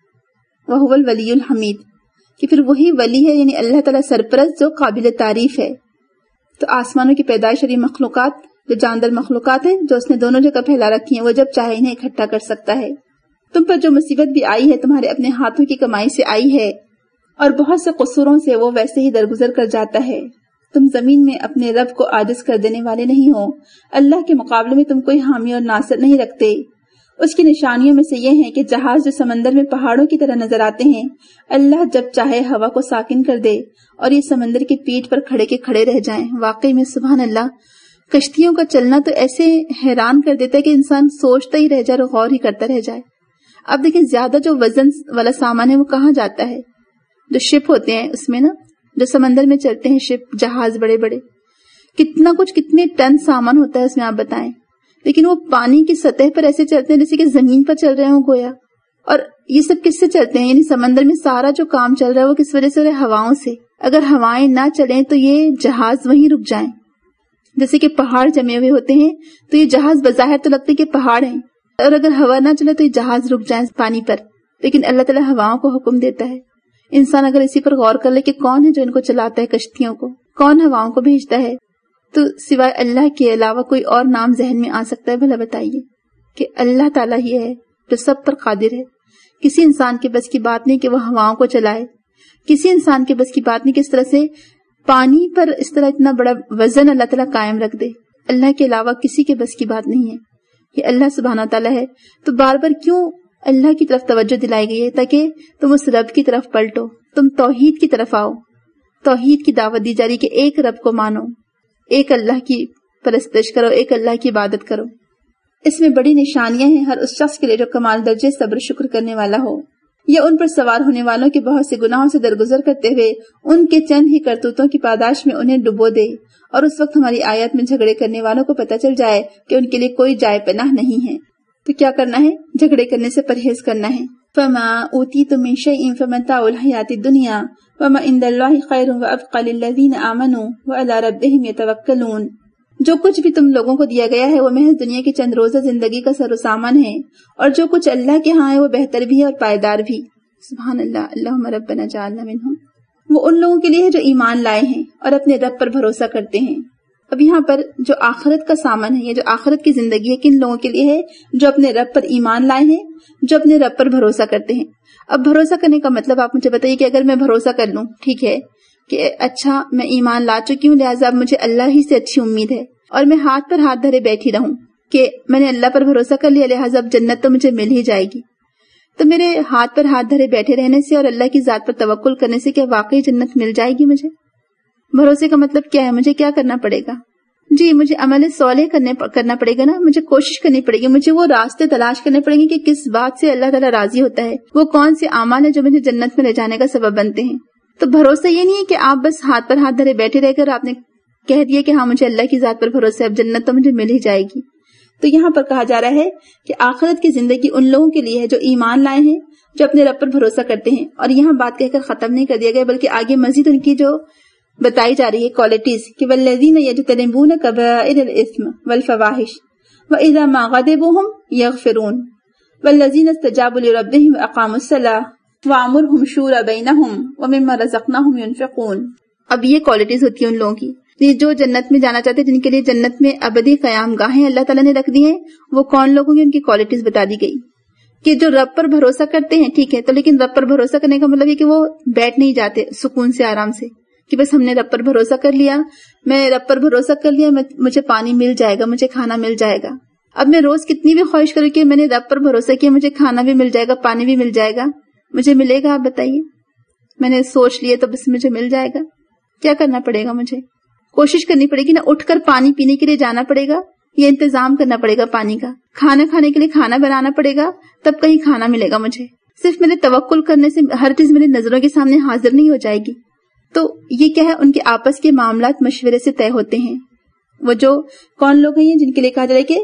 وَهُوَ الْوَلِيُّ الْحَمِيدُ، کہ پھر وہی ولی ہے، یعنی اللہ تعالیٰ سرپرست جو قابل تعریف ہے. تو آسمانوں کی پیدائش اور یہ مخلوقات جو جاندار مخلوقات ہیں جو اس نے دونوں جگہ پھیلا رکھی ہیں، وہ جب چاہے انہیں اکٹھا کر سکتا ہے. تم پر جو مصیبت بھی آئی ہے تمہارے اپنے ہاتھوں کی کمائی سے آئی ہے، اور بہت سے قصوروں سے وہ ویسے ہی درگزر کر جاتا ہے. تم زمین میں اپنے رب کو عاجز کر دینے والے نہیں ہو. اللہ کے مقابلے میں تم کوئی حامی اور ناصر نہیں رکھتے. اس کی نشانیوں میں سے یہ ہے کہ جہاز جو سمندر میں پہاڑوں کی طرح نظر آتے ہیں، اللہ جب چاہے ہوا کو ساکن کر دے اور یہ سمندر کی پیٹھ پر کھڑے کے کھڑے رہ جائیں. واقعی میں سبحان اللہ، کشتیوں کا چلنا تو ایسے حیران کر دیتا ہے کہ انسان سوچتا ہی رہ جائے اور غور ہی کرتا رہ جائے. اب دیکھیں زیادہ جو وزن والا سامان ہے وہ کہاں جاتا ہے؟ جو شپ ہوتے ہیں اس میں نا، جو سمندر میں چلتے ہیں شپ، جہاز بڑے بڑے، کتنا کچھ، کتنے ٹن سامان ہوتا ہے اس میں، آپ بتائیں. لیکن وہ پانی کی سطح پر ایسے چلتے ہیں جیسے کہ زمین پر چل رہے ہوں گویا. اور یہ سب کس سے چلتے ہیں؟ یعنی سمندر میں سارا جو کام چل رہا ہے وہ کس وجہ سے ہو رہا ہے؟ ہواؤں سے. اگر ہوائیں نہ چلیں تو یہ جہاز وہیں رک جائیں. جیسے کہ پہاڑ جمے ہوئے ہوتے ہیں تو یہ جہاز بظاہر تو لگتے کہ پہاڑ ہیں، اور اگر ہوا نہ چلے تو یہ جہاز رک جائیں پانی پر. لیکن اللہ تعالیٰ ہواؤں کو حکم دیتا ہے. انسان اگر اسی پر غور کر لے کہ کون ہے جو ان کو چلاتا ہے، کشتیوں کو کون ہواؤں کو بھیجتا ہے، تو سوائے اللہ کے علاوہ کوئی اور نام ذہن میں آ سکتا ہے؟ بھلا بتائیے کہ اللہ تعالیٰ ہی ہے جو سب پر قادر ہے. کسی انسان کے بس کی بات نہیں کہ وہ ہواؤں کو چلائے. کسی انسان کے بس کی بات نہیں کس طرح سے پانی پر اس طرح اتنا بڑا وزن اللہ تعالیٰ قائم رکھ دے. اللہ کے علاوہ کسی کے بس کی بات نہیں ہے. یہ اللہ سبحانہ تعالیٰ ہے. تو بار بار کیوں اللہ کی طرف توجہ دلائی گئی ہے؟ تاکہ تم اس رب کی طرف پلٹو، تم توحید کی طرف آؤ. توحید کی دعوت دی جا رہی کہ ایک رب کو مانو، ایک اللہ کی پرستش کرو، ایک اللہ کی عبادت کرو. اس میں بڑی نشانیاں ہیں ہر اس شخص کے لیے جو کمال درجے صبر شکر کرنے والا ہو، یا ان پر سوار ہونے والوں کے بہت سے گناہوں سے درگزر کرتے ہوئے ان کے چند ہی کرتوتوں کی پاداش میں انہیں ڈبو دے، اور اس وقت ہماری آیات میں جھگڑے کرنے والوں کو پتہ چل جائے کہ ان کے لیے کوئی جائے پناہ نہیں ہے. تو کیا کرنا ہے؟ جھگڑے کرنے سے پرہیز کرنا ہے. فما اوتیتم من شیء فمتاع الحیاۃ الدنیا وما عند اللہ خیر وابقى للذین آمنوا وعلی ربهم یتوکلون. جو کچھ بھی تم لوگوں کو دیا گیا ہے وہ محض دنیا کی چند روزہ زندگی کا سر و سامان ہے، اور جو کچھ اللہ کے ہاں ہے وہ بہتر بھی ہے اور پائیدار بھی. سبحان اللہ. اللہم ربنا جعلنا منہم. وہ ان لوگوں کے لیے ہے جو ایمان لائے ہیں اور اپنے رب پر بھروسہ کرتے ہیں. اب یہاں پر جو آخرت کا سامان ہے، یہ جو آخرت کی زندگی ہے، کن لوگوں کے لیے ہے؟ جو اپنے رب پر ایمان لائے ہیں، جو اپنے رب پر بھروسہ کرتے ہیں. اب بھروسہ کرنے کا مطلب آپ مجھے بتائیے کہ اگر میں بھروسہ کر لوں، ٹھیک ہے کہ اچھا میں ایمان لا چکی ہوں لہٰذا اب مجھے اللہ ہی سے اچھی امید ہے، اور میں ہاتھ پر ہاتھ دھرے بیٹھی رہوں کہ میں نے اللہ پر بھروسہ کر لیا لہٰذا اب جنت تو مجھے مل ہی جائے گی. تو میرے ہاتھ پر ہاتھ دھرے بیٹھے رہنے سے اور اللہ کی ذات پر توکل کرنے سے کیا واقعی جنت مل جائے گی مجھے؟ بھروسے کا مطلب کیا ہے؟ مجھے کیا کرنا پڑے گا؟ جی مجھے عمل صالح کرنے کرنا پڑے گا نا. مجھے کوشش کرنی پڑے گی، مجھے وہ راستے تلاش کرنے پڑیں گے کہ کس بات سے اللہ تعالیٰ راضی ہوتا ہے، وہ کون سے اعمال ہیں جو مجھے جنت میں لے جانے کا سبب بنتے ہیں. تو بھروسہ یہ نہیں ہے کہ آپ بس ہاتھ پر ہاتھ دھرے بیٹھے رہ کر آپ نے کہہ دیا کہ ہاں مجھے اللہ کی ذات پر بھروسہ ہے، اب جنت تو مجھے مل ہی جائے گی. تو یہاں پر کہا جا رہا ہے کہ آخرت کی زندگی ان لوگوں کے لیے ہے جو ایمان لائے ہیں، جو اپنے رب پر بھروسہ کرتے ہیں. اور یہاں بات کہہ کر ختم نہیں کر دیا گیا بلکہ آگے مزید ان کی جو بتائی جا رہی ہے کوالٹیز کہ والذین یجتنبون کبائر الاثم والفواحش واذا ما غضبوا هم یغفرون والذین استجابوا لربهم واقاموا الصلاة وامرهم شورى بینهم ومما رزقناهم ينفقون. اب یہ کوالٹیز ہوتی ہیں ان لوگوں کی جو جنت میں جانا چاہتے ہیں، جن کے لیے جنت میں ابدی قیام گاہیں اللہ تعالیٰ نے رکھ دی ہیں. وہ کون لوگوں کی؟ ان کی کوالٹیز بتا دی گئی کہ جو رب پر بھروسہ کرتے ہیں، ٹھیک ہے، تو لیکن رب پر بھروسہ کرنے کا مطلب یہ کہ وہ بیٹھ نہیں جاتے سکون سے، آرام سے، کہ بس ہم نے رب پر بھروسہ کر لیا، میں رب پر بھروسہ کر لیا، مجھے پانی مل جائے گا، مجھے کھانا مل جائے گا. اب میں روز کتنی بھی خواہش کروں کہ میں نے رب پر بھروسہ کیا، مجھے کھانا بھی مل جائے گا، پانی بھی مل جائے گا، مجھے ملے گا؟ آپ بتائیے. میں نے سوچ لیے تو بس مجھے مل جائے گا. کیا کرنا پڑے گا؟ مجھے کوشش کرنی پڑے گی نا. اٹھ کر پانی پینے کے لیے جانا پڑے گا، یہ انتظام کرنا پڑے گا پانی کا. کھانا کھانے کے لیے کھانا بنانا پڑے گا، تب کہیں کھانا ملے گا مجھے. صرف میرے توکل کرنے سے ہر چیز میری نظروں کے سامنے حاضر نہیں ہو جائے گی. تو یہ کیا ہے؟ ان کے آپس کے معاملات مشورے سے طے ہوتے ہیں. وہ جو کون لوگ ہیں جن کے لیے کہا جائے کہ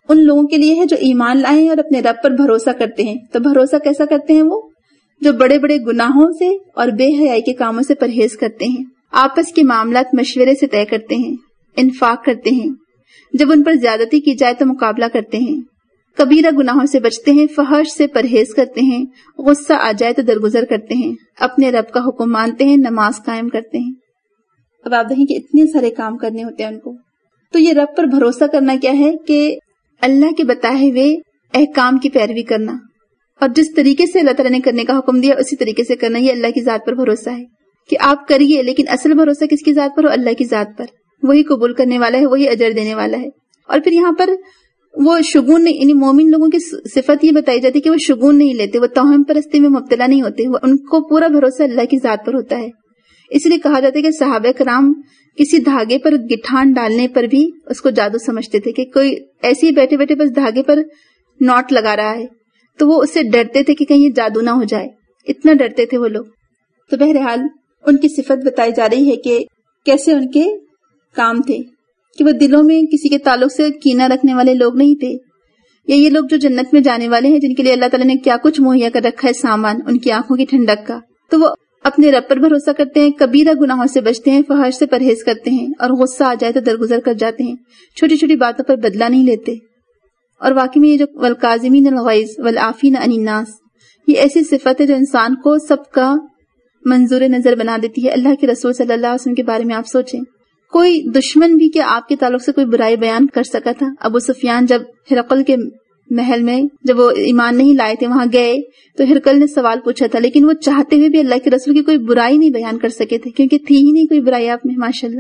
ان لوگوں کے لیے ہے جو ایمان لائے ہیں اور اپنے رب پر بھروسہ کرتے ہیں. تو بھروسہ کیسا کرتے ہیں؟ وہ جو بڑے بڑے گناہوں سے اور بے حیائی کے کاموں سے پرہیز کرتے ہیں، آپس کے معاملات مشورے سے طے کرتے ہیں، انفاق کرتے ہیں، جب ان پر زیادتی کی جائے تو مقابلہ کرتے ہیں، کبیرہ گناہوں سے بچتے ہیں، فحش سے پرہیز کرتے ہیں، غصہ آ جائے تو درگزر کرتے ہیں، اپنے رب کا حکم مانتے ہیں، نماز قائم کرتے ہیں. اب آپ دیکھیں کہ اتنے سارے کام کرنے ہوتے ہیں ان کو. تو یہ رب پر بھروسہ کرنا کیا ہے کہ اللہ کے بتائے ہوئے احکام کی پیروی کرنا، اور جس طریقے سے اللہ تعالیٰ نے کرنے کا حکم دیا اسی طریقے سے کرنا. یہ اللہ کی ذات پر بھروسہ ہے کہ آپ کریے، لیکن اصل بھروسہ کس کی ذات پر ہو؟ اللہ کی ذات پر. وہی قبول کرنے والا ہے، وہی اجر دینے والا ہے. اور پھر یہاں پر وہ شگون نہیں، یعنی مومن لوگوں کی صفت یہ بتائی جاتی ہے کہ وہ شگون نہیں لیتے، وہ توہم پرستی میں مبتلا نہیں ہوتے، وہ ان کو پورا بھروسہ اللہ کی ذات پر ہوتا ہے. اس لیے کہا جاتا ہے کہ صحابہ کرام کسی دھاگے پر گٹھان ڈالنے پر بھی اس کو جادو سمجھتے تھے، کہ کوئی ایسے ہی بیٹھے بیٹھے بس دھاگے پر نوٹ لگا رہا ہے تو وہ اس سے ڈرتے تھے کہ کہیں یہ جادو نہ ہو جائے، اتنا ڈرتے تھے وہ لوگ. تو بہرحال ان کی صفت بتائی جا رہی ہے کہ کیسے ان کے کام تھے، کہ وہ دلوں میں کسی کے تعلق سے کینہ رکھنے والے لوگ نہیں تھے. یا یہ لوگ جو جنت میں جانے والے ہیں، جن کے لیے اللہ تعالیٰ نے کیا کچھ مہیا کر رکھا ہے سامان، ان کی آنکھوں کی ٹھنڈک کا، تو وہ اپنے رب پر بھروسہ کرتے ہیں، کبیرہ گناہوں سے بچتے ہیں، فحش سے پرہیز کرتے ہیں، اور غصہ آ جائے تو درگزر کر جاتے ہیں، چھوٹی چھوٹی باتوں پر بدلہ نہیں لیتے. اور واقعی میں یہ جو والکاظمین الغیظ والعافین عن الناس، یہ ایسی صفت ہے جو انسان کو سب کا منظور نظر بنا دیتی ہے. اللہ کے رسول صلی اللہ علیہ وسلم کے بارے میں آپ سوچیں، کوئی دشمن بھی کیا آپ کے تعلق سے کوئی برائی بیان کر سکا تھا؟ ابو سفیان جب ہرقل کے محل میں جب وہ ایمان نہیں لائے تھے وہاں گئے تو ہرقل نے سوال پوچھا تھا، لیکن وہ چاہتے ہوئے بھی اللہ کے رسول کی کوئی برائی نہیں بیان کر سکے تھے، کیونکہ تھی ہی نہیں کوئی برائی آپ میں. ماشاءاللہ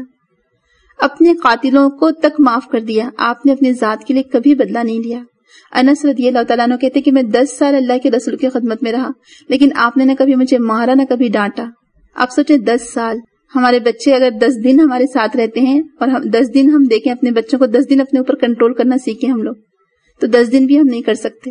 اپنے قاتلوں کو تک معاف کر دیا، آپ نے اپنی ذات کے لیے کبھی بدلہ نہیں لیا. انس رضی اللہ تعالیٰ عنہ کہتے کہ میں دس سال اللہ کے رسول کی خدمت میں رہا، لیکن آپ نے نہ کبھی مجھے مارا نہ کبھی ڈانٹا. آپ سوچیں دس سال. ہمارے بچے اگر دس دن ہمارے ساتھ رہتے ہیں اور ہم دس دن ہم دیکھیں اپنے بچوں کو دس دن اپنے اوپر کنٹرول کرنا سیکھیں ہم لوگ، تو دس دن بھی ہم نہیں کر سکتے.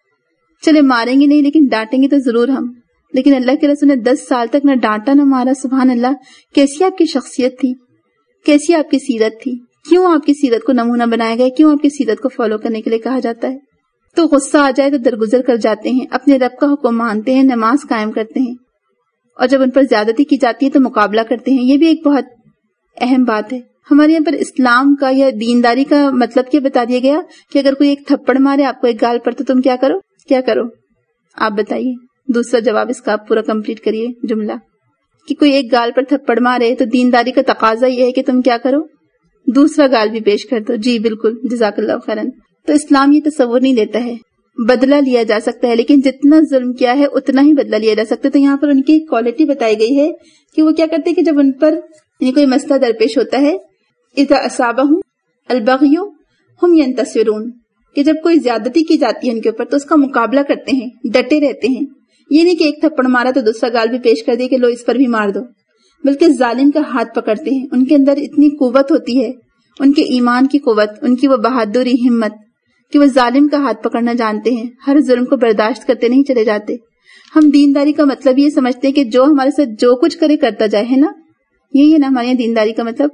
چلے ماریں گے نہیں لیکن ڈانٹیں گے تو ضرور ہم. لیکن اللہ کے رسول نے دس سال تک نہ ڈانٹا نہ مارا. سبحان اللہ، کیسی آپ کی شخصیت تھی، کیسی آپ کی سیرت تھی. کیوں آپ کی سیرت کو نمونہ بنایا گیا، کیوں آپ کی سیرت کو فالو کرنے کے لیے کہا جاتا ہے. تو غصہ آ جائے تو درگزر کر جاتے ہیں، اپنے رب کا حکم مانتے ہیں، نماز قائم کرتے ہیں، اور جب ان پر زیادتی کی جاتی ہے تو مقابلہ کرتے ہیں. یہ بھی ایک بہت اہم بات ہے. ہمارے یہاں پر اسلام کا یا دینداری کا مطلب کیا بتا دیا گیا کہ اگر کوئی ایک تھپڑ مارے، آپ کو ایک گال پر، تو تم کیا کرو کیا کرو آپ بتائیے. دوسرا جواب اس کا آپ پورا کمپلیٹ کریے جملہ، کہ کوئی ایک گال پر تھپڑ مارے تو دینداری کا تقاضا یہ ہے کہ تم کیا کرو، دوسرا گال بھی پیش کر دو. جی بالکل، جزاک اللہ خیرن. تو اسلام یہ تصور نہیں دیتا ہے بدلہ لیا جا سکتا ہے، لیکن جتنا ظلم کیا ہے اتنا ہی بدلہ لیا جا سکتا ہے. تو یہاں پر ان کی کوالٹی بتائی گئی ہے کہ وہ کیا کرتے ہیں کہ جب ان پر یعنی کوئی مسئلہ درپیش ہوتا ہے، اذا اصابہم البغی ہم ینتصرون، کہ جب کوئی زیادتی کی جاتی ہے ان کے اوپر تو اس کا مقابلہ کرتے ہیں، ڈٹے رہتے ہیں. یہ نہیں کہ ایک تھپڑ مارا تو دوسرا گال بھی پیش کر دیا کہ لو اس پر بھی مار دو، بلکہ ظالم کا ہاتھ پکڑتے ہیں. ان کے اندر اتنی قوت ہوتی ہے، ان کے ایمان کی قوت، ان کی وہ بہادری، ہمت، کہ وہ ظالم کا ہاتھ پکڑنا جانتے ہیں، ہر ظلم کو برداشت کرتے نہیں چلے جاتے. ہم دینداری کا مطلب یہ سمجھتے ہیں کہ جو ہمارے ساتھ جو کچھ کرے کرتا جائے، ہے نا، یہی ہے نا ہمارے یہاں دینداری کا مطلب،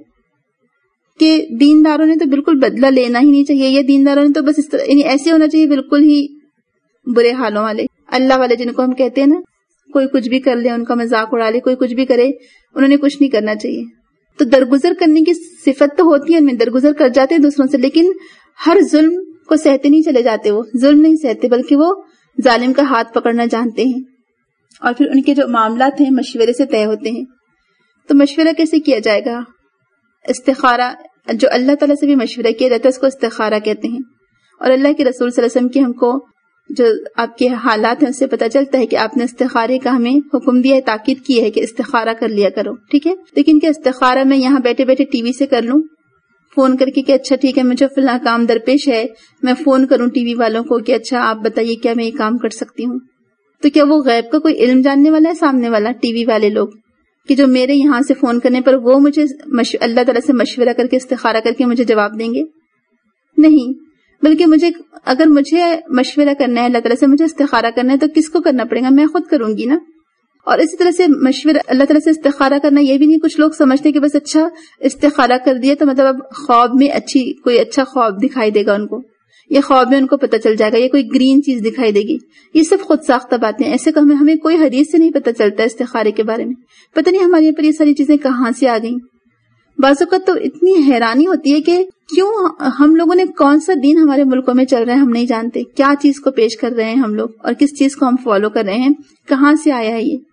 کہ دینداروں نے تو بالکل بدلہ لینا ہی نہیں چاہیے. یہ دینداروں نے تو بس اس طرح یعنی ایسے ہونا چاہیے بالکل ہی برے حالوں والے، اللہ والے جن کو ہم کہتے ہیں نا، کوئی کچھ بھی کر لے، ان کا مذاق اڑا لے، کوئی کچھ بھی کرے، انہوں نے کچھ نہیں کرنا چاہیے. تو درگزر کرنے کی صفت تو ہوتی ہے ان میں، درگزر کر جاتے ہیں دوسروں سے، لیکن ہر ظلم کو سہتے نہیں چلے جاتے. وہ ظلم نہیں سہتے بلکہ وہ ظالم کا ہاتھ پکڑنا جانتے ہیں. اور پھر ان کے جو معاملات ہیں مشورے سے طے ہوتے ہیں. تو مشورہ کیسے کیا جائے گا؟ استخارہ، جو اللہ تعالیٰ سے بھی مشورہ کیا جاتا ہے اس کو استخارہ کہتے ہیں. اور اللہ کے رسول صلی اللہ علیہ وسلم کی ہم کو جو آپ کے حالات ہیں اس سے پتہ چلتا ہے کہ آپ نے استخارے کا ہمیں حکم دیا ہے، تاکید کی ہے کہ استخارہ کر لیا کرو. ٹھیک ہے، لیکن کیا استخارہ میں یہاں بیٹھے بیٹھے ٹی وی سے کر لوں، فون کر کے کہ اچھا ٹھیک ہے مجھے فلاں کام درپیش ہے، میں فون کروں ٹی وی والوں کو کہ اچھا آپ بتائیے کیا میں یہ کام کر سکتی ہوں. تو کیا وہ غیب کا کوئی علم جاننے والا ہے سامنے والا ٹی وی والے لوگ، کہ جو میرے یہاں سے فون کرنے پر وہ مجھے مش... اللہ تعالیٰ سے مشورہ کر کے استخارہ کر کے مجھے جواب دیں گے؟ نہیں، بلکہ مجھے اگر مجھے مشورہ کرنا ہے اللہ تعالیٰ سے، مجھے استخارہ کرنا ہے تو کس کو کرنا پڑے گا؟ میں خود کروں گی نا. اور اسی طرح سے مشورہ اللہ تعالیٰ سے استخارہ کرنا یہ بھی نہیں، کچھ لوگ سمجھتے کہ بس اچھا استخارہ کر دیا تو مطلب اب خواب میں اچھی کوئی اچھا خواب دکھائی دے گا ان کو، یا خواب میں ان کو پتہ چل جائے گا، یا کوئی گرین چیز دکھائی دے گی. یہ سب خود ساختہ باتیں. ایسے کہ ہمیں ہمیں کوئی حدیث سے نہیں پتہ چلتا استخارے کے بارے میں. پتہ نہیں ہمارے یہاں پر یہ ساری چیزیں کہاں سے آ گئیں. بعض اوقات تو اتنی حیرانی ہوتی ہے کہ کیوں ہم لوگوں نے کون سا دین ہمارے ملکوں میں چل رہا ہے ہم نہیں جانتے، کیا چیز کو پیش کر رہے ہیں ہم لوگ اور کس چیز کو ہم فالو کر رہے ہیں، کہاں سے آیا ہے یہ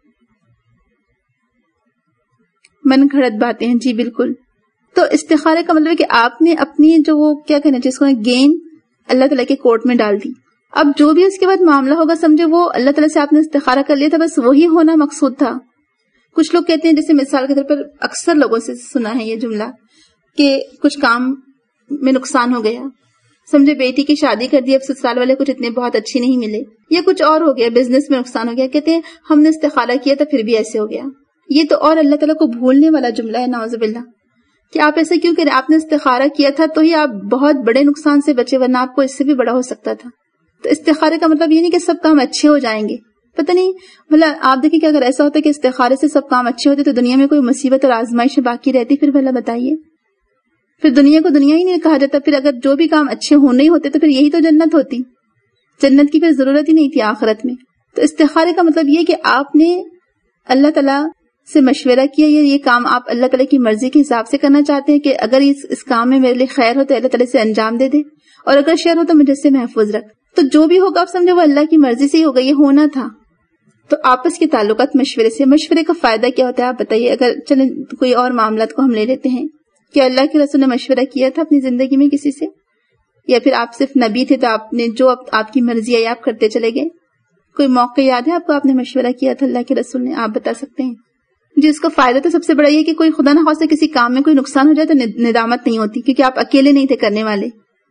من گھڑت باتیں ہیں. جی بالکل. تو استخارے کا مطلب ہے کہ آپ نے اپنی جو وہ کیا کہنا جس کو گین اللہ تعالیٰ کے کورٹ میں ڈال دی. اب جو بھی اس کے بعد معاملہ ہوگا سمجھے وہ اللہ تعالیٰ سے آپ نے استخارہ کر لیا تھا، بس وہی ہونا مقصود تھا. کچھ لوگ کہتے ہیں، جیسے مثال کے طور پر اکثر لوگوں سے سنا ہے یہ جملہ کہ کچھ کام میں نقصان ہو گیا، سمجھے بیٹی کی شادی کر دی، اب سسرال والے کچھ اتنے بہت اچھی نہیں ملے، یا کچھ اور ہو گیا، بزنس میں نقصان ہو گیا، کہتے ہیں ہم نے استخارہ کیا تھا پھر بھی ایسے ہو گیا. یہ تو اور اللہ تعالیٰ کو بھولنے والا جملہ ہے، نعوذ باللہ. کہ آپ ایسا کیوں کریں؟ آپ نے استخارہ کیا تھا تو ہی آپ بہت بڑے نقصان سے بچے، ورنہ آپ کو اس سے بھی بڑا ہو سکتا تھا. تو استخارے کا مطلب یہ نہیں کہ سب کام اچھے ہو جائیں گے. پتہ نہیں بھلا آپ دیکھیں کہ اگر ایسا ہوتا کہ استخارے سے سب کام اچھے ہوتے تو دنیا میں کوئی مصیبت اور آزمائش باقی رہتی؟ پھر بھلا بتائیے، پھر دنیا کو دنیا ہی نہیں کہا جاتا. پھر اگر جو بھی کام اچھے ہونے ہی ہوتے تو پھر یہی تو جنت ہوتی. جنت کی پھر ضرورت ہی نہیں تھی آخرت میں. تو استخارے کا مطلب یہ کہ آپ نے اللہ تعالیٰ سے مشورہ کیا، یہ یہ کام آپ اللہ تعالیٰ کی مرضی کے حساب سے کرنا چاہتے ہیں کہ اگر اس, اس کام میں میرے لیے خیر ہو تو اللہ تعالیٰ سے انجام دے دے، اور اگر شر ہو تو مجھے اس سے محفوظ رکھ. تو جو بھی ہوگا آپ سمجھو وہ اللہ کی مرضی سے ہی ہوگا، یہ ہونا تھا. تو آپس کے تعلقات مشورے سے. مشورے کا فائدہ کیا ہوتا ہے آپ بتائیے؟ اگر چلیں کوئی اور معاملات کو ہم لے لیتے ہیں کہ اللہ کے رسول نے مشورہ کیا تھا اپنی زندگی میں کسی سے، یا پھر آپ صرف نبی تھے تو آپ نے جو آپ کی مرضی آئی آپ کرتے چلے گئے. کوئی موقع یاد ہے آپ کو آپ نے مشورہ کیا تھا اللہ کے رسول نے؟ آپ بتا سکتے ہیں. جی اس کا فائدہ تو سب سے بڑا یہ کہ کوئی خدا نہ خواستہ کسی کام میں کوئی نقصان ہو جائے تو ندامت نہیں ہوتی، کیونکہ آپ اکیلے نہیں تھے کرنے والے.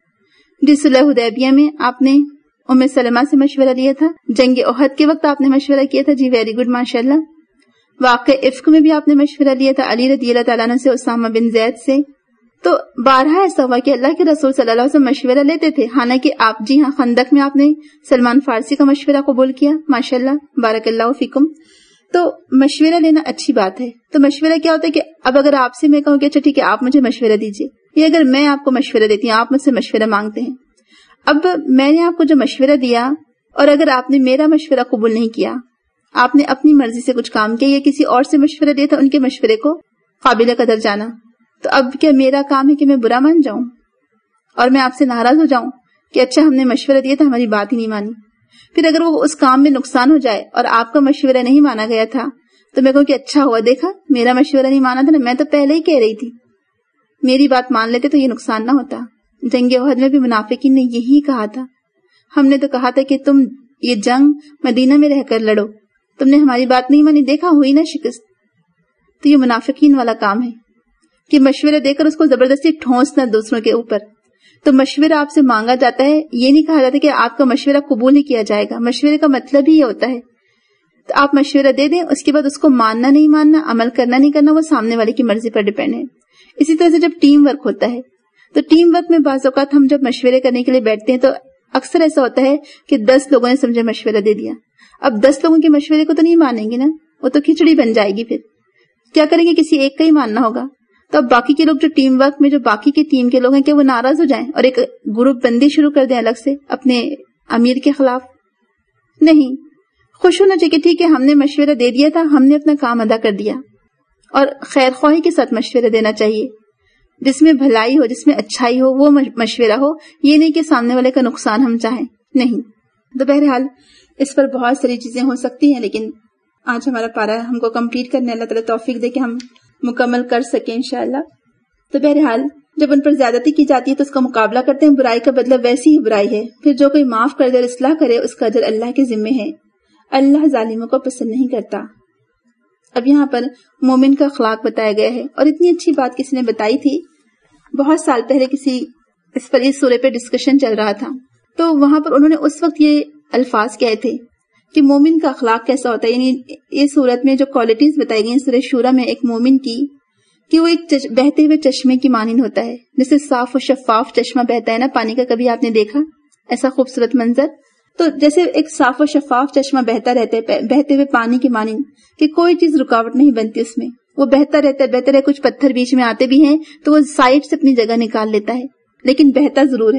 جی صلح حدیبیہ میں آپ نے ام سلمہ سے مشورہ لیا تھا. جنگ احد کے وقت آپ نے مشورہ کیا تھا. جی ویری گڈ، ماشاء اللہ. واقع افک میں بھی آپ نے مشورہ لیا تھا علی رضی اللہ تعالیٰ عنہ سے، اسامہ بن زید سے. تو بارہا ایسا ہوا کہ اللہ کے رسول صلی اللہ علیہ وسلم مشورہ لیتے تھے. حالانکہ آپ جی ہاں خندق میں آپ نے سلمان فارسی کا مشورہ قبول کیا. ماشاء اللہ، بارک اللہ فیکم. تو مشورہ لینا اچھی بات ہے. تو مشورہ کیا ہوتا ہے کہ اب اگر آپ سے میں کہوں کہ اچھا ٹھیک ہے آپ مجھے مشورہ دیجیے، یا اگر میں آپ کو مشورہ دیتی ہوں آپ مجھ سے مشورہ مانگتے ہیں. اب میں نے آپ کو جو مشورہ دیا اور اگر آپ نے میرا مشورہ قبول نہیں کیا، آپ نے اپنی مرضی سے کچھ کام کیا یا کسی اور سے مشورہ دیا تھا ان کے مشورے کو قابل قدر جانا، تو اب کیا میرا کام ہے کہ میں برا مان جاؤں اور میں آپ سے ناراض ہو جاؤں کہ اچھا ہم نے مشورہ دیا تھا ہماری بات ہی نہیں مانی؟ پھر اگر وہ اس کام میں نقصان ہو جائے اور آپ کا مشورہ نہیں مانا گیا تھا تو میں کہوں کہ اچھا ہوا، دیکھا میرا مشورہ نہیں مانا تھا نا، میں تو پہلے ہی کہہ رہی تھی، میری بات مان لیتے تو یہ نقصان نہ ہوتا. جنگ احد میں بھی منافقین نے یہی کہا تھا. ہم نے تو کہا تھا کہ تم یہ جنگ مدینہ میں رہ کر لڑو، تم نے ہماری بات نہیں مانی، دیکھا ہوئی نا شکست. تو یہ منافقین والا کام ہے کہ مشورہ دے کر اس کو زبردستی ٹھونسنا دوسروں کے اوپر. تو مشورہ آپ سے مانگا جاتا ہے، یہ نہیں کہا جاتا کہ آپ کا مشورہ قبول نہیں کیا جائے گا. مشورے کا مطلب ہی یہ ہوتا ہے تو آپ مشورہ دے دیں، اس کے بعد اس کو ماننا نہیں ماننا، عمل کرنا نہیں کرنا، وہ سامنے والے کی مرضی پر ڈیپینڈ ہے. اسی طرح سے جب ٹیم ورک ہوتا ہے تو ٹیم ورک میں بعض اوقات ہم جب مشورے کرنے کے لیے بیٹھتے ہیں تو اکثر ایسا ہوتا ہے کہ دس لوگوں نے سمجھے مشورہ دے دیا. اب دس لوگوں کے مشورے کو تو نہیں مانیں گے نا، وہ تو کھچڑی بن جائے گی. پھر کیا کریں گے؟ کسی ایک کا ہی ماننا ہوگا. تو اب باقی کے لوگ جو ٹیم ورک میں جو باقی کے ٹیم کے لوگ ہیں، کہ وہ ناراض ہو جائیں اور ایک گروپ بندی شروع کر دیں الگ سے اپنے امیر کے خلاف؟ نہیں، خوش ہونا چاہیے کہ ٹھیک ہے ہم نے مشورہ دے دیا تھا، ہم نے اپنا کام ادا کر دیا. اور خیر خواہی کے ساتھ مشورہ دینا چاہیے، جس میں بھلائی ہو، جس میں اچھائی ہو، وہ مشورہ ہو. یہ نہیں کہ سامنے والے کا نقصان ہم چاہیں، نہیں. تو بہرحال اس پر بہت ساری چیزیں ہو سکتی ہیں، لیکن آج ہمارا پارا ہم کو کمپلیٹ کرنے اللہ تعالیٰ توفیق دے کہ ہم مکمل کر سکیں انشاءاللہ. تو بہرحال جب ان پر زیادتی کی جاتی ہے تو اس کا مقابلہ کرتے ہیں. برائی کا بدلہ ویسی ہی برائی ہے. پھر جو کوئی معاف کر دے اور اصلاح کرے اس کا اجر اللہ کے ذمے ہے. اللہ ظالموں کو پسند نہیں کرتا. اب یہاں پر مومن کا اخلاق بتایا گیا ہے، اور اتنی اچھی بات کسی نے بتائی تھی بہت سال پہلے، کسی اس پر اس سورے پہ ڈسکشن چل رہا تھا، تو وہاں پر انہوں نے اس وقت یہ الفاظ کہے تھے کہ مومن کا اخلاق کیسا ہوتا ہے. یعنی اس صورت میں جو کوالٹیز بتائی گئی سورہ شورى میں ایک مومن کی، کہ وہ ایک بہتے ہوئے چشمے کی مانند ہوتا ہے. جیسے صاف و شفاف چشمہ بہتا ہے نا پانی کا، کبھی آپ نے دیکھا ایسا خوبصورت منظر؟ تو جیسے ایک صاف و شفاف چشمہ بہتا رہتا ہے بہتے ہوئے پانی کی مانند، کہ کوئی چیز رکاوٹ نہیں بنتی اس میں، وہ بہتا رہتا ہے بہتا رہتا. کچھ پتھر بیچ میں آتے بھی ہیں تو وہ سائڈ سے اپنی جگہ نکال لیتا ہے، لیکن بہتا ضرور ہے.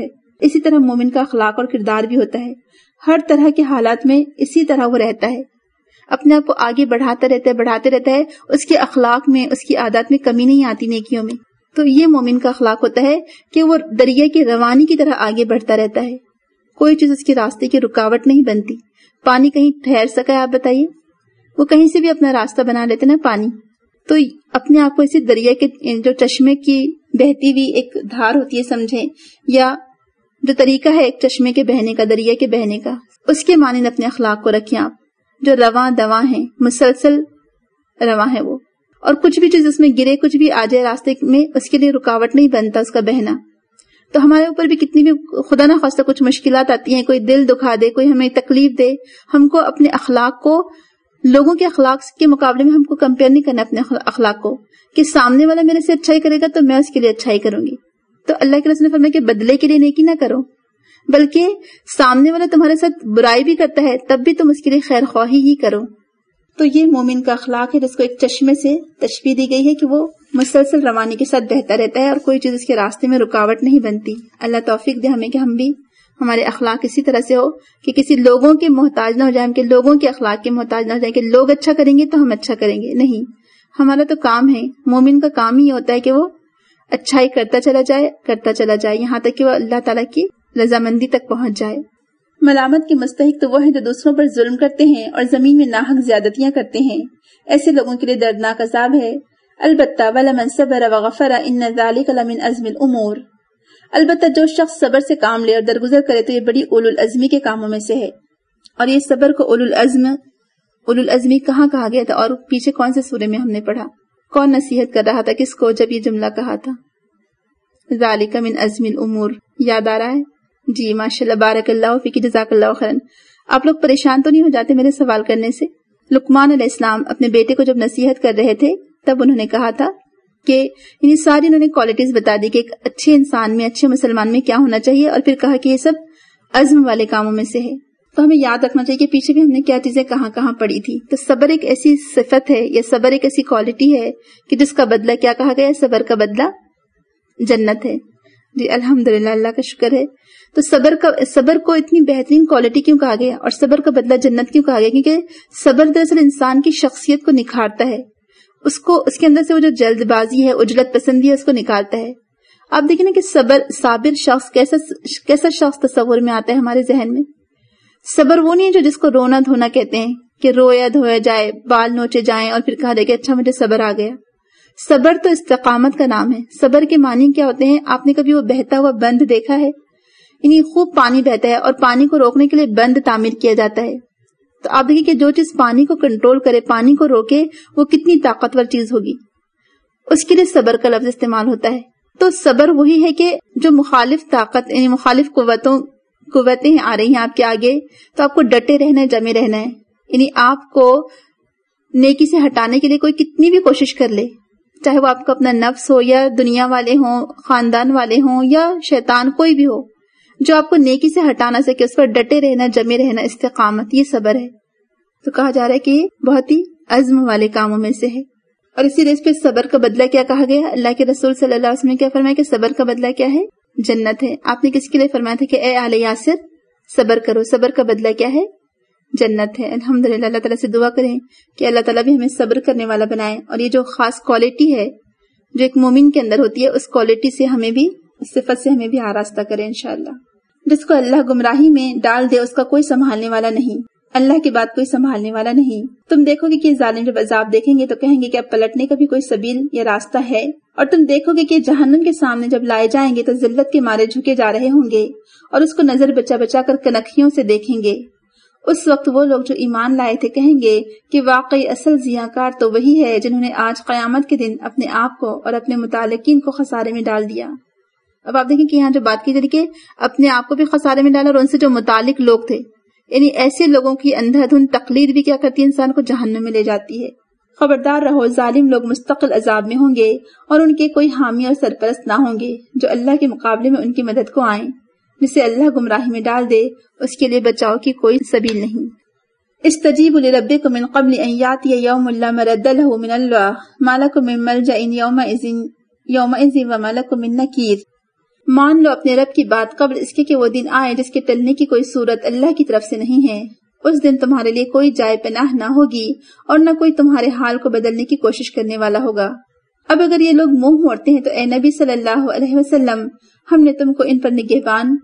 اسی طرح مومن کا اخلاق اور کردار بھی ہوتا ہے، ہر طرح کے حالات میں اسی طرح وہ رہتا ہے، اپنے آپ کو آگے بڑھاتا رہتا ہے بڑھاتے رہتا ہے، اس کے اخلاق میں اس کی عادات میں کمی نہیں آتی نیکیوں میں۔ تو یہ مومن کا اخلاق ہوتا ہے کہ وہ دریا کی روانی کی طرح آگے بڑھتا رہتا ہے، کوئی چیز اس کے راستے کی رکاوٹ نہیں بنتی۔ پانی کہیں ٹھہر سکا ہے آپ بتائیے؟ وہ کہیں سے بھی اپنا راستہ بنا لیتے نا پانی۔ تو اپنے آپ کو اسی دریا کے جو چشمے کی بہتی ہوئی ایک دھار ہوتی ہے سمجھیں، یا جو طریقہ ہے ایک چشمے کے بہنے کا، دریا کے بہنے کا، اس کے مانند اپنے اخلاق کو رکھیں آپ، جو رواں دواں ہیں، مسلسل رواں ہے وہ، اور کچھ بھی چیز اس میں گرے، کچھ بھی آ جائے راستے میں، اس کے لیے رکاوٹ نہیں بنتا اس کا بہنا۔ تو ہمارے اوپر بھی کتنی بھی خدا نہ خواستہ کچھ مشکلات آتی ہیں، کوئی دل دکھا دے، کوئی ہمیں تکلیف دے، ہم کو اپنے اخلاق کو لوگوں کے اخلاق کے مقابلے میں ہم کو کمپیئر نہیں کرنا اپنے اخلاق کو، کہ سامنے والا میرے سے اچھائی کرے گا تو میں اس کے لیے اچھائی کروں گی۔ تو اللہ کے رسول نے فرمایا کہ بدلے کے لیے نیکی نہ کرو، بلکہ سامنے والا تمہارے ساتھ برائی بھی کرتا ہے تب بھی تم اس کے لیے خیر خواہی ہی کرو۔ تو یہ مومن کا اخلاق ہے جس کو ایک چشمے سے تشبیہ دی گئی ہے کہ وہ مسلسل روانی کے ساتھ بہتا رہتا ہے اور کوئی چیز اس کے راستے میں رکاوٹ نہیں بنتی۔ اللہ توفیق دے ہمیں کہ ہم بھی ہمارے اخلاق اسی طرح سے ہو کہ کسی لوگوں کے محتاج نہ ہو جائیں، کہ لوگوں کے اخلاق کے محتاج نہ ہو جائیں کہ لوگ اچھا کریں گے تو ہم اچھا کریں گے، نہیں، ہمارا تو کام ہے، مومن کا کام ہی ہوتا ہے کہ وہ اچھائی کرتا چلا جائے کرتا چلا جائے یہاں تک کہ وہ اللہ تعالیٰ کی رضامندی تک پہنچ جائے۔ ملامت کے مستحق تو وہ ہیں جو دوسروں پر ظلم کرتے ہیں اور زمین میں ناحق زیادتیاں کرتے ہیں، ایسے لوگوں کے لیے دردناک عذاب ہے۔ البتہ وَلَمَنْ صَبَرَ وَغَفَرَ إِنَّ ذَلِكَ لَمِنْ عَزْمِ الْأُمُورِ، البتہ جو شخص صبر سے کام لے اور درگزر کرے تو یہ بڑی اولو العزمی کے کاموں میں سے ہے۔ اور یہ صبر کو اولو العزم اولو العزمی کہاں کہا گیا تھا اور پیچھے کون سے سورے میں ہم نے پڑھا؟ کون نصیحت کر رہا تھا کس کو جب یہ جملہ کہا تھا؟ ذالک من عزم الامور، یاد آ رہا ہے؟ جی ماشاءاللہ، بارک اللہ فیک، جزاک اللہ خیرا۔ آپ لوگ پریشان تو نہیں ہو جاتے میرے سوال کرنے سے؟ لقمان علیہ السلام اپنے بیٹے کو جب نصیحت کر رہے تھے تب انہوں نے کہا تھا کہ یعنی ساری انہوں نے کوالٹیز بتا دی کہ ایک اچھے انسان میں، اچھے مسلمان میں کیا ہونا چاہیے، اور پھر کہا کہ یہ سب عزم والے کاموں میں سے ہے۔ تو ہمیں یاد رکھنا چاہیے کہ پیچھے بھی ہم نے کیا چیزیں کہاں کہاں پڑھی تھی۔ تو صبر ایک ایسی صفت ہے یا صبر ایک ایسی کوالٹی ہے کہ جس کا بدلہ کیا کہا گیا ہے؟ صبر کا بدلہ جنت ہے۔ جی الحمدللہ، اللہ کا شکر ہے۔ تو صبر کا صبر کو اتنی بہترین کوالٹی کیوں کہا گیا اور صبر کا بدلہ جنت کیوں کہا گیا؟ کیونکہ صبر دراصل انسان کی شخصیت کو نکھارتا ہے، اس کو اس کے اندر سے وہ جو جلد بازی ہے، عجلت پسندی ہے، اس کو نکالتا ہے۔ آپ دیکھیں نا کہ صبر صابر شخص کیسا کیسا شخص تصور میں آتا ہے ہمارے ذہن میں۔ صبر وہ نہیں ہے جو جس کو رونا دھونا کہتے ہیں کہ رویا دھویا جائے، بال نوچے جائیں اور پھر کہا جائے کہ اچھا مجھے صبر آ گیا۔ صبر تو استقامت کا نام ہے۔ صبر کے معنی کیا ہوتے ہیں؟ آپ نے کبھی وہ بہتا ہوا بند دیکھا ہے؟ یعنی خوب پانی بہتا ہے اور پانی کو روکنے کے لیے بند تعمیر کیا جاتا ہے۔ تو آپ دیکھیں کہ جو چیز پانی کو کنٹرول کرے، پانی کو روکے، وہ کتنی طاقتور چیز ہوگی، اس کے لیے صبر کا لفظ استعمال ہوتا ہے۔ تو صبر وہی ہے کہ جو مخالف طاقت یعنی مخالف قوتوں قوتیں آ رہی ہیں آپ کے آگے، تو آپ کو ڈٹے رہنا ہے، جمے رہنا ہے۔ یعنی آپ کو نیکی سے ہٹانے کے لیے کوئی کتنی بھی کوشش کر لے، چاہے وہ آپ کا اپنا نفس ہو یا دنیا والے ہوں، خاندان والے ہوں یا شیطان، کوئی بھی ہو جو آپ کو نیکی سے ہٹا نہ سکے، اس پر ڈٹے رہنا، جمے رہنا، استقامت، یہ صبر ہے۔ تو کہا جا رہا ہے کہ یہ بہت ہی عزم والے کاموں میں سے ہے۔ اور اسی لیے اس پہ صبر کا بدلہ کیا کہا گیا؟ اللہ کے رسول صلی اللہ علیہ وسلم نے کیا فرمایا کہ صبر کا بدلہ کیا ہے؟ جنت ہے۔ آپ نے کس کے لیے فرمایا تھا کہ اے آل یاسر صبر کرو، صبر کا بدلہ کیا ہے؟ جنت ہے۔ الحمدللہ، اللہ تعالیٰ سے دعا کریں کہ اللہ تعالیٰ بھی ہمیں صبر کرنے والا بنائے، اور یہ جو خاص کوالٹی ہے جو ایک مومن کے اندر ہوتی ہے، اس کوالٹی سے ہمیں بھی، اس صفت سے ہمیں بھی آراستہ کریں انشاءاللہ۔ جس کو اللہ گمراہی میں ڈال دے اس کا کوئی سنبھالنے والا نہیں، اللہ کی بات کوئی سنبھالنے والا نہیں۔ تم دیکھو گے کہ ظالم جب عذاب دیکھیں گے تو کہیں گے کہ اب پلٹنے کا بھی کوئی سبیل یا راستہ ہے، اور تم دیکھو گے کہ جہنم کے سامنے جب لائے جائیں گے تو ذلت کے مارے جھکے جا رہے ہوں گے اور اس کو نظر بچا بچا کر کنکھیوں سے دیکھیں گے۔ اس وقت وہ لوگ جو ایمان لائے تھے کہیں گے کہ واقعی اصل ضیاءکار تو وہی ہے جنہوں نے آج قیامت کے دن اپنے آپ کو اور اپنے متعلقین کو خسارے میں ڈال دیا۔ اب آپ دیکھیں کہ یہاں جو بات کی جا رہی کہ اپنے آپ کو بھی خسارے میں ڈالا اور ان سے جو متعلق لوگ تھے، یعنی ایسے لوگوں کی اندھا دھند تقلید بھی کیا کرتی ہے؟ انسان کو جہنم میں لے جاتی ہے۔ خبردار رہو، ظالم لوگ مستقل عذاب میں ہوں گے اور ان کے کوئی حامی اور سرپرست نہ ہوں گے جو اللہ کے مقابلے میں ان کی مدد کو آئیں۔ جسے اللہ گمراہی میں ڈال دے اس کے لیے بچاؤ کی کوئی سبیل نہیں۔ استجیبوا لربکم من قبل ان یاتی یوم لا مرد له من اللہ ما لکم من ملجأ یومئذ یومئذ وما لکم من نکیر۔ مان لو اپنے رب کی بات قبل اس کے کہ وہ دن آئے جس کے ٹلنے کی کوئی صورت اللہ کی طرف سے نہیں ہے. اس دن تمہارے لیے کوئی جائے پناہ نہ ہوگی اور نہ کوئی تمہارے حال کو بدلنے کی کوشش کرنے والا ہوگا. اب اگر یہ لوگ منہ موڑتے ہیں تو اے نبی صلی اللہ علیہ وسلم، ہم نے تم کو ان پر نگہبان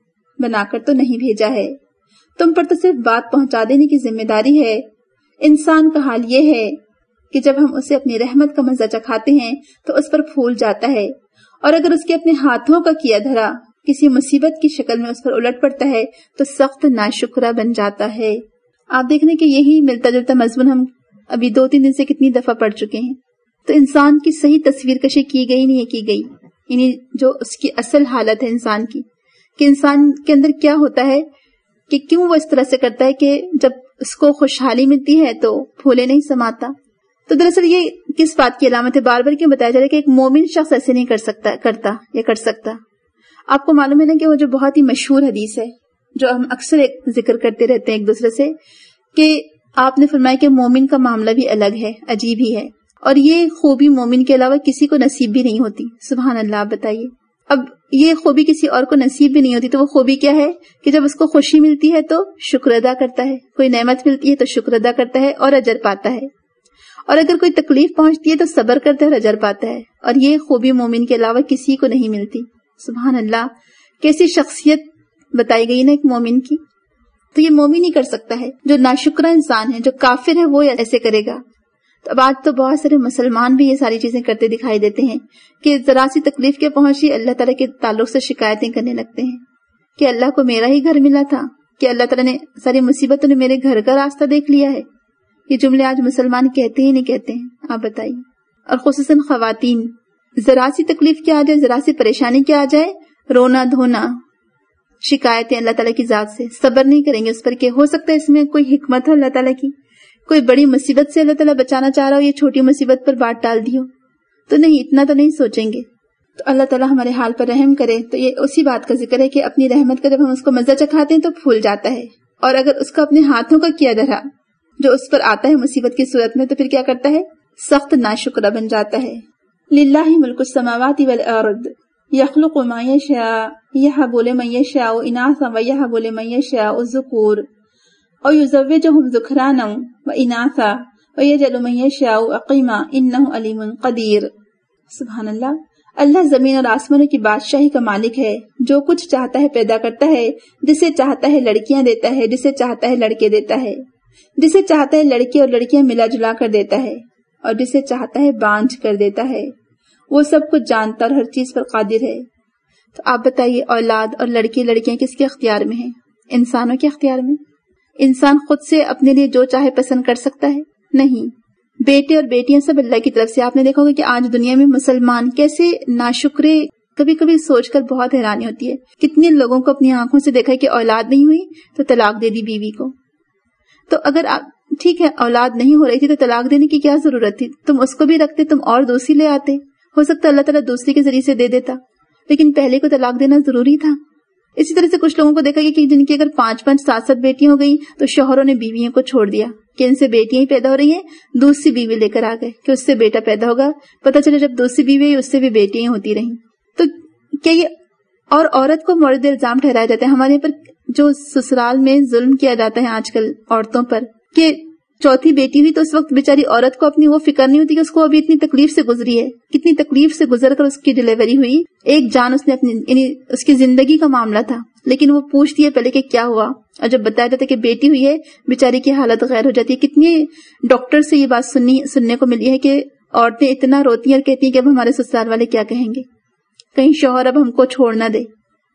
بنا کر تو نہیں بھیجا ہے، تم پر تو صرف بات پہنچا دینے کی ذمہ داری ہے. انسان کا حال یہ ہے کہ جب ہم اسے اپنی رحمت کا مزہ چکھاتے ہیں تو اس پر پھول جاتا ہے، اور اگر اس کے اپنے ہاتھوں کا کیا دھرا کسی مصیبت کی شکل میں اس پر الٹ پڑتا ہے تو سخت ناشکرا بن جاتا ہے. آپ دیکھ رہے ہیں کہ یہی ملتا جلتا مضمون ہم ابھی دو تین دن سے کتنی دفعہ پڑھ چکے ہیں. تو انسان کی صحیح تصویر کشی کی گئی نہیں کی گئی، یعنی جو اس کی اصل حالت ہے انسان کی، کہ انسان کے اندر کیا ہوتا ہے، کہ کیوں وہ اس طرح سے کرتا ہے کہ جب اس کو خوشحالی ملتی ہے تو پھولے نہیں سماتا. تو دراصل یہ کس بات کی علامت ہے؟ بار بار کیوں بتایا جا رہا ہے کہ ایک مومن شخص ایسے نہیں کر سکتا کرتا یا کر سکتا. آپ کو معلوم ہے نا کہ وہ جو بہت ہی مشہور حدیث ہے جو ہم اکثر ذکر کرتے رہتے ہیں ایک دوسرے سے، کہ آپ نے فرمایا کہ مومن کا معاملہ بھی الگ ہے، عجیب ہی ہے، اور یہ خوبی مومن کے علاوہ کسی کو نصیب بھی نہیں ہوتی. سبحان اللہ. آپ بتائیے، اب یہ خوبی کسی اور کو نصیب بھی نہیں ہوتی تو وہ خوبی کیا ہے کہ جب اس کو خوشی ملتی ہے تو شکر ادا کرتا ہے، کوئی نعمت ملتی ہے تو شکر ادا کرتا ہے اور اجر پاتا ہے، اور اگر کوئی تکلیف پہنچتی ہے تو صبر کرتا ہے اور اجر پاتا ہے. اور یہ خوبی مومن کے علاوہ کسی کو نہیں ملتی. سبحان اللہ. کیسی شخصیت بتائی گئی نا ایک مومن کی. تو یہ مومن ہی کر سکتا ہے. جو ناشکرا انسان ہے، جو کافر ہے، وہ ایسے کرے گا. تو اب آج تو بہت سارے مسلمان بھی یہ ساری چیزیں کرتے دکھائی دیتے ہیں کہ ذرا سی تکلیف کے پہنچی اللہ تعالیٰ کے تعلق سے شکایتیں کرنے لگتے ہیں کہ اللہ کو میرا ہی گھر ملا تھا، کہ اللہ تعالیٰ نے ساری مصیبتوں نے میرے گھر کا راستہ دیکھ لیا ہے. یہ جملے آج مسلمان کہتے ہی نہیں کہتے ہیں. آپ بتائیے. اور خصوصاً خواتین، ذرا سی تکلیف کیا آ جائے، ذرا سی پریشانی کیا آ جائے، رونا دھونا، شکایتیں اللہ تعالیٰ کی ذات سے، صبر نہیں کریں گے اس پر کہ ہو سکتا ہے اس میں کوئی حکمت ہے اللہ تعالیٰ کی، کوئی بڑی مصیبت سے اللہ تعالیٰ بچانا چاہ رہا ہو، یہ چھوٹی مصیبت پر بات ٹال دی ہو. تو نہیں، اتنا تو نہیں سوچیں گے. تو اللہ تعالیٰ ہمارے حال پر رحم کرے. تو یہ اسی بات کا ذکر ہے کہ اپنی رحمت کا جب ہم اس کو مزہ چکھاتے ہیں تو پھول جاتا ہے، اور اگر اس کو اپنے ہاتھوں کا کیا دھرا جو اس پر آتا ہے مصیبت کی صورت میں تو پھر کیا کرتا ہے؟ سخت ناشکرا بن جاتا ہے. للہ ملک السماوات والارض یخلق ما یشاء یہب لمن یشاء اناثا ویہب لمن یشاء الذکور او یزوجہم ذکرانا واناثا ویجعل من یشاء عقیما انہ علیم قدیر. سبحان اللہ. اللہ زمین اور آسمانوں کی بادشاہی کا مالک ہے، جو کچھ چاہتا ہے پیدا کرتا ہے، جسے چاہتا ہے لڑکیاں دیتا ہے، جسے چاہتا ہے لڑکے دیتا ہے، جسے چاہتا ہے لڑکے اور لڑکیاں ملا جلا کر دیتا ہے، اور جسے چاہتا ہے بانجھ کر دیتا ہے. وہ سب کچھ جانتا اور ہر چیز پر قادر ہے. تو آپ بتائیے، اولاد اور لڑکی لڑکیاں کس کے اختیار میں ہیں؟ انسانوں کے اختیار میں. انسان خود سے اپنے لیے جو چاہے پسند کر سکتا ہے؟ نہیں. بیٹے اور بیٹیاں سب اللہ کی طرف سے. آپ نے دیکھا ہوگا کہ آج دنیا میں مسلمان کیسے ناشکرے، کبھی کبھی سوچ کر بہت حیرانی ہوتی ہے. کتنے لوگوں کو اپنی آنکھوں سے دیکھا کہ اولاد نہیں ہوئی تو طلاق دے دی بیوی کو. تو اگر آپ ٹھیک ہے اولاد نہیں ہو رہی تھی تو طلاق دینے کی کیا ضرورت تھی؟ تم اس کو بھی رکھتے، تم اور دوسری لے آتے. ہو سکتا اللہ تعالیٰ دوسری کے ذریعے سے دے دیتا، لیکن پہلے کو طلاق دینا ضروری تھا. اسی طرح سے کچھ لوگوں کو دیکھا گیا کہ جن کی اگر پانچ پانچ سات سات بیٹیاں ہو گئی تو شوہروں نے بیویوں کو چھوڑ دیا کہ ان سے بیٹیاں ہی پیدا ہو رہی ہیں، دوسری بیوی لے کر آ گئے کہ اس سے بیٹا پیدا ہوگا. پتہ چلے جب دوسری بیوی ہوئی اس سے بھی بیٹیاں ہوتی رہیں. تو کیا یہ اور عورت کو مورد الزام ٹھہرایا جاتا ہے؟ ہمارے پر جو سسرال میں ظلم کیا جاتا ہے آج کل عورتوں پر کہ چوتھی بیٹی ہوئی تو اس وقت بیچاری عورت کو اپنی وہ فکر نہیں ہوتی کہ اس کو ابھی اتنی تکلیف سے گزری ہے، کتنی تکلیف سے گزر کر اس کی ڈیلیوری ہوئی. ایک جان اس نے اپنی، یعنی اس کی زندگی کا معاملہ تھا، لیکن وہ پوچھتی ہے پہلے کہ کیا ہوا، اور جب بتایا جاتا ہے کہ بیٹی ہوئی ہے بیچاری کی حالت غیر ہو جاتی ہے. کتنی ڈاکٹر سے یہ بات سننی سننے کو ملی ہے کہ عورتیں اتنا روتی ہیں اور کہتی ہیں کہ اب ہمارے سسرال والے کیا کہیں گے، کہیں شوہر اب ہم کو چھوڑ نہ دے.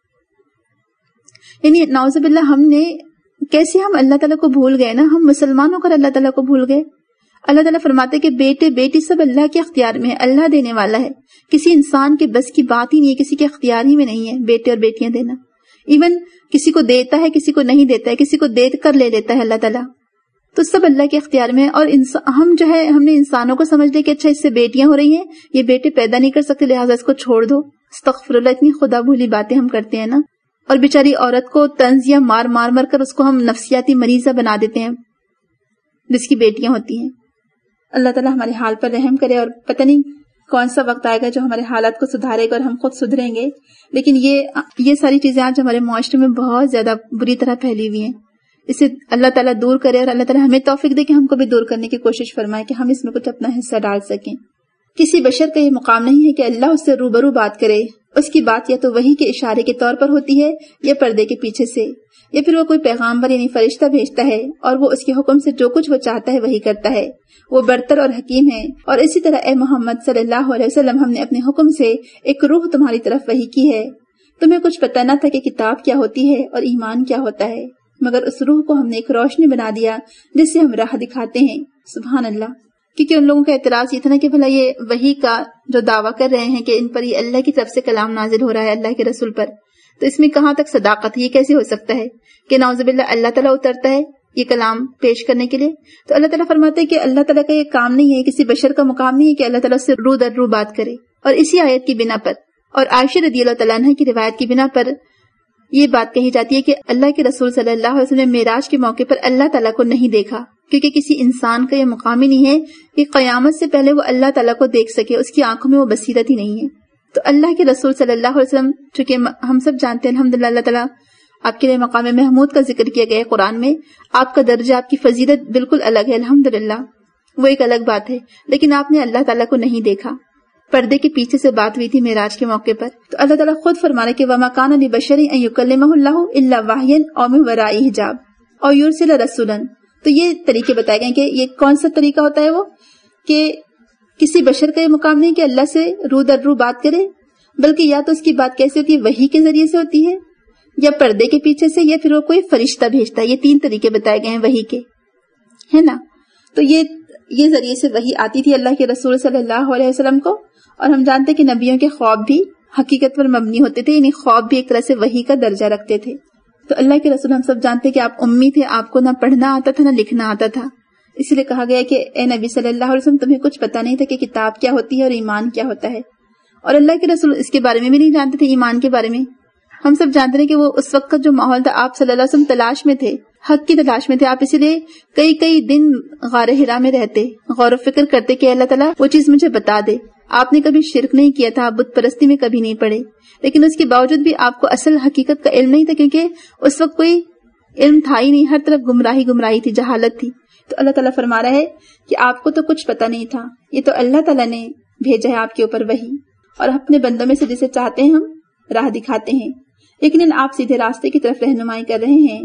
یعنی نعوذ باللہ ہم نے کیسے ہم اللہ تعالیٰ کو بھول گئے نا. ہم مسلمان ہو کر اللہ تعالیٰ کو بھول گئے. اللہ تعالیٰ فرماتے کہ بیٹے بیٹی سب اللہ کے اختیار میں ہے، اللہ دینے والا ہے. کسی انسان کے بس کی بات ہی نہیں ہے، کسی کے اختیار ہی میں نہیں ہے بیٹے اور بیٹیاں دینا. ایون کسی کو دیتا ہے، کسی کو نہیں دیتا ہے، کسی کو دے کر لے لیتا ہے اللہ تعالیٰ. تو سب اللہ کے اختیار میں ہے. اور ہم جو ہے ہم نے انسانوں کو سمجھ لیا کہ اچھا اس سے بیٹیاں ہو رہی ہیں، یہ بیٹے پیدا نہیں کر سکتے لہٰذا اس کو چھوڑ دو. استغفر اللہ، اتنی خدا بھولی باتیں ہم کرتے ہیں نا. اور بیچاری عورت کو طنز یا مار مار مار کر اس کو ہم نفسیاتی مریضہ بنا دیتے ہیں جس کی بیٹیاں ہوتی ہیں. اللہ تعالیٰ ہمارے حال پر رحم کرے. اور پتہ نہیں کون سا وقت آئے گا جو ہمارے حالات کو سدھارے گا اور ہم خود سدھریں گے. لیکن یہ یہ ساری چیزیں آج ہمارے معاشرے میں بہت زیادہ بری طرح پھیلی ہوئی ہیں. اسے اللہ تعالیٰ دور کرے اور اللہ تعالیٰ ہمیں توفیق دے کہ ہم کو بھی دور کرنے کی کوشش فرمائے کہ ہم اس میں کچھ اپنا حصہ ڈال سکیں. کسی بشر کا یہ مقام نہیں ہے کہ اللہ اس سے روبرو بات کرے. اس کی بات یا تو وحی کے اشارے کے طور پر ہوتی ہے یا پردے کے پیچھے سے, یا پھر وہ کوئی پیغامبر یعنی فرشتہ بھیجتا ہے اور وہ اس کے حکم سے جو کچھ وہ چاہتا ہے وہی کرتا ہے. وہ برتر اور حکیم ہے. اور اسی طرح اے محمد صلی اللہ علیہ وسلم, ہم نے اپنے حکم سے ایک روح تمہاری طرف وحی کی ہے. تمہیں کچھ پتہ نہ تھا کہ کتاب کیا ہوتی ہے اور ایمان کیا ہوتا ہے, مگر اس روح کو ہم نے ایک روشنی بنا دیا جس سے ہم راہ دکھاتے ہیں. سبحان اللہ. کیونکہ ان لوگوں کا اعتراض یہ تھا نا کہ بھلا یہ وحی کا جو دعویٰ کر رہے ہیں کہ ان پر یہ اللہ کی طرف سے کلام نازل ہو رہا ہے اللہ کے رسول پر, تو اس میں کہاں تک صداقت ہے؟ یہ کیسے ہو سکتا ہے کہ نعوذ باللہ اللہ تعالیٰ اترتا ہے یہ کلام پیش کرنے کے لیے؟ تو اللہ تعالیٰ فرماتے ہیں کہ اللہ تعالیٰ کا یہ کام نہیں ہے, کسی بشر کا مقام نہیں ہے کہ اللہ تعالیٰ سے رو در رو بات کرے. اور اسی آیت کی بنا پر اور عائشہ رضی اللہ تعالیٰ عنہ کی روایت کی بنا پر یہ بات کہی جاتی ہے کہ اللہ کے رسول صلی اللہ علیہ وسلم نے معراج کے موقع پر اللہ تعالیٰ کو نہیں دیکھا, کیونکہ کسی انسان کا یہ مقام ہی نہیں ہے کہ قیامت سے پہلے وہ اللہ تعالیٰ کو دیکھ سکے, اس کی آنکھوں میں وہ بصیرت ہی نہیں ہے. تو اللہ کے رسول صلی اللہ علیہ وسلم, چونکہ ہم سب جانتے ہیں الحمدللہ اللہ تعالیٰ آپ کے لیے مقام محمود کا ذکر کیا گیا ہے قرآن میں, آپ کا درجہ آپ کی فضیلت بالکل الگ ہے الحمدللہ, وہ ایک الگ بات ہے. لیکن آپ نے اللہ تعالیٰ کو نہیں دیکھا. پردے کے پیچھے سے بات ہوئی تھی معراج کے موقع پر, تو اللہ تعالیٰ خود فرما رہے کہ وما کان لبشر ان یکلمہ اللہ الا وحیا او من وراء حجاب او یرسل رسولا. تو یہ طریقے بتائے گئے کہ یہ کون سا طریقہ ہوتا ہے, وہ کہ کسی بشر کا یہ مقام نہیں کہ اللہ سے رو در رو بات کرے, بلکہ یا تو اس کی بات کیسے ہوتی ہے, وحی کے ذریعے سے ہوتی ہے, یا پردے کے پیچھے سے, یا پھر وہ کوئی فرشتہ بھیجتا ہے. یہ تین طریقے بتائے گئے ہیں وحی کے, ہے نا. تو یہ یہ ذریعے سے وحی آتی تھی اللہ کے رسول صلی اللہ علیہ وسلم کو. اور ہم جانتے کہ نبیوں کے خواب بھی حقیقت پر مبنی ہوتے تھے, یعنی خواب بھی ایک طرح سے وحی کا درجہ رکھتے تھے. تو اللہ کے رسول ہم سب جانتے کہ آپ امی تھے, آپ کو نہ پڑھنا آتا تھا نہ لکھنا آتا تھا. اسی لیے کہا گیا کہ اے نبی صلی اللہ علیہ وسلم تمہیں کچھ پتہ نہیں تھا کہ کتاب کیا ہوتی ہے اور ایمان کیا ہوتا ہے. اور اللہ کے رسول اس کے بارے میں بھی نہیں جانتے تھے, ایمان کے بارے میں. ہم سب جانتے ہیں کہ وہ اس وقت کا جو ماحول تھا, آپ صلی اللہ علیہ وسلم تلاش میں تھے, حق کی تلاش میں تھے. آپ اسی لیے کئی کئی دن غار حرا میں رہتے, غور و فکر کرتے کہ اللہ تعالیٰ وہ چیز مجھے بتا دے. آپ نے کبھی شرک نہیں کیا تھا, بت پرستی میں کبھی نہیں پڑے, لیکن اس کے باوجود بھی آپ کو اصل حقیقت کا علم نہیں تھا, کیونکہ اس وقت کوئی علم تھا ہی نہیں, ہر طرف گمراہی گمراہی تھی, جہالت تھی. تو اللہ تعالیٰ فرما رہا ہے کہ آپ کو تو کچھ پتہ نہیں تھا, یہ تو اللہ تعالیٰ نے بھیجا ہے آپ کے اوپر وحی, اور اپنے بندوں میں سے جسے چاہتے ہیں ہم راہ دکھاتے ہیں. لیکن آپ سیدھے راستے کی طرف رہنمائی کر رہے ہیں.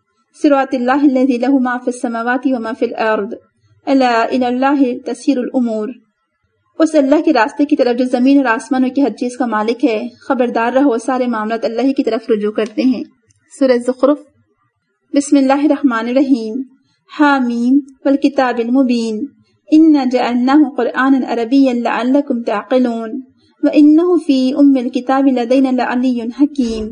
صراط اللہ الذی لہ ما فی السماوات و ما فی الارض الا الی اللہ تسیر الامور. اس اللہ کے راستے کی طرف جو زمین اور آسمانوں کی ہر چیز کا مالک ہے. خبردار رہو سارے معاملات اللہ کی طرف رجوع کرتے ہیں. سورہ زخرف. بسم اللہ الرحمن الرحیم. حامیم والکتاب المبین انا جعلناه قرآنا عربیا لعلکم تعقلون وانہ فی ام الکتاب لدینا لعلی حکیم.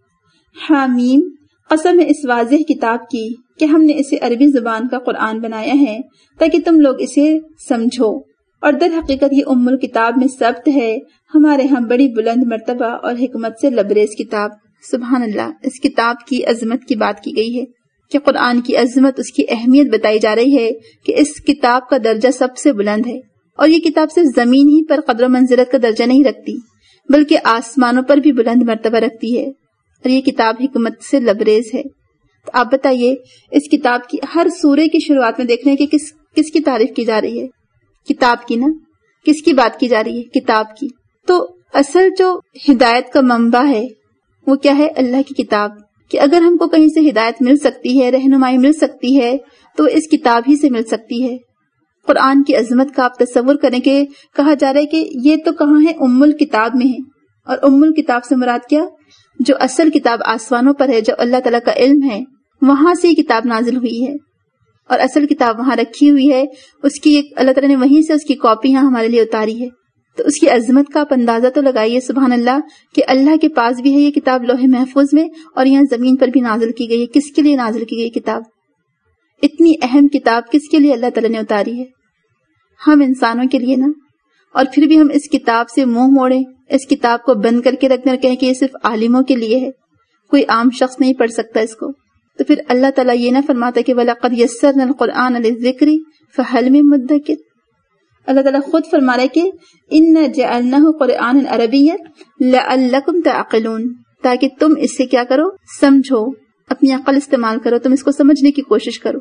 حامیم, قسم ہے اس واضح کتاب کی کہ ہم نے اسے عربی زبان کا قرآن بنایا ہے تاکہ تم لوگ اسے سمجھو, اور در حقیقت یہ ام الکتاب میں ثبت ہے ہمارے ہاں بڑی بلند مرتبہ اور حکمت سے لبریز کتاب. سبحان اللہ. اس کتاب کی عظمت کی بات کی گئی ہے کہ قرآن کی عظمت, اس کی اہمیت بتائی جا رہی ہے کہ اس کتاب کا درجہ سب سے بلند ہے, اور یہ کتاب صرف زمین ہی پر قدر و منزلت کا درجہ نہیں رکھتی بلکہ آسمانوں پر بھی بلند مرتبہ رکھتی ہے, اور یہ کتاب حکمت سے لبریز ہے. تو آپ بتائیے اس کتاب کی ہر سورے کی شروعات میں دیکھ رہے ہیں کہ کس کس کی تعریف کی جا رہی ہے؟ کتاب کی نا. کس کی بات کی جا رہی ہے؟ کتاب کی. تو اصل جو ہدایت کا منبع ہے وہ کیا ہے؟ اللہ کی کتاب. کہ اگر ہم کو کہیں سے ہدایت مل سکتی ہے, رہنمائی مل سکتی ہے, تو اس کتاب ہی سے مل سکتی ہے. قرآن کی عظمت کا آپ تصور کریں کہ کہا جا رہا ہے کہ یہ تو کہاں ہے؟ ام الکتاب میں ہے. اور ام الکتاب سے مراد کیا؟ جو اصل کتاب آسمانوں پر ہے, جو اللہ تعالیٰ کا علم ہے, وہاں سے یہ کتاب نازل ہوئی ہے, اور اصل کتاب وہاں رکھی ہوئی ہے. اس کی ایک اللہ تعالیٰ نے وہیں سے اس کی کاپی یہاں ہمارے لیے اتاری ہے. تو اس کی عظمت کا آپ اندازہ تو لگائیے سبحان اللہ کہ اللہ کے پاس بھی ہے یہ کتاب لوح محفوظ میں, اور یہاں زمین پر بھی نازل کی گئی ہے. کس کے لیے نازل کی گئی کتاب؟ اتنی اہم کتاب کس کے لیے اللہ تعالیٰ نے اتاری ہے؟ ہم انسانوں کے لیے نا. اور پھر بھی ہم اس کتاب سے منہ موڑیں, اس کتاب کو بند کر کے رکھنے اور کہیں کہ یہ صرف عالموں کے لیے ہے, کوئی عام شخص نہیں پڑھ سکتا اس کو. تو پھر اللہ تعالیٰ یہ نہ فرماتا کہ وَلَقَدْ يَسَّرْنَا الْقُرْآنَ لِلذِّكْرِ فَهَلْ مِن مُدَّكِرٍ. اللہ تعالیٰ خود فرما رہا ہے کہ اِنَّا جَعَلْنَاهُ قُرْآنًا عَرَبِيًّا لَعَلَّكُمْ تَعْقِلُونَ، تاکہ تم اس سے کیا کرو، سمجھو، اپنی عقل استعمال کرو، تم اس کو سمجھنے کی کوشش کرو۔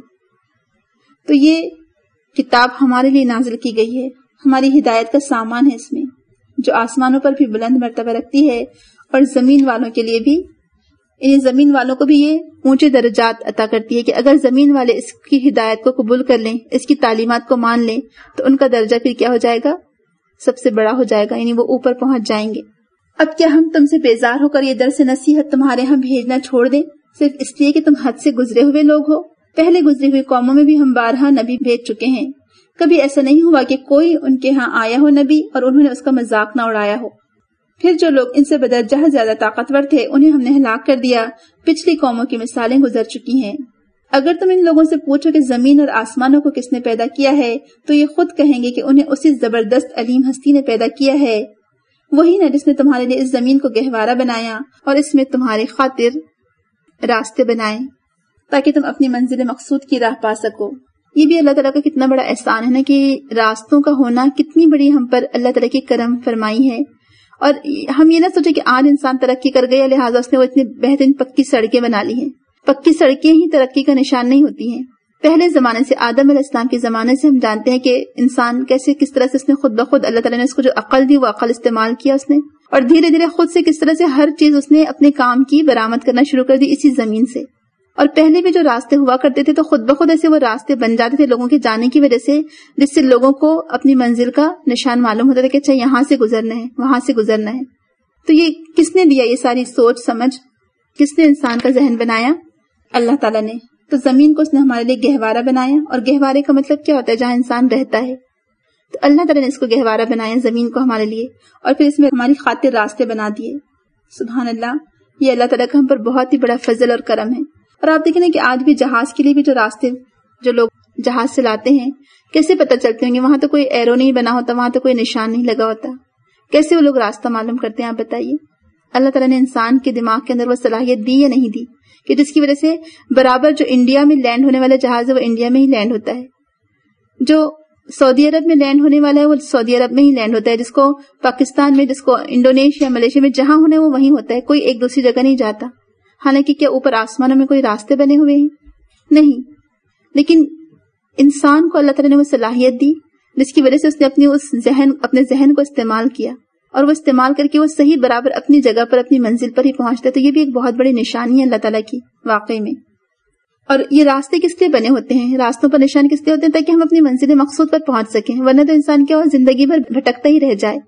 تو یہ کتاب ہمارے لیے نازل کی گئی ہے، ہماری ہدایت کا سامان ہے، اس میں جو آسمانوں پر بھی بلند مرتبہ رکھتی ہے اور زمین والوں کے لیے بھی، یعنی زمین والوں کو بھی یہ اونچے درجات عطا کرتی ہے کہ اگر زمین والے اس کی ہدایت کو قبول کر لیں، اس کی تعلیمات کو مان لیں، تو ان کا درجہ پھر کیا ہو جائے گا، سب سے بڑا ہو جائے گا، یعنی وہ اوپر پہنچ جائیں گے۔ اب کیا ہم تم سے بیزار ہو کر یہ درس نصیحت تمہارے ہاں بھیجنا چھوڑ دیں، صرف اس لیے کہ تم حد سے گزرے ہوئے لوگ ہو؟ پہلے گزری ہوئی قوموں میں بھی ہم بارہا نبی بھیج چکے ہیں، کبھی ایسا نہیں ہوا کہ کوئی ان کے ہاں آیا ہو نبی اور انہوں نے اس کا مذاق نہ اڑایا ہو۔ پھر جو لوگ ان سے بدرجہ زیادہ طاقتور تھے انہیں ہم نے ہلاک کر دیا، پچھلی قوموں کی مثالیں گزر چکی ہیں۔ اگر تم ان لوگوں سے پوچھو کہ زمین اور آسمانوں کو کس نے پیدا کیا ہے تو یہ خود کہیں گے کہ انہیں اسی زبردست علیم ہستی نے پیدا کیا ہے، وہی نا جس نے تمہارے لیے اس زمین کو گہوارہ بنایا اور اس میں تمہاری خاطر راستے بنائے تاکہ تم اپنی منزل مقصود کی راہ پا سکو۔ یہ بھی اللہ تعالیٰ کا کتنا بڑا احسان ہے نا کہ راستوں کا ہونا کتنی بڑی ہم پر اللہ تعالیٰ کی کرم فرمائی ہے۔ اور ہم یہ نہ سوچے کہ آج انسان ترقی کر گیا لہٰذا اس نے وہ اتنی بہترین پکی سڑکیں بنا لی ہیں۔ پکی سڑکیں ہی ترقی کا نشان نہیں ہوتی ہیں۔ پہلے زمانے سے، آدم علیہ السلام کے زمانے سے ہم جانتے ہیں کہ انسان کیسے کس طرح سے اس نے خود بخود اللہ تعالیٰ نے اس کو جو عقل دی وہ عقل استعمال کیا اس نے، اور دھیرے دھیرے خود سے کس طرح سے ہر چیز اس نے اپنے کام کی برآمد کرنا شروع کر دی اسی زمین سے۔ اور پہلے بھی جو راستے ہوا کرتے تھے تو خود بخود ایسے وہ راستے بن جاتے تھے لوگوں کے جانے کی وجہ سے، جس سے لوگوں کو اپنی منزل کا نشان معلوم ہوتا تھا کہ اچھا یہاں سے گزرنا ہے، وہاں سے گزرنا ہے۔ تو یہ کس نے دیا، یہ ساری سوچ سمجھ کس نے انسان کا ذہن بنایا؟ اللہ تعالیٰ نے۔ تو زمین کو اس نے ہمارے لیے گہوارہ بنایا، اور گہوارے کا مطلب کیا ہوتا ہے؟ جہاں انسان رہتا ہے۔ تو اللہ تعالیٰ نے اس کو گہوارہ بنایا، زمین کو ہمارے لیے، اور پھر اس میں ہماری خاطر راستے بنا دیے۔ سبحان اللہ، یہ اللہ تعالیٰ کا ہم پر بہت ہی بڑا فضل اور کرم ہے۔ اور آپ دیکھیں نا کہ آج بھی جہاز کے لیے بھی جو راستے جو لوگ جہاز چلاتے ہیں کیسے پتہ چلتے ہوں گے؟ وہاں تو کوئی ایرو نہیں بنا ہوتا، وہاں تو کوئی نشان نہیں لگا ہوتا، کیسے وہ لوگ راستہ معلوم کرتے ہیں؟ آپ بتائیے۔ اللہ تعالیٰ نے انسان کے دماغ کے اندر وہ صلاحیت دی یا نہیں دی کہ جس کی وجہ سے برابر جو انڈیا میں لینڈ ہونے والا جہاز ہے وہ انڈیا میں ہی لینڈ ہوتا ہے، جو سعودی عرب میں لینڈ ہونے والا ہے وہ سعودی عرب میں ہی لینڈ ہوتا ہے، جس کو پاکستان میں، جس کو انڈونیشیا، ملیشیا میں جہاں ہونا ہے وہ وہیں ہوتا ہے، کوئی ایک دوسری جگہ نہیں جاتا۔ حالانکہ کیا اوپر آسمانوں میں کوئی راستے بنے ہوئے ہیں؟ نہیں، لیکن انسان کو اللہ تعالیٰ نے وہ صلاحیت دی جس کی وجہ سے اس نے اپنی اس ذہن اپنے ذہن کو استعمال کیا، اور وہ استعمال کر کے وہ صحیح برابر اپنی جگہ پر اپنی منزل پر ہی پہنچتا ہے۔ تو یہ بھی ایک بہت بڑی نشانی ہے اللہ تعالیٰ کی واقعی میں۔ اور یہ راستے کس لیے بنے ہوتے ہیں؟ راستوں پر نشان کس لیے ہوتے ہیں؟ تاکہ ہم اپنی منزل مقصود پر پہنچ سکیں، ورنہ تو انسان کیا ہو زندگی بھر بھٹکتا ہی رہ جائے۔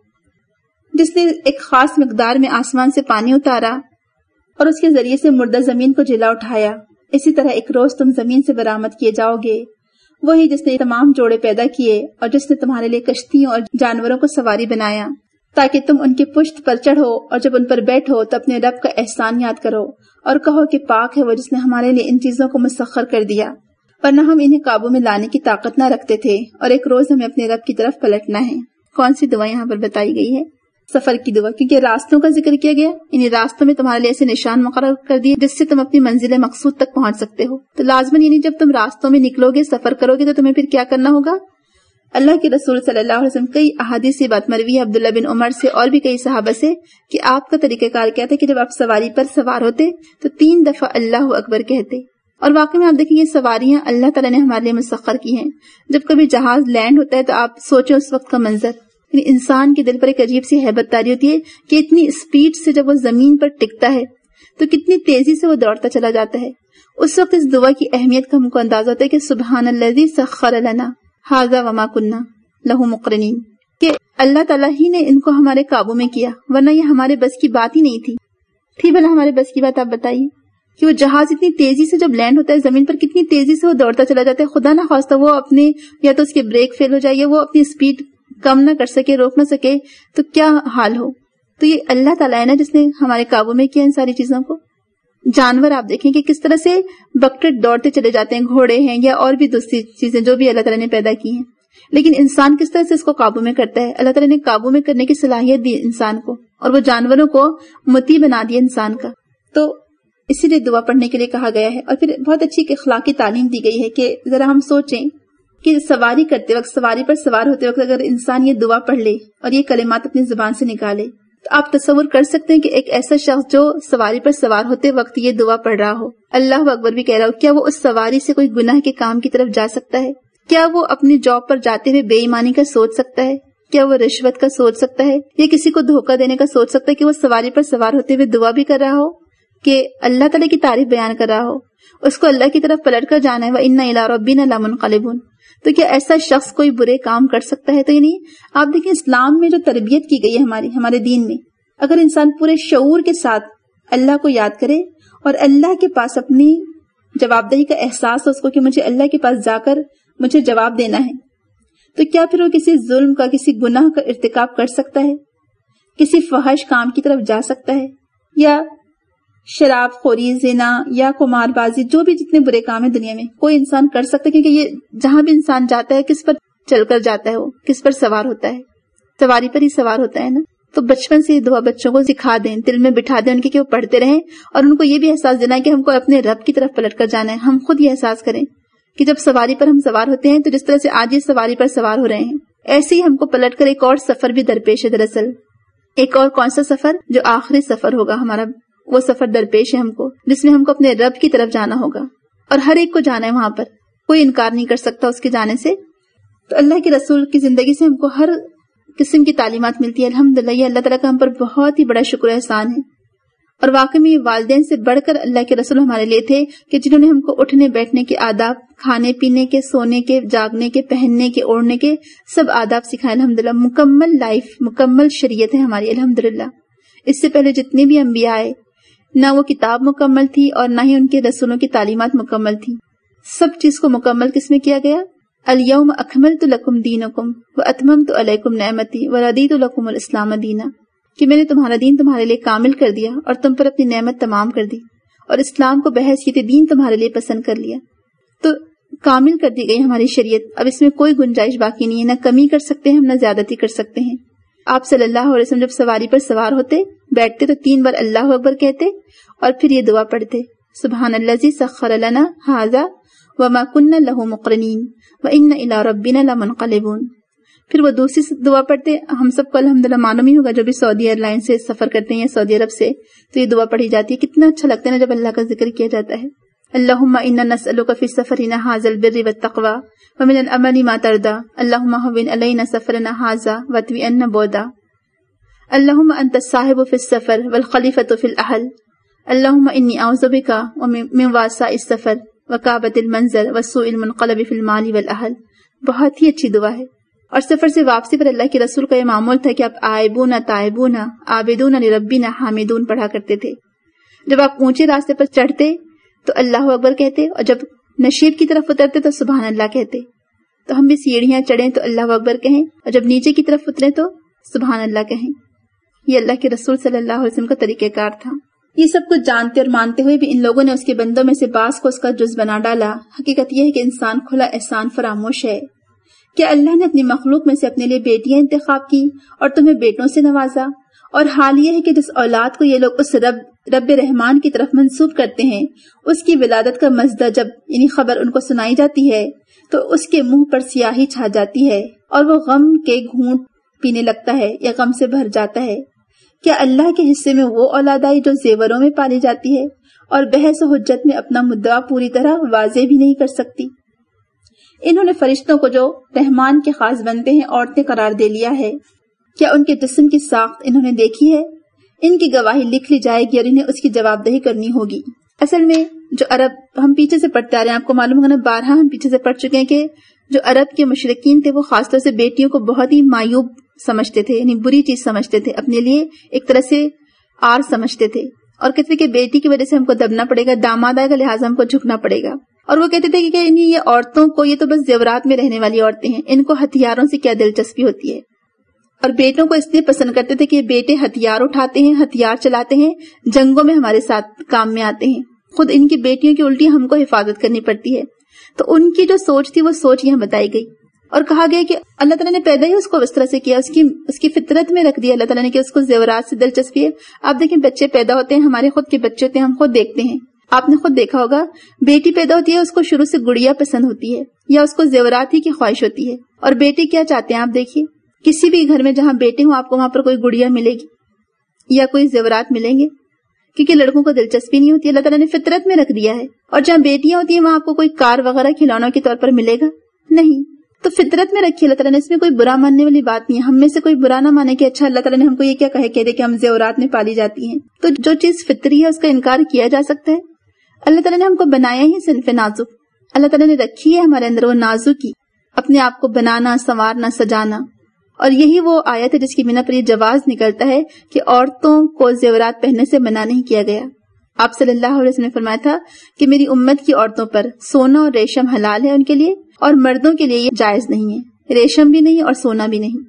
جس نے ایک خاص مقدار میں آسمان سے پانی اتارا اور اس کے ذریعے سے مردہ زمین کو جلا اٹھایا، اسی طرح ایک روز تم زمین سے برآمد کیے جاؤ گے۔ وہی جس نے تمام جوڑے پیدا کیے اور جس نے تمہارے لیے کشتیوں اور جانوروں کو سواری بنایا تاکہ تم ان کے پشت پر چڑھو، اور جب ان پر بیٹھو تو اپنے رب کا احسان یاد کرو اور کہو کہ پاک ہے وہ جس نے ہمارے لیے ان چیزوں کو مسخر کر دیا، ورنہ ہم انہیں قابو میں لانے کی طاقت نہ رکھتے تھے، اور ایک روز ہمیں اپنے رب کی طرف پلٹنا ہے۔ کون سی دعا یہاں پر بتائی گئی ہے؟ سفر کی دعا، کیونکہ راستوں کا ذکر کیا گیا، انہیں راستوں میں تمہارے لیے ایسے نشان مقرر کر دیے جس سے تم اپنی منزل مقصود تک پہنچ سکتے ہو۔ تو لازماً یعنی جب تم راستوں میں نکلو گے، سفر کرو گے، تو تمہیں پھر کیا کرنا ہوگا؟ اللہ کے رسول صلی اللہ علیہ وسلم کئی احادیث سے بات مروی ہے عبداللہ بن عمر سے اور بھی کئی صحابہ سے کہ آپ کا طریقہ کار کیا تھا کہ جب آپ سواری پر سوار ہوتے تو تین دفعہ اللہ اکبر کہتے۔ اور واقعی میں آپ دیکھیں یہ سواریاں اللہ تعالیٰ نے ہمارے لیے مسخر کی ہیں۔ جب کبھی جہاز لینڈ ہوتا ہے تو آپ سوچیں اس وقت کا منظر، یعنی انسان کے دل پر ایک عجیب سی ہیبت طاری ہوتی ہے کہ اتنی اسپیڈ سے جب وہ زمین پر ٹکتا ہے تو کتنی تیزی سے وہ دوڑتا چلا جاتا ہے۔ اس وقت اس دعا کی اہمیت کا ہم کو اندازہ ہوتا ہے کہ سبحان الذی سخر لنا ھذا وما کنا لہ مقرنین، کہ اللہ تعالیٰ ہی نے ان کو ہمارے قابو میں کیا، ورنہ یہ ہمارے بس کی بات ہی نہیں تھی۔ تھی بھلا ہمارے بس کی بات؟ آپ بتائیے کہ وہ جہاز اتنی تیزی سے جب لینڈ ہوتا ہے زمین پر کتنی تیزی سے وہ دوڑتا چلا جاتا ہے، خدا نہ خواستہ وہ اپنے یا تو اس کے بریک فیل ہو جائے یا وہ اپنی اسپیڈ کم نہ کر سکے، روک نہ سکے، تو کیا حال ہو۔ تو یہ اللہ تعالیٰ ہے نا جس نے ہمارے قابو میں کیا ان ساری چیزوں کو۔ جانور آپ دیکھیں کہ کس طرح سے بکٹر دوڑتے چلے جاتے ہیں، گھوڑے ہیں یا اور بھی دوسری چیزیں جو بھی اللہ تعالیٰ نے پیدا کی ہیں، لیکن انسان کس طرح سے اس کو قابو میں کرتا ہے۔ اللہ تعالیٰ نے قابو میں کرنے کی صلاحیت دی انسان کو، اور وہ جانوروں کو مطیع بنا دیا انسان کا۔ تو اسی لیے دعا پڑھنے کے لیے کہا گیا ہے، اور پھر بہت اچھی اخلاقی تعلیم دی گئی ہے کہ ذرا ہم سوچیں کہ سواری کرتے وقت، سواری پر سوار ہوتے وقت اگر انسان یہ دعا پڑھ لے اور یہ کلمات اپنی زبان سے نکالے تو آپ تصور کر سکتے ہیں کہ ایک ایسا شخص جو سواری پر سوار ہوتے وقت یہ دعا پڑھ رہا ہو، اللہ اکبر بھی کہہ رہا ہو، کیا وہ اس سواری سے کوئی گناہ کے کام کی طرف جا سکتا ہے؟ کیا وہ اپنی جاب پر جاتے ہوئے بے ایمانی کا سوچ سکتا ہے؟ کیا وہ رشوت کا سوچ سکتا ہے یا کسی کو دھوکہ دینے کا سوچ سکتا ہے کہ وہ سواری پر سوار ہوتے ہوئے دعا بھی کر رہا ہو کہ اللہ تعالیٰ کی تعریف بیان کر رہا ہو، اس کو اللہ کی طرف پلٹ کر جانا ہے، وَإِنَّ إِلَىٰ رَبِّنَا لَمُنْقَلِبُونَ؟ تو کیا ایسا شخص کوئی برے کام کر سکتا ہے؟ تو یعنی آپ دیکھیں اسلام میں جو تربیت کی گئی ہے ہماری ہمارے دین میں، اگر انسان پورے شعور کے ساتھ اللہ کو یاد کرے اور اللہ کے پاس اپنی جواب دہی کا احساس ہو اس کو کہ مجھے اللہ کے پاس جا کر مجھے جواب دینا ہے، تو کیا پھر وہ کسی ظلم کا، کسی گناہ کا ارتکاب کر سکتا ہے؟ کسی فحش کام کی طرف جا سکتا ہے؟ یا شراب خوری، زنا یا قمار بازی، جو بھی جتنے برے کام ہیں دنیا میں کوئی انسان کر سکتا ہے؟ کیونکہ یہ جہاں بھی انسان جاتا ہے کس پر چل کر جاتا ہے، وہ کس پر سوار ہوتا ہے؟ سواری پر ہی سوار ہوتا ہے نا۔ تو بچپن سے یہ دعا بچوں کو سکھا دیں، دل میں بٹھا دیں ان کے کہ وہ پڑھتے رہیں، اور ان کو یہ بھی احساس دینا ہے کہ ہم کو اپنے رب کی طرف پلٹ کر جانا ہے۔ ہم خود یہ احساس کریں کہ جب سواری پر ہم سوار ہوتے ہیں تو جس طرح سے آج یہ سواری پر سوار ہو رہے ہیں، ایسے ہی ہم کو پلٹ کر ایک اور سفر بھی درپیش ہے۔ دراصل ایک اور کون سا سفر؟ جو آخری سفر ہوگا ہمارا، وہ سفر درپیش ہے ہم کو، جس میں ہم کو اپنے رب کی طرف جانا ہوگا، اور ہر ایک کو جانا ہے وہاں پر، کوئی انکار نہیں کر سکتا اس کے جانے سے۔ تو اللہ کے رسول کی زندگی سے ہم کو ہر قسم کی تعلیمات ملتی ہے۔ الحمدللہ یہ اللہ تعالیٰ کا ہم پر بہت ہی بڑا شکر احسان ہے، اور واقعی میں والدین سے بڑھ کر اللہ کے رسول ہمارے لیے تھے کہ جنہوں نے ہم کو اٹھنے بیٹھنے کے آداب، کھانے پینے کے، سونے کے، جاگنے کے، پہننے کے، اوڑھنے کے سب آداب سکھائے۔ الحمدللہ مکمل لائف، مکمل شریعت ہے ہماری الحمدللہ۔ اس سے پہلے جتنے بھی انبیاء آئے، نہ وہ کتاب مکمل تھی اور نہ ہی ان کے رسولوں کی تعلیمات مکمل تھی۔ سب چیز کو مکمل کس میں کیا گیا؟ الیوم اکملت لکم دینکم واتممت علیکم نعمتی ورضیت لکم الاسلام دینا، کہ میں نے تمہارا دین تمہارے لیے کامل کر دیا اور تم پر اپنی نعمت تمام کر دی، اور اسلام کو بحیثیت دین تمہارے لیے پسند کر لیا۔ تو کامل کر دی گئی ہماری شریعت، اب اس میں کوئی گنجائش باقی نہیں ہے، نہ کمی کر سکتے ہیں ہم، نہ زیادتی کر سکتے ہیں۔ آپ صلی اللہ علیہ وسلم جب سواری پر سوار ہوتے، بیٹھتے تو تین بار اللہ اکبر کہتے اور پھر یہ دعا پڑھتے، سبحان الذی سخر لنا ھذا وما كنا له مقرنین وان الی ربنا لمنقلبون۔ پھر وہ دوسری دعا پڑھتے، ہم سب کو الحمدللہ معلوم ہی ہوگا جو بھی سعودی ایئر لائن سے سفر کرتے ہیں یا سعودی عرب سے، تو یہ دعا پڑھی جاتی ہے۔ کتنا اچھا لگتا ہے نا جب اللہ کا ذکر کیا جاتا ہے۔ اللہم انا نسألک فی سفرنا ھذا البر والتقوی ومن العمل ما ترضى اللہم هون علینا سفرنا ھذا واطوی عنا بعدا اللہم انت الصاحب فی السفر والخلیفۃ فی الاہل اللہم انی اعوذ بک من وعثاء السفر وکابۃ المنظر وسوء المنقلب فی المال والاہل۔ بہت ہی اچھی دعا ہے۔ اور سفر سے واپسی پر اللہ کے رسول کا یہ معمول تھا کہ آپ آئبون تائبون عابدون لربنا حامدون پڑھا کرتے تھے۔ جب آپ اونچے راستے پر چڑھتے تو اللہ اکبر کہتے، اور جب نشیب کی طرف اترتے تو سبحان اللہ کہتے۔ تو ہم بھی سیڑھیاں چڑھیں تو اللہ اکبر کہیں، اور جب نیچے کی طرف اتریں تو سبحان اللہ کہیں۔ یہ اللہ کے رسول صلی اللہ علیہ وسلم کا طریقہ کار تھا۔ یہ سب کچھ جانتے اور مانتے ہوئے بھی ان لوگوں نے اس کے بندوں میں سے بعض کو اس کا جز بنا ڈالا۔ حقیقت یہ ہے کہ انسان کھلا احسان فراموش ہے۔ کیا اللہ نے اپنی مخلوق میں سے اپنے لیے بیٹیاں انتخاب کی اور تمہیں بیٹوں سے نوازا؟ اور حال یہ ہے کہ جس اولاد کو یہ لوگ اس رب رب رحمان کی طرف منسوب کرتے ہیں، اس کی ولادت کا مزدہ جب یعنی خبر ان کو سنائی جاتی ہے تو اس کے منہ پر سیاہی چھا جاتی ہے اور وہ غم کے گھونٹ پینے لگتا ہے یا غم سے بھر جاتا ہے۔ کیا اللہ کے حصے میں وہ اولاد آئی جو زیوروں میں پالی جاتی ہے اور بحث و حجت میں اپنا مدعا پوری طرح واضح بھی نہیں کر سکتی؟ انہوں نے فرشتوں کو جو رحمان کے خاص بندے ہیں عورتیں قرار دے لیا ہے۔ کیا ان کے جسم کی ساخت انہوں نے دیکھی ہے؟ ان کی گواہی لکھ لی جائے گی اور انہیں اس کی جواب دہی کرنی ہوگی۔ اصل میں جو عرب ہم پیچھے سے پڑھتے آ رہے ہیں، آپ کو معلوم ہوگا نا، بارہا ہم پیچھے سے پڑھ چکے ہیں کہ جو عرب کے مشرکین تھے وہ خاص طور سے بیٹیوں کو بہت ہی معیوب سمجھتے تھے، یعنی بری چیز سمجھتے تھے، اپنے لیے ایک طرح سے آر سمجھتے تھے، اور کہتے تھے کہ بیٹی کی وجہ سے ہم کو دبنا پڑے گا، داماد آئے گا لہٰذا ہم کو جھکنا پڑے گا۔ اور وہ کہتے تھے کہ یہ عورتوں کو، یہ تو بس زیورات میں رہنے والی عورتیں ہیں، ان کو ہتھیاروں سے کیا دلچسپی ہوتی ہے۔ اور بیٹوں کو اس لیے پسند کرتے تھے کہ یہ بیٹے ہتھیار اٹھاتے ہیں، ہتھیار چلاتے ہیں، جنگوں میں ہمارے ساتھ کام میں آتے ہیں، خود ان کی بیٹیوں کی الٹی ہم کو حفاظت کرنی پڑتی ہے۔ تو ان کی جو سوچ تھی وہ سوچ یہاں بتائی گئی، اور کہا گیا کہ اللہ تعالیٰ نے پیدا ہی اس کو اس طرح سے کیا، اس کی اس کی فطرت میں رکھ دیا اللہ تعالیٰ نے کہ اس کو زیورات سے دلچسپی ہے۔ آپ دیکھیں بچے پیدا ہوتے ہیں، ہمارے خود کے بچے ہوتے ہیں، ہم خود دیکھتے ہیں آپ نے خود دیکھا ہوگا بیٹی پیدا ہوتی ہے اس کو شروع سے گڑیا پسند ہوتی ہے یا اس کو زیورات ہی کی خواہش ہوتی ہے، اور بیٹے کیا چاہتے ہیں آپ دیکھیے، کسی بھی گھر میں جہاں بیٹے ہوں آپ کو وہاں پر کوئی گڑیا ملے گی یا کوئی زیورات ملیں گے، کیونکہ لڑکوں کو دلچسپی نہیں ہوتی، اللہ تعالیٰ نے فطرت میں رکھ دیا ہے. اور جہاں بیٹیاں ہوتی ہیں وہاں آپ کو کوئی کار وغیرہ کھلونوں کے طور پر ملے گا نہیں، تو فطرت میں رکھی اللہ تعالیٰ نے، اس میں کوئی برا ماننے والی بات نہیں ہے. ہم میں سے کوئی برا نہ مانے کہ اچھا اللہ تعالیٰ نے ہم کو یہ کیا کہے کہہ دے کہ ہم زیورات میں پالی جاتی ہیں. تو جو چیز فطری ہے اس کا انکار کیا جا سکتا ہے؟ اللہ تعالیٰ نے ہم کو بنایا ہی صنف نازک، اللہ تعالیٰ نے رکھی ہے ہمارے اندر وہ نازک کی، اپنے آپ کو بنانا، سنوارنا، سجانا. اور یہی وہ آیت ہے جس کی بنا پر یہ جواز نکلتا ہے کہ عورتوں کو زیورات پہننے سے منع نہیں کیا گیا. آپ صلی اللہ علیہ وسلم نے فرمایا تھا کہ میری امت کی عورتوں پر سونا اور ریشم حلال ہے ان کے لیے، اور مردوں کے لیے یہ جائز نہیں ہے، ریشم بھی نہیں اور سونا بھی نہیں.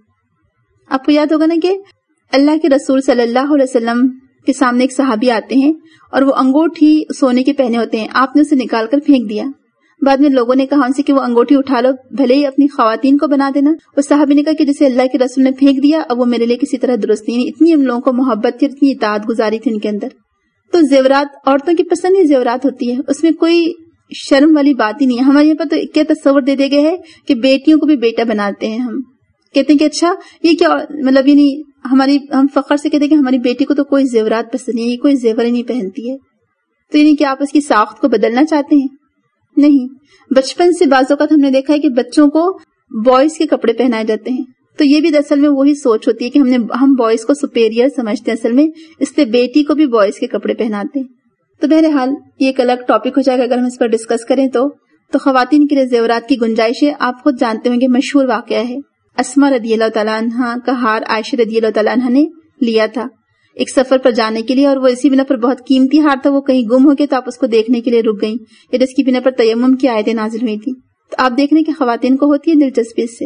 آپ کو یاد ہوگا نا کہ اللہ کے رسول صلی اللہ علیہ وسلم کے سامنے ایک صحابی آتے ہیں اور وہ انگوٹھی سونے کے پہنے ہوتے ہیں، آپ نے اسے نکال کر پھینک دیا. بعد میں لوگوں نے کہا ان سے کہ وہ انگوٹھی اٹھا لو، بھلے ہی اپنی خواتین کو بنا دینا. اس صحابی نے کہا کہ جسے اللہ کے رسول نے پھینک دیا اب وہ میرے لیے کسی طرح درست نہیں. اتنی ہم لوگوں کو محبت تھی، اتنی اطاعت گزاری تھی ان کے اندر. تو زیورات عورتوں کی پسند ہی زیورات ہوتی ہے، اس میں کوئی شرم والی بات ہی نہیں ہے. ہمارے یہاں پر تو کیا تصور دے دے گئے ہے کہ بیٹیوں کو بھی بیٹا بناتے ہیں. ہم کہتے ہیں کہ اچھا یہ کیا مطلب، یعنی ہماری ہم فخر سے کہتے ہیں کہ ہماری بیٹی کو تو کوئی زیورات پسند نہیں، یہ کوئی زیور ہی نہیں پہنتی ہے. تو یعنی کہ آپ اس کی ساخت کو بدلنا چاہتے ہیں؟ نہیں. بچپن سے بعض اوقات ہم نے دیکھا ہے کہ بچوں کو بوائز کے کپڑے پہنائے جاتے ہیں، تو یہ بھی دراصل میں وہی سوچ ہوتی ہے کہ ہم نے ہم بوائز کو سپیریئر سمجھتے ہیں اصل میں، اس لیے بیٹی کو بھی بوائز کے کپڑے پہناتے ہیں. تو بہرحال یہ ایک الگ ٹاپک ہو جائے گا اگر ہم اس پر ڈسکس کریں تو. تو خواتین کے لیے زیورات کی گنجائش ہے. آپ خود جانتے ہوں گے مشہور واقعہ ہے، اسما رضی اللہ تعالیٰ عنہ کا ہار عائشہ رضی اللہ تعالیٰ عنہ نے لیا تھا ایک سفر پر جانے کے لیے، اور وہ اسی بنا پر بہت قیمتی ہار تھا، وہ کہیں گم ہو گیا تو آپ اس کو دیکھنے کے لیے رک گئیں، یا جس کی بنا پر تیمم کی آیتیں نازل ہوئی تھی. تو آپ دیکھ رہے ہیں کہ خواتین کو ہوتی ہے دلچسپی اس سے.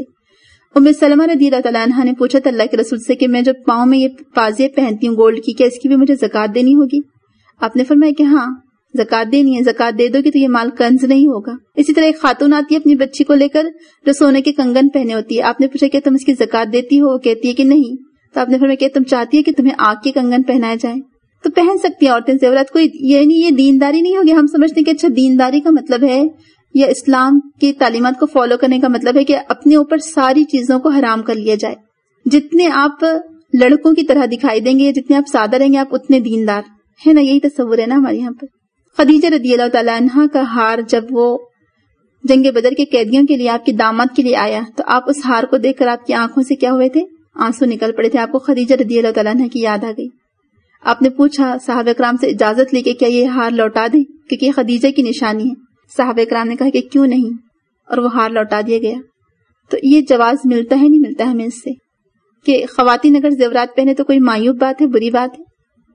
ام سلمہ رضی اللہ تعالیٰ عنہ نے پوچھا تھا اللہ کے رسول سے کہ میں جو پاؤں میں یہ پازے پہنتی ہوں گولڈ کی، کیا اس کی بھی مجھے زکات دینی ہوگی؟ آپ نے فرمایا کہ ہاں زکات دینی ہے، زکات دے دو گی تو یہ مال کنز نہیں ہوگا. اسی طرح ایک خاتون آتی ہے اپنی بچی کو لے کر جو سونے کے کنگن پہنے ہوتی ہے، آپ نے پوچھا کہ تم اس کی زکات دیتی ہو؟ کہتی ہے کہ نہیں. تو آپ نے فرمایا کہ تم چاہتی ہے کہ تمہیں آگ کے کنگن پہنائے جائیں؟ تو پہن سکتی ہیں عورتیں زیورات. کوئی یعنی یہ دینداری نہیں ہوگی. ہم سمجھتے ہیں کہ اچھا دینداری کا مطلب ہے یا اسلام کی تعلیمات کو فالو کرنے کا مطلب ہے کہ اپنے اوپر ساری چیزوں کو حرام کر لیا جائے. جتنے آپ لڑکوں کی طرح دکھائی دیں گے، جتنے آپ سادہ رہیں گے، آپ اتنے دیندار ہے نا. یہی تصور ہے نا ہمارے یہاں پر. خدیجہ رضی اللہ تعالیٰ عنہ کا ہار جب وہ جنگ بدر کے قیدیوں کے لیے آپ کے داماد کے لیے آیا تو آپ اس ہار کو دیکھ کر آپ کی آنکھوں سے کیا ہوئے تھے؟ آنسو نکل پڑے تھے. آپ کو خدیجہ رضی اللہ تعالیٰ عنہ کی یاد آ گئی. آپ نے پوچھا صحابہ کرام سے اجازت لے کے کیا یہ ہار لوٹا دیں کیونکہ یہ خدیجہ کی نشانی ہے؟ صحابہ کرام نے کہا کہ کیوں نہیں، اور وہ ہار لوٹا دیا گیا. تو یہ جواز ملتا ہے نہیں ملتا ہمیں اس سے کہ خواتین اگر زیورات پہنے تو کوئی معیوب بات ہے، بری بات ہے؟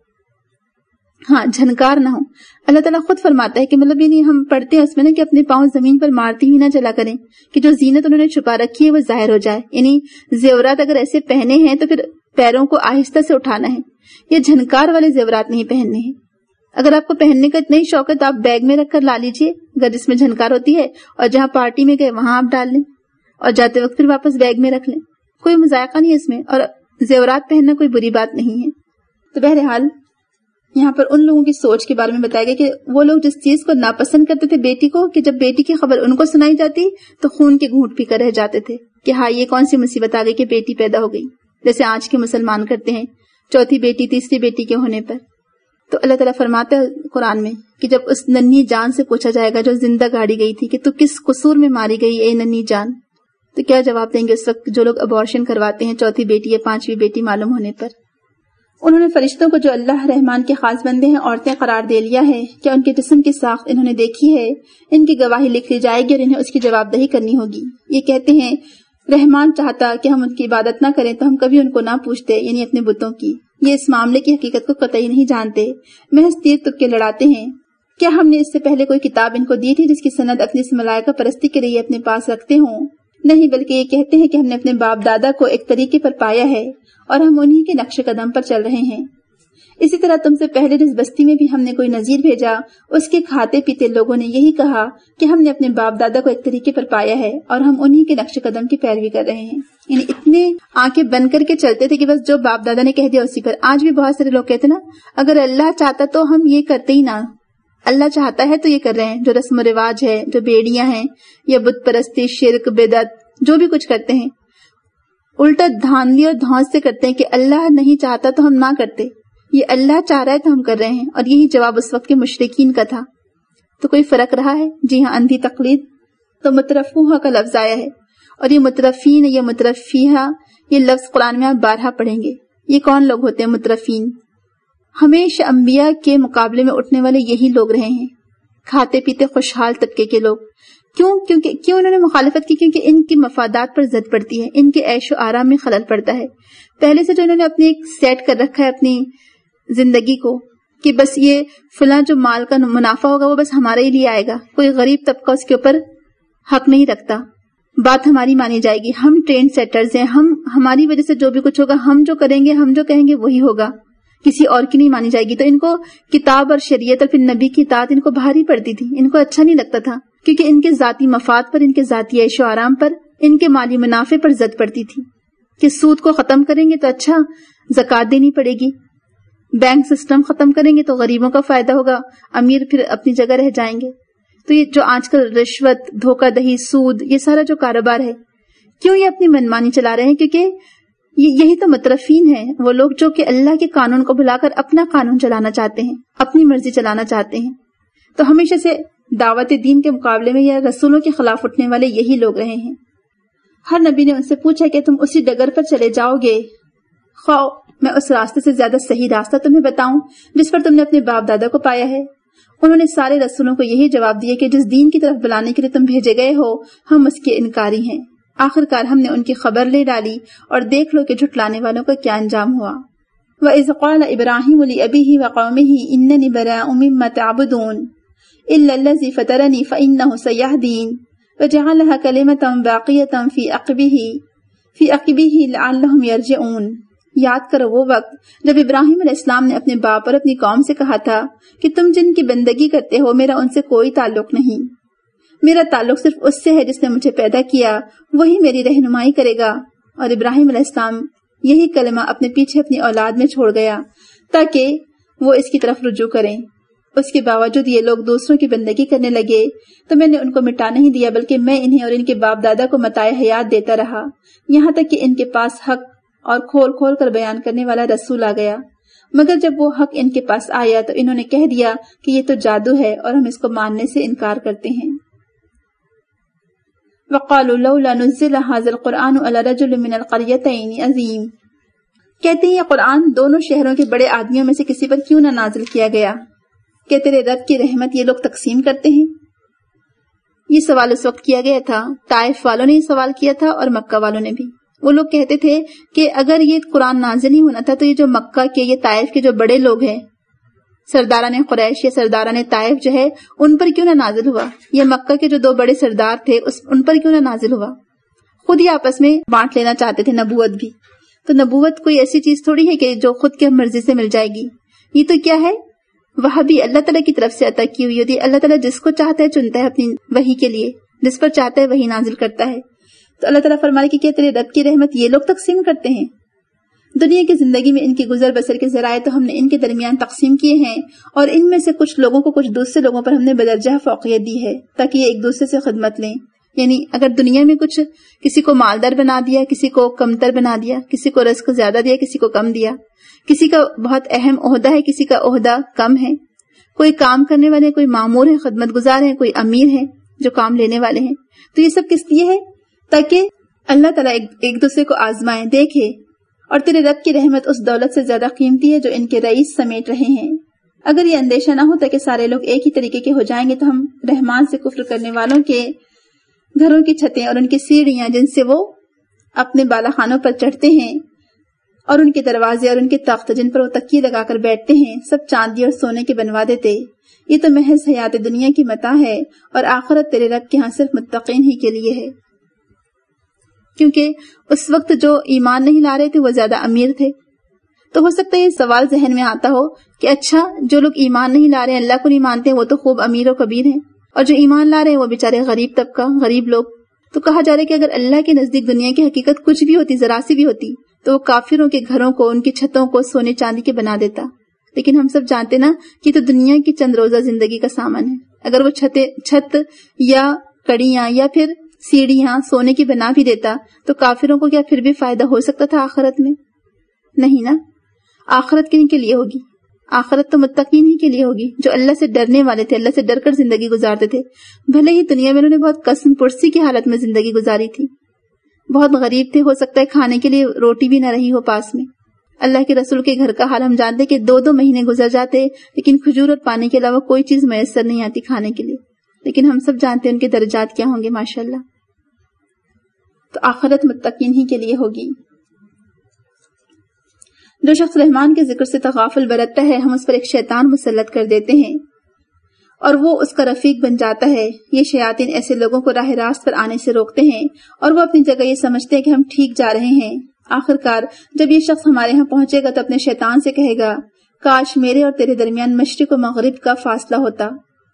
ہاں جھنکار نہ ہو. اللہ تعالیٰ خود فرماتا ہے کہ مطلب یعنی ہم پڑھتے ہیں اس میں نا کہ اپنے پاؤں زمین پر مارتی ہی نہ چلا کریں کہ جو زینت انہوں نے چھپا رکھی ہے وہ ظاہر ہو جائے. یعنی زیورات اگر ایسے پہنے ہیں تو پھر پیروں کو آہستہ سے اٹھانا ہے. یہ جھنکار والے زیورات نہیں پہننے ہیں. اگر آپ کو پہننے کا اتنا ہی شوق ہے تو آپ بیگ میں رکھ کر لا لیجیے اگر جس میں جھنکار ہوتی ہے، اور جہاں پارٹی میں گئے وہاں آپ ڈال لیں اور جاتے وقت پھر واپس بیگ میں رکھ لیں. کوئی مذائقہ نہیں اس میں، اور زیورات پہننا کوئی بری بات نہیں ہے. تو بہرحال یہاں پر ان لوگوں کی سوچ کے بارے میں بتایا گیا کہ وہ لوگ جس چیز کو ناپسند کرتے تھے بیٹی کو، کہ جب بیٹی کی خبر ان کو سنائی جاتی تو خون کے گھونٹ پی کر رہ جاتے تھے کہ ہاں یہ کون سی مصیبت آ گئی کہ بیٹی پیدا ہو گئی، جیسے آج کے مسلمان کرتے ہیں چوتھی بیٹی تیسری بیٹی کے ہونے پر. تو اللہ تعالیٰ فرماتا ہے قرآن میں کہ جب اس ننھی جان سے پوچھا جائے گا جو زندہ گاڑی گئی تھی کہ تو کس قصور میں ماری گئی اے ننھی جان، تو کیا جواب دیں گے اس وقت جو لوگ ابارشن کرواتے ہیں چوتھی بیٹی یا پانچویں بیٹی معلوم ہونے پر؟ انہوں نے فرشتوں کو جو اللہ رحمان کے خاص بندے ہیں عورتیں قرار دے لیا ہے. کیا ان کے جسم کی ساخت انہوں نے دیکھی ہے؟ ان کی گواہی لکھ لی جائے گی اور انہیں اس کی جواب دہی کرنی ہوگی. یہ کہتے ہیں رحمان چاہتا کہ ہم ان کی عبادت نہ کریں تو ہم کبھی ان کو نہ پوچھتے، یعنی اپنے بتوں کی. یہ اس معاملے کی حقیقت کو قطعی نہیں جانتے، محض تیر تکے لڑاتے ہیں. کیا ہم نے اس سے پہلے کوئی کتاب ان کو دی تھی جس کی سند اپنی اس ملائکہ پرستی کے لیے اپنے پاس رکھتے ہوں؟ نہیں، بلکہ یہ کہتے ہیں کہ ہم نے اپنے باپ دادا کو ایک طریقے پر پایا ہے اور ہم انہی کے نقش قدم پر چل رہے ہیں. اسی طرح تم سے پہلے جس بستی میں بھی ہم نے کوئی نذیر بھیجا اس کے کھاتے پیتے لوگوں نے یہی کہا کہ ہم نے اپنے باپ دادا کو ایک طریقے پر پایا ہے اور ہم انہی کے نقش قدم کی پیروی کر رہے ہیں. یعنی اتنے آنکھیں بند کر کے چلتے تھے کہ بس جو باپ دادا نے کہہ دیا اسی پر. آج بھی بہت سارے لوگ کہتے نا اگر اللہ چاہتا تو ہم یہ کرتے ہی نہ، اللہ چاہتا ہے تو یہ کر رہے ہیں، جو رسم و رواج ہے، جو بیڑیاں ہیں یا بت پرستی، شرک، بدعت، جو بھی کچھ کرتے ہیں الٹا دھاندلی اور دھونس سے کرتے ہیں کہ اللہ نہیں چاہتا تو ہم نہ کرتے، یہ اللہ چاہ رہا ہے تو ہم کر رہے ہیں. اور یہی جواب اس وقت کے مشرکین کا تھا. تو کوئی فرق رہا ہے؟ جی ہاں، اندھی تقلید. تو مترفوہ کا لفظ آیا ہے، اور یہ مترفین یا مترفیہ یہ لفظ قرآن میں آپ بارہا پڑھیں گے. یہ کون لوگ ہوتے ہیں مترفین؟ ہمیشہ انبیاء کے مقابلے میں اٹھنے والے یہی لوگ رہے ہیں، کھاتے پیتے خوشحال طبقے کے لوگ. کیوں کیونکہ کیوں انہوں نے مخالفت کی؟ کیونکہ ان کی مفادات پر زد پڑتی ہے، ان کے عیش و آرام میں خلل پڑتا ہے. پہلے سے جو انہوں نے اپنے ایک سیٹ کر رکھا ہے اپنی زندگی کو کہ بس یہ فلاں جو مال کا منافع ہوگا وہ بس ہمارے ہی لیے آئے گا، کوئی غریب طبقہ اس کے اوپر حق نہیں رکھتا، بات ہماری مانی جائے گی، ہم ٹرینڈ سیٹرز ہیں، ہم ہماری وجہ سے جو بھی کچھ ہوگا، ہم جو کریں گے، ہم جو کہیں گے وہی ہوگا، کسی اور کی نہیں مانی جائے گی. تو ان کو کتاب اور شریعت اور پھر نبی کی اطاعت ان کو بھاری پڑتی تھی، ان کو اچھا نہیں لگتا تھا، کیونکہ ان کے ذاتی مفاد پر، ان کے ذاتی عیش و آرام پر، ان کے مالی منافع پر زد پڑتی تھی کہ سود کو ختم کریں گے تو اچھا زکوٰۃ دینی پڑے گی، بینک سسٹم ختم کریں گے تو غریبوں کا فائدہ ہوگا، امیر پھر اپنی جگہ رہ جائیں گے. تو یہ جو آج کل رشوت، دھوکہ دہی، سود، یہ سارا جو کاروبار ہے، کیوں یہ اپنی منمانی چلا رہے ہیں؟ کیونکہ یہی تو مترفین ہیں، وہ لوگ جو کہ اللہ کے قانون کو بھلا کر اپنا قانون چلانا چاہتے ہیں، اپنی مرضی چلانا چاہتے ہیں. تو ہمیشہ سے دعوت دین کے مقابلے میں یا رسولوں کے خلاف اٹھنے والے یہی لوگ رہے ہیں. ہر نبی نے ان سے پوچھا کہ تم اسی ڈگر پر چلے جاؤ گے، خواہ میں اس راستے سے زیادہ صحیح راستہ تمہیں بتاؤں جس پر تم نے اپنے باپ دادا کو پایا ہے. انہوں نے سارے رسولوں کو یہی جواب دیا کہ جس دین کی طرف بلانے کے لیے تم بھیجے گئے ہو ہم اس کے انکاری ہیں. آخر کار ہم نے ان کی خبر لے ڈالی اور دیکھ لو کہ جھٹلانے والوں کا کیا انجام ہوا. وَإِذْ قَالَ إِبْرَاهِيمُ لِأَبِيهِ وَقَوْمِهِ إِنَّنِي بَرَاءٌ مِّمَّا تَعْبُدُونَ إِلَّا الَّذِي فَطَرَنِي فَإِنَّهُ سَيَهْدِينِ وَجَعَلَهَا كَلِمَةً بَاقِيَةً فِي عَقِبِهِ فِي عَقِبِهِ لَعَلَّهُمْ يَرْجِعُونَ. یاد کرو وہ وقت جب ابراہیم علیہ السلام نے اپنے باپ اور اپنی قوم سے کہا تھا کہ تم جن کی بندگی کرتے ہو میرا ان سے کوئی تعلق نہیں، میرا تعلق صرف اس سے ہے جس نے مجھے پیدا کیا، وہی میری رہنمائی کرے گا. اور ابراہیم علیہ السلام یہی کلمہ اپنے پیچھے اپنی اولاد میں چھوڑ گیا تاکہ وہ اس کی طرف رجوع کریں. اس کے باوجود یہ لوگ دوسروں کی بندگی کرنے لگے تو میں نے ان کو مٹا نہیں دیا، بلکہ میں انہیں اور ان کے باپ دادا کو متاع حیات دیتا رہا یہاں تک کہ ان کے پاس حق اور کھول کھول کر بیان کرنے والا رسول آ گیا. مگر جب وہ حق ان کے پاس آیا تو انہوں نے کہہ دیا کہ یہ تو جادو ہے اور ہم اس کو ماننے سے انکار کرتے ہیں. وَقَالُوا لَوْلَا نُزِّلَ هَذَا الْقُرْآنُ عَلَى رَجُلٍ مِّنَ الْقَرْيَتَيْنِ عَظِيمٍ. کہتے ہیں یہ قرآن دونوں شہروں کے بڑے آدمیوں میں سے کسی پر کیوں نہ نازل کیا گیا کہ تیرے رب کی رحمت یہ لوگ تقسیم کرتے ہیں. یہ سوال اس وقت کیا گیا تھا، طائف والوں نے یہ سوال کیا تھا اور مکہ والوں نے بھی. وہ لوگ کہتے تھے کہ اگر یہ قرآن نازل ہی ہونا تھا تو یہ جو مکہ کے، یہ طائف کے جو بڑے لوگ ہیں، سرداران قریش یا سرداران طائف جو ہے، ان پر کیوں نہ نازل ہوا، یہ مکہ کے جو دو بڑے سردار تھے اس ان پر کیوں نہ نازل ہوا. خود ہی آپس میں بانٹ لینا چاہتے تھے نبوت بھی. تو نبوت کوئی ایسی چیز تھوڑی ہے کہ جو خود کی مرضی سے مل جائے گی. یہ تو کیا ہے، وہ بھی اللہ تعالیٰ کی طرف سے عطا کی ہوئی ہوتی ہے. اللہ تعالیٰ جس کو چاہتا ہے چنتا ہے اپنی وحی کے لیے، جس پر چاہتا ہے وہی نازل کرتا ہے. تو اللہ تعالیٰ فرمائے کہ کیا تیرے رب کی رحمت یہ لوگ تقسیم کرتے ہیں. دنیا کی زندگی میں ان کی گزر بسر کے ذرائع تو ہم نے ان کے درمیان تقسیم کیے ہیں، اور ان میں سے کچھ لوگوں کو کچھ دوسرے لوگوں پر ہم نے بدرجہ فوقیت دی ہے تاکہ یہ ایک دوسرے سے خدمت لیں. یعنی اگر دنیا میں کچھ کسی کو مالدار بنا دیا، کسی کو کمتر بنا دیا، کسی کو رزق زیادہ دیا، کسی کو کم دیا، کسی کا بہت اہم عہدہ ہے، کسی کا عہدہ کم ہے، کوئی کام کرنے والے، کوئی مامور ہے، خدمت گزار ہیں، کوئی امیر ہے جو کام لینے والے ہیں. تو یہ سب کس لیے ہے؟ تاکہ اللہ تعالیٰ ایک, ایک دوسرے کو آزمائے، دیکھے. اور تیرے رب کی رحمت اس دولت سے زیادہ قیمتی ہے جو ان کے رئیس سمیٹ رہے ہیں. اگر یہ اندیشہ نہ ہوتا کہ سارے لوگ ایک ہی طریقے کے ہو جائیں گے تو ہم رحمان سے کفر کرنے والوں کے گھروں کی چھتیں اور ان کی سیڑھیاں جن سے وہ اپنے بالا خانوں پر چڑھتے ہیں، اور ان کے دروازے اور ان کے تخت جن پر وہ تکیے لگا کر بیٹھتے ہیں، سب چاندی اور سونے کے بنوا دیتے. یہ تو محض حیات دنیا کی متاع ہے، اور آخرت تیرے رب کے ہاں صرف متقین ہی کے لیے ہے. کیونکہ اس وقت جو ایمان نہیں لا رہے تھے وہ زیادہ امیر تھے. تو ہو سکتا ہے یہ سوال ذہن میں آتا ہو کہ اچھا جو لوگ ایمان نہیں لا رہے ہیں، اللہ کو نہیں مانتے ہیں، وہ تو خوب امیر و کبیر ہیں، اور جو ایمان لا رہے ہیں وہ بیچارے غریب طبقہ، غریب لوگ. تو کہا جا رہا ہے کہ اگر اللہ کے نزدیک دنیا کی حقیقت کچھ بھی ہوتی، ذرا سی بھی ہوتی، تو وہ کافروں کے گھروں کو، ان کی چھتوں کو سونے چاندی کے بنا دیتا. لیکن ہم سب جانتے نا کہ تو دنیا کی چند روزہ زندگی کا سامان ہے. اگر وہ چھت چھت یا کڑیاں یا پھر سیڑھیاں سونے کی بنا بھی دیتا تو کافروں کو کیا پھر بھی فائدہ ہو سکتا تھا آخرت میں؟ نہیں نا. آخرت کن کے لیے ہوگی؟ آخرت تو متقین ہی کے لیے ہوگی جو اللہ سے ڈرنے والے تھے, اللہ سے ڈر کر زندگی گزارتے تھے. بھلے ہی دنیا میں انہوں نے بہت قسم پرسی کی حالت میں زندگی گزاری تھی, بہت غریب تھے, ہو سکتا ہے کھانے کے لیے روٹی بھی نہ رہی ہو پاس میں. اللہ کے رسول کے گھر کا حال ہم جانتے کہ دو دو مہینے گزر جاتے لیکن کھجور اور پانی کے علاوہ کوئی چیز میسر نہیں آتی کھانے کے لیے. لیکن ہم سب جانتے ہیں ان کے درجات کیا ہوں گے ماشاءاللہ. تو آخرت متقین ہی کے لیے ہوگی. جو شخص رحمان کے ذکر سے تغافل برتتا ہے ہم اس پر ایک شیطان مسلط کر دیتے ہیں اور وہ اس کا رفیق بن جاتا ہے. یہ شیاطین ایسے لوگوں کو راہ راست پر آنے سے روکتے ہیں اور وہ اپنی جگہ یہ سمجھتے ہیں کہ ہم ٹھیک جا رہے ہیں. آخر کار جب یہ شخص ہمارے ہاں پہنچے گا تو اپنے شیطان سے کہے گا کاش میرے اور تیرے درمیان مشرق و مغرب کا فاصلہ ہوتا,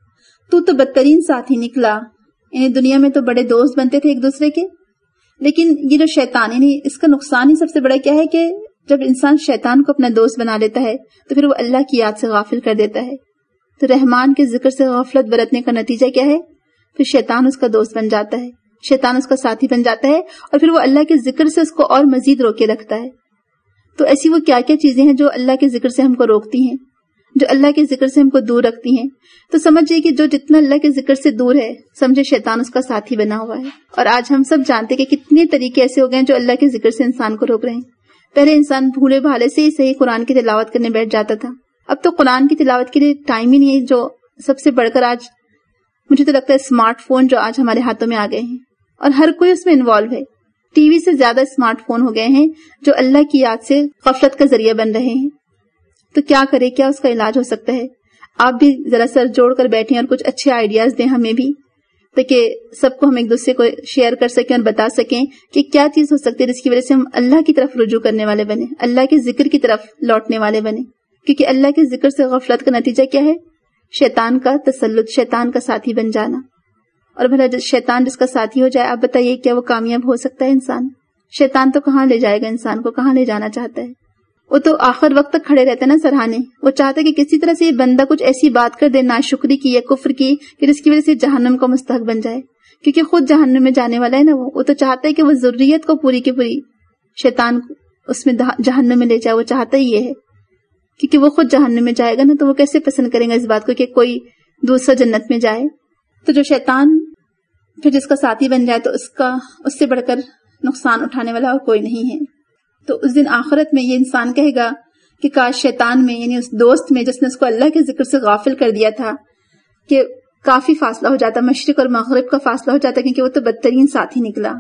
تو تو بدترین ساتھی نکلا. یعنی دنیا میں تو بڑے دوست بنتے تھے ایک دوسرے کے, لیکن یہ جو شیطان یعنی اس کا نقصان ہی سب سے بڑا کیا ہے کہ جب انسان شیطان کو اپنا دوست بنا لیتا ہے تو پھر وہ اللہ کی یاد سے غافل کر دیتا ہے. تو رحمان کے ذکر سے غفلت برتنے کا نتیجہ کیا ہے؟ پھر شیطان اس کا دوست بن جاتا ہے, شیطان اس کا ساتھی بن جاتا ہے اور پھر وہ اللہ کے ذکر سے اس کو اور مزید روکے رکھتا ہے. تو ایسی وہ کیا کیا چیزیں ہیں جو اللہ کے ذکر سے ہم کو روکتی ہیں, جو اللہ کے ذکر سے ہم کو دور رکھتی ہیں. تو سمجھئے کہ جو جتنا اللہ کے ذکر سے دور ہے سمجھے شیطان اس کا ساتھی بنا ہوا ہے. اور آج ہم سب جانتے کہ کتنے طریقے ایسے ہو گئے ہیں جو اللہ کے ذکر سے انسان کو روک رہے ہیں. پہلے انسان بھولے بھالے سے ہی صحیح قرآن کی تلاوت کرنے بیٹھ جاتا تھا, اب تو قرآن کی تلاوت کے لیے ٹائم ہی نہیں ہے. جو سب سے بڑھ کر آج مجھے تو لگتا ہے اسمارٹ فون جو آج ہمارے ہاتھوں میں آ گئے ہیں اور ہر کوئی اس میں انوالو ہے. ٹی وی سے زیادہ اسمارٹ فون ہو گئے ہیں جو اللہ کی یاد سے غفلت کا ذریعہ بن رہے ہیں. تو کیا کرے, کیا اس کا علاج ہو سکتا ہے؟ آپ بھی ذرا سر جوڑ کر بیٹھیں اور کچھ اچھے آئیڈیاز دیں ہمیں بھی, تاکہ سب کو ہم ایک دوسرے کو شیئر کر سکیں اور بتا سکیں کہ کیا چیز ہو سکتی ہے جس کی وجہ سے ہم اللہ کی طرف رجوع کرنے والے بنے, اللہ کے ذکر کی طرف لوٹنے والے بنے. کیونکہ اللہ کے ذکر سے غفلت کا نتیجہ کیا ہے؟ شیطان کا تسلط, شیطان کا ساتھی بن جانا. اور بھلا شیطان جس کا ساتھی ہو جائے, آپ بتائیے کیا وہ کامیاب ہو سکتا ہے انسان؟ شیطان تو کہاں لے جائے گا انسان کو, کہاں لے جانا چاہتا ہے؟ وہ تو آخر وقت تک کھڑے رہتے ہیں نا سرہانے. وہ چاہتا ہے کہ کسی طرح سے یہ بندہ کچھ ایسی بات کر دے ناشکری کی یا کفر کی کہ جس کی وجہ سے جہنم کا مستحق بن جائے. کیونکہ خود جہنم میں جانے والا ہے نا, وہ وہ تو چاہتا ہے کہ وہ ذریت کو پوری کی پوری شیطان اس میں جہنم میں لے جائے. وہ چاہتا ہی یہ ہے کیونکہ وہ خود جہنم میں جائے گا نا, تو وہ کیسے پسند کریں گا اس بات کو کہ کوئی دوسرا جنت میں جائے. تو جو شیطان پھر جس کا ساتھی بن جائے تو اس کا اس سے بڑھ کر نقصان اٹھانے والا اور کوئی نہیں ہے. تو اس دن آخرت میں یہ انسان کہے گا کہ کاش شیطان میں یعنی اس دوست میں جس نے اس کو اللہ کے ذکر سے غافل کر دیا تھا کہ کافی فاصلہ ہو جاتا, مشرق اور مغرب کا فاصلہ ہو جاتا, کیونکہ وہ تو بدترین ساتھی نکلا.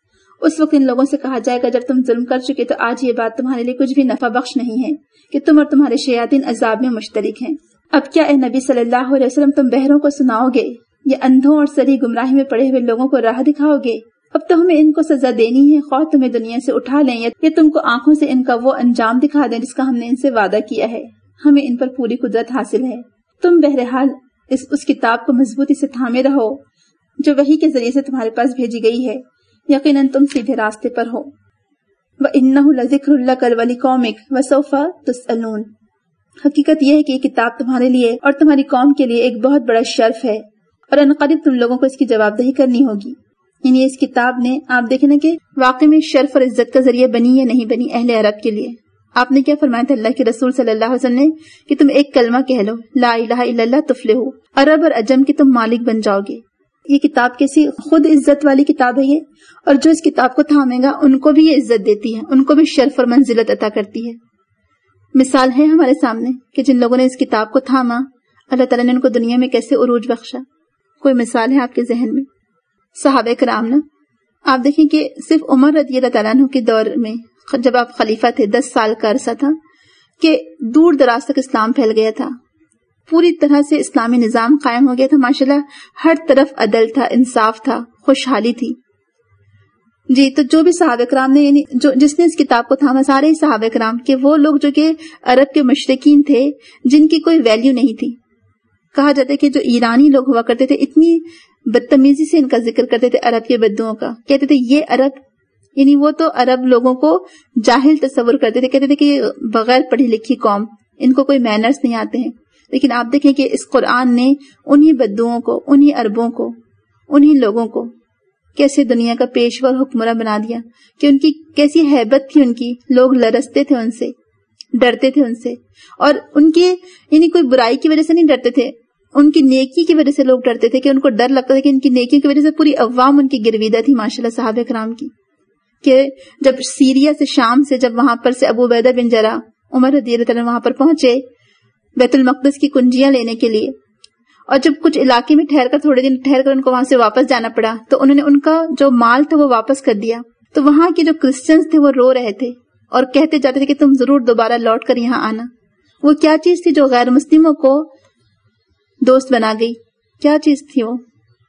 اس وقت ان لوگوں سے کہا جائے گا جب تم ظلم کر چکے تو آج یہ بات تمہارے لیے کچھ بھی نفع بخش نہیں ہے کہ تم اور تمہارے شیاطین عذاب میں مشترک ہیں. اب کیا اے نبی صلی اللہ علیہ وسلم تم بہروں کو سناؤ گے یا اندھوں اور سری گمراہی میں پڑے ہوئے لوگوں کو راہ دکھاؤ گے؟ اب تو ہمیں ان کو سزا دینی ہے, خواہ تمہیں دنیا سے اٹھا لیں یا تم کو آنکھوں سے ان کا وہ انجام دکھا دیں جس کا ہم نے ان سے وعدہ کیا ہے. ہمیں ان پر پوری قدرت حاصل ہے. تم بہرحال اس اس کتاب کو مضبوطی سے تھامے رہو جو وحی کے ذریعے سے تمہارے پاس بھیجی گئی ہے, یقیناً تم سیدھے راستے پر ہو. وَإِنَّهُ لَذِكْرٌ لَكَ وَلِقَوْمِكَ وَسَوْفَ تُسْأَلُونَ. حقیقت یہ ہے کہ یہ کتاب تمہارے لیے اور تمہاری قوم کے لیے ایک بہت بڑا شرف ہے اور انقریب تم لوگوں کو اس کی جواب دہی کرنی ہوگی. یعنی اس کتاب نے آپ دیکھیں نا کہ واقع میں شرف اور عزت کا ذریعہ بنی یا نہیں بنی اہل عرب کے لیے. آپ نے کیا فرمایا تھا اللہ کے رسول صلی اللہ علیہ وسلم نے کہ تم ایک کلمہ کہہ لو, لا الہ الا اللہ تفلحو, عرب اور عجم کے تم مالک بن جاؤ گے. یہ کتاب کیسی خود عزت والی کتاب ہے یہ, اور جو اس کتاب کو تھامے گا ان کو بھی یہ عزت دیتی ہے, ان کو بھی شرف اور منزلت عطا کرتی ہے. مثال ہے ہمارے سامنے کہ جن لوگوں نے اس کتاب کو تھاما اللہ تعالیٰ نے ان کو دنیا میں کیسے عروج بخشا. کوئی مثال ہے آپ کے ذہن میں؟ صحابہ کرام نا, آپ دیکھیں کہ صرف عمر رضی اللہ تعالیٰ عنہ کے دور میں جب آپ خلیفہ تھے, دس سال کا عرصہ تھا کہ دور دراز تک اسلام پھیل گیا تھا, پوری طرح سے اسلامی نظام قائم ہو گیا تھا ماشاءاللہ, ہر طرف عدل تھا, انصاف تھا, خوشحالی تھی. جی تو جو بھی صحابہ کرام نے یعنی جو جس نے اس کتاب کو تھاما, سارے ہی صحابہ کرام کہ وہ لوگ جو کہ عرب کے مشرکین تھے جن کی کوئی ویلیو نہیں تھی. کہا جاتا ہے کہ جو ایرانی لوگ ہوا کرتے تھے اتنی بدتمیزی سے ان کا ذکر کرتے تھے عرب کے بدوؤں کا, کہتے تھے یہ عرب, یعنی وہ تو عرب لوگوں کو جاہل تصور کرتے تھے, کہتے تھے کہ بغیر پڑھی لکھی قوم, ان کو کوئی مینرز نہیں آتے ہیں. لیکن آپ دیکھیں کہ اس قرآن نے انہی بدوؤں کو، انہی عربوں کو، انہی لوگوں کو کیسے دنیا کا پیشوا اور حکمراں بنا دیا، کہ ان کی کیسی ہیبت تھی، ان کی لوگ لرزتے تھے ان سے، ڈرتے تھے ان سے. اور ان کے یعنی کوئی برائی کی وجہ سے نہیں ڈرتے تھے، ان کی نیکی کی وجہ سے لوگ ڈرتے تھے، کہ ان کو ڈر لگتا تھا کہ ان کی نیکی کی وجہ سے پوری عوام ان کی گرویدہ تھی. ماشاءاللہ صحابہ کرام کی، کہ جب سیریا سے، شام سے، جب وہاں پر سے ابو عبیدہ بن جرح، عمر رضی اللہ عنہ وہاں پر پہنچے بیت المقدس کی کنجیاں لینے کے لیے، اور جب کچھ علاقے میں ٹھہر کر تھوڑے دن ٹھہر کر ان کو وہاں سے واپس جانا پڑا، تو انہوں نے ان کا جو مال تھا وہ واپس کر دیا. تو وہاں کے جو کرسچنز تھے وہ رو رہے تھے اور کہتے جاتے تھے کہ تم ضرور دوبارہ لوٹ کر یہاں آنا. وہ کیا چیز تھی جو غیر مسلموں کو دوست بنا گئی؟ کیا چیز تھی وہ؟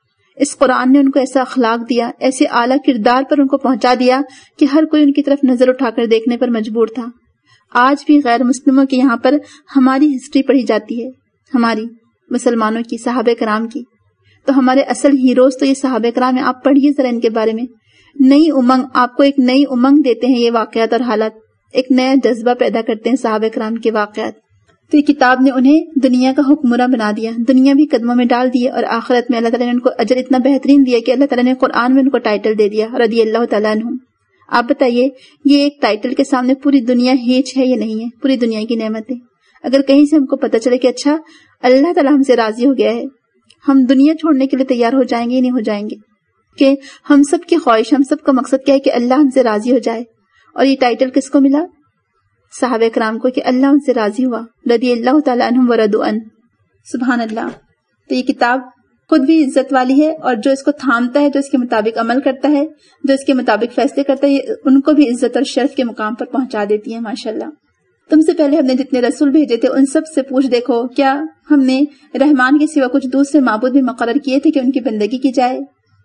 اس قرآن نے ان کو ایسا اخلاق دیا، ایسے اعلیٰ کردار پر ان کو پہنچا دیا کہ ہر کوئی ان کی طرف نظر اٹھا کر دیکھنے پر مجبور تھا. آج بھی غیر مسلموں کے یہاں پر ہماری ہسٹری پڑھی جاتی ہے، ہماری مسلمانوں کی، صحابہ کرام کی. تو ہمارے اصل ہیروز تو یہ صحابہ کرام ہیں. آپ پڑھیے ذرا ان کے بارے میں. نئی امنگ، آپ کو ایک نئی امنگ دیتے ہیں یہ واقعات اور حالات، ایک نیا جذبہ پیدا کرتے ہیں صحابہ کرام کے واقعات. تو یہ کتاب نے انہیں دنیا کا حکمراں بنا دیا، دنیا بھی قدموں میں ڈال دی، اور آخرت میں اللہ تعالیٰ نے ان کو اجر اتنا بہترین دیا کہ اللہ تعالیٰ نے قرآن میں ان کو ٹائٹل دے دیا رضی اللہ تعالیٰ عنہ. آپ بتائیے یہ ایک ٹائٹل کے سامنے پوری دنیا ہیچ ہے یا نہیں ہے؟ پوری دنیا کی نعمتیں. اگر کہیں سے ہم کو پتہ چلے کہ اچھا اللہ تعالیٰ ہم سے راضی ہو گیا ہے، ہم دنیا چھوڑنے کے لیے تیار ہو جائیں گے یا نہیں ہو جائیں گے؟ کہ ہم سب کی خواہش، ہم سب کا مقصد کیا ہے کہ اللہ ہم سے راضی ہو جائے. اور یہ ٹائٹل کس کو ملا؟ صحابہ کرام کو، کہ اللہ ان سے راضی ہوا، رضی اللہ تعالیٰ عنہم ورضوا عنہ. سبحان اللہ. تو یہ کتاب خود بھی عزت والی ہے، اور جو اس کو تھامتا ہے، جو اس کے مطابق عمل کرتا ہے، جو اس کے مطابق فیصلے کرتا ہے، یہ ان کو بھی عزت اور شرف کے مقام پر پہنچا دیتی ہے. ماشاءاللہ. تم سے پہلے ہم نے جتنے رسول بھیجے تھے ان سب سے پوچھ دیکھو، کیا ہم نے رحمان کے سوا کچھ دوسرے معبود بھی مقرر کیے تھے کہ ان کی بندگی کی جائے؟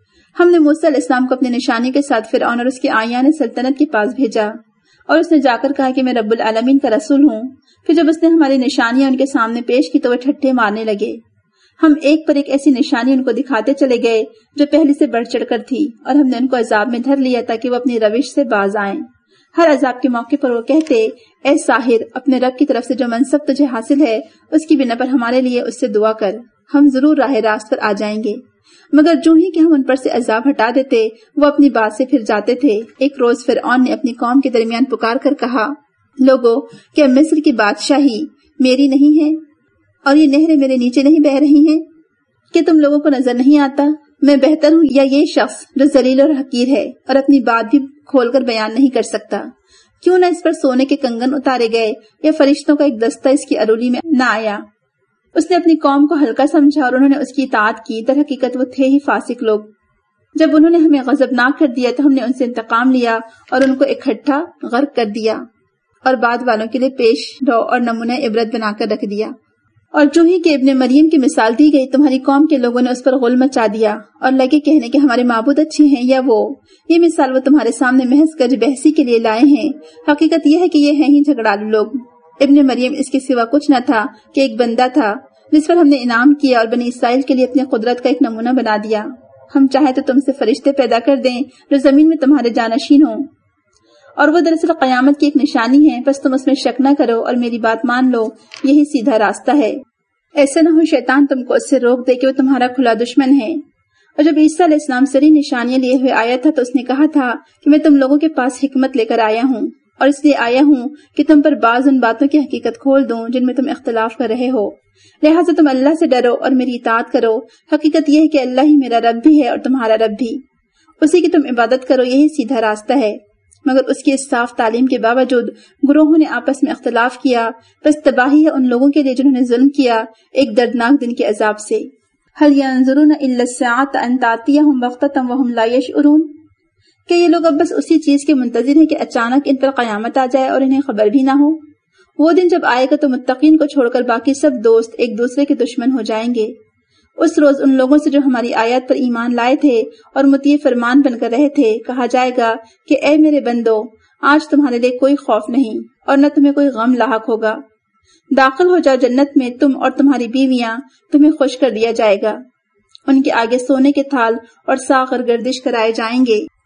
ہم نے موسیٰ علیہ السلام کو اپنے نشانی کے ساتھ فرعون اور اس کے اعیان سلطنت کے پاس بھیجا، اور اس نے جا کر کہا کہ میں رب العالمین کا رسول ہوں. پھر جب اس نے ہماری نشانیاں ان کے سامنے پیش کی تو وہ ٹھٹھے مارنے لگے. ہم ایک پر ایک ایسی نشانی ان کو دکھاتے چلے گئے جو پہلے سے بڑھ چڑھ کر تھی، اور ہم نے ان کو عذاب میں دھر لیا تاکہ وہ اپنی روش سے باز آئیں. ہر عذاب کے موقع پر وہ کہتے، اے ساحر، اپنے رب کی طرف سے جو منصب تجھے حاصل ہے اس کی بنا پر ہمارے لیے اس سے دعا کر، ہم ضرور راہ راست پر آ جائیں گے. مگر جو ہی کہ ہم ان پر سے عذاب ہٹا دیتے وہ اپنی بات سے پھر جاتے تھے. ایک روز فرعون نے اپنی قوم کے درمیان پکار کر کہا، لوگو، کیا مصر کی بادشاہی میری نہیں ہے اور یہ نہریں میرے نیچے نہیں بہ رہی ہیں؟ کہ تم لوگوں کو نظر نہیں آتا میں بہتر ہوں یا یہ شخص جو ذلیل اور حقیر ہے اور اپنی بات بھی کھول کر بیان نہیں کر سکتا؟ کیوں نہ اس پر سونے کے کنگن اتارے گئے یا فرشتوں کا ایک دستہ اس کی ارولی میں نہ آیا؟ اس نے اپنی قوم کو ہلکا سمجھا اور انہوں نے اس کی اطاعت کی. در حقیقت وہ تھے ہی فاسق لوگ. جب انہوں نے ہمیں غضبناک کر دیا تو ہم نے ان سے انتقام لیا اور ان کو اکٹھا غرق کر دیا اور بعد والوں کے لیے پیش رو اور نمونہ عبرت بنا کر رکھ دیا. اور جو ہی کہ ابن مریم کی مثال دی گئی تمہاری قوم کے لوگوں نے اس پر غل مچا دیا اور لگے کہنے کہ ہمارے معبود اچھے ہیں یا وہ. یہ مثال وہ تمہارے سامنے محض گج بحثی کے لیے لائے ہیں. حقیقت یہ ہے کہ یہ ہیں ہی جھگڑالو لوگ. ابن مریم اس کے سوا کچھ نہ تھا کہ ایک بندہ تھا جس پر ہم نے انعام کیا اور بنی اسرائیل کے لیے اپنے قدرت کا ایک نمونہ بنا دیا. ہم چاہے تو تم سے فرشتے پیدا کر دیں جو زمین میں تمہارے جانشین ہوں، اور وہ دراصل قیامت کی ایک نشانی ہے. بس تم اس میں شک نہ کرو اور میری بات مان لو، یہی سیدھا راستہ ہے. ایسا نہ ہو شیطان تم کو اس سے روک دے کہ وہ تمہارا کھلا دشمن ہے. اور جب عیسیٰ علیہ السلام سری نشانیاں لیے ہوئے آیا تھا تو اس نے کہا تھا کہ میں تم لوگوں کے پاس حکمت لے کر آیا ہوں، اور اس لیے آیا ہوں کہ تم پر بعض ان باتوں کی حقیقت کھول دوں جن میں تم اختلاف کر رہے ہو. لہٰذا تم اللہ سے ڈرو اور میری اطاعت کرو. حقیقت یہ ہے کہ اللہ ہی میرا رب بھی ہے اور تمہارا رب بھی، اسی کی تم عبادت کرو، یہی سیدھا راستہ ہے. مگر اس کی اس صاف تعلیم کے باوجود گروہوں نے آپس میں اختلاف کیا. بس تباہی ہے ان لوگوں کے لیے جنہوں نے ظلم کیا ایک دردناک دن کے عذاب سے. هل ينظرون الا الساعة ان تأتيهم بغتة وهم لا يشعرون؟ کہ یہ لوگ اب بس اسی چیز کے منتظر ہیں کہ اچانک ان پر قیامت آ جائے اور انہیں خبر بھی نہ ہو. وہ دن جب آئے گا تو متقین کو چھوڑ کر باقی سب دوست ایک دوسرے کے دشمن ہو جائیں گے. اس روز ان لوگوں سے جو ہماری آیات پر ایمان لائے تھے اور مطیع فرمان بن کر رہے تھے کہا جائے گا کہ اے میرے بندو، آج تمہارے لیے کوئی خوف نہیں اور نہ تمہیں کوئی غم لاحق ہوگا. داخل ہو جاؤ جنت میں، تم اور تمہاری بیویاں، تمہیں خوش کر دیا جائے گا. ان کے آگے سونے کے تھال اور ساغر گردش کرائے جائیں گے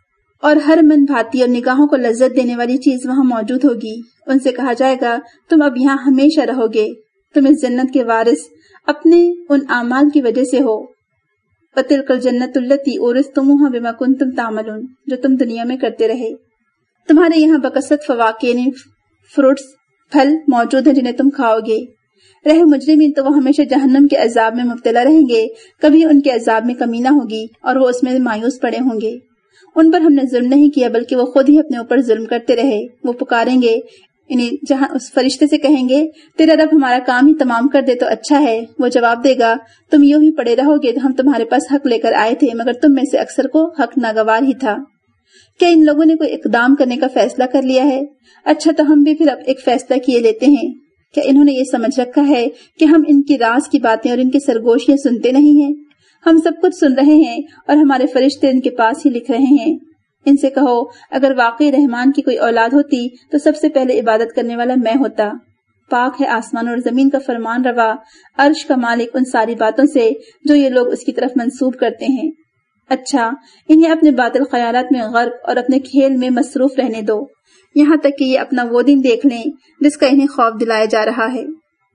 اور ہر من بھاتی اور نگاہوں کو لذت دینے والی چیز وہاں موجود ہوگی۔ ان سے کہا جائے گا تم اب یہاں ہمیشہ رہو گے، تم اس جنت کے وارث اپنے ان اعمال کی وجہ سے ہو۔ وَتِلْكَ الْجَنَّةُ الَّتِي أُورِثْتُمُوهَا بِمَا كُنْتُمْ تَعْمَلُونَ، جو تم دنیا میں کرتے رہے۔ تمہارے یہاں بکثرت فواکہ یعنی فروٹس پھل موجود ہیں جنہیں تم کھاؤ گے۔ رہے مجرمین تو وہ ہمیشہ جہنم کے عذاب میں مبتلا رہیں گے، کبھی ان کے عذاب میں کمی نہ ہوگی اور وہ اس میں مایوس پڑے ہوں گے۔ ان پر ہم نے ظلم نہیں کیا بلکہ وہ خود ہی اپنے اوپر ظلم کرتے رہے۔ وہ پکاریں گے، یعنی جہاں اس فرشتے سے کہیں گے تیرا رب ہمارا کام ہی تمام کر دے تو اچھا ہے۔ وہ جواب دے گا تم یوں ہی پڑے رہو گے تو ہم تمہارے پاس حق لے کر آئے تھے، مگر تم میں سے اکثر کو حق ناگوار ہی تھا۔ کیا ان لوگوں نے کوئی اقدام کرنے کا فیصلہ کر لیا ہے؟ اچھا تو ہم بھی پھر اب ایک فیصلہ کیے لیتے ہیں۔ کیا انہوں نے یہ سمجھ رکھا ہے کہ ہم ان کی راز کی باتیں اور ان کی سرگوشیاں سنتے نہیں ہیں؟ ہم سب کچھ سن رہے ہیں اور ہمارے فرشتے ان کے پاس ہی لکھ رہے ہیں۔ ان سے کہو اگر واقعی رحمان کی کوئی اولاد ہوتی تو سب سے پہلے عبادت کرنے والا میں ہوتا۔ پاک ہے آسمان اور زمین کا فرمان روا، عرش کا مالک ان ساری باتوں سے جو یہ لوگ اس کی طرف منسوب کرتے ہیں۔ اچھا انہیں اپنے باطل خیالات میں غرق اور اپنے کھیل میں مصروف رہنے دو، یہاں تک کہ یہ اپنا وہ دن دیکھ لیں جس کا انہیں خوف دلایا جا رہا ہے۔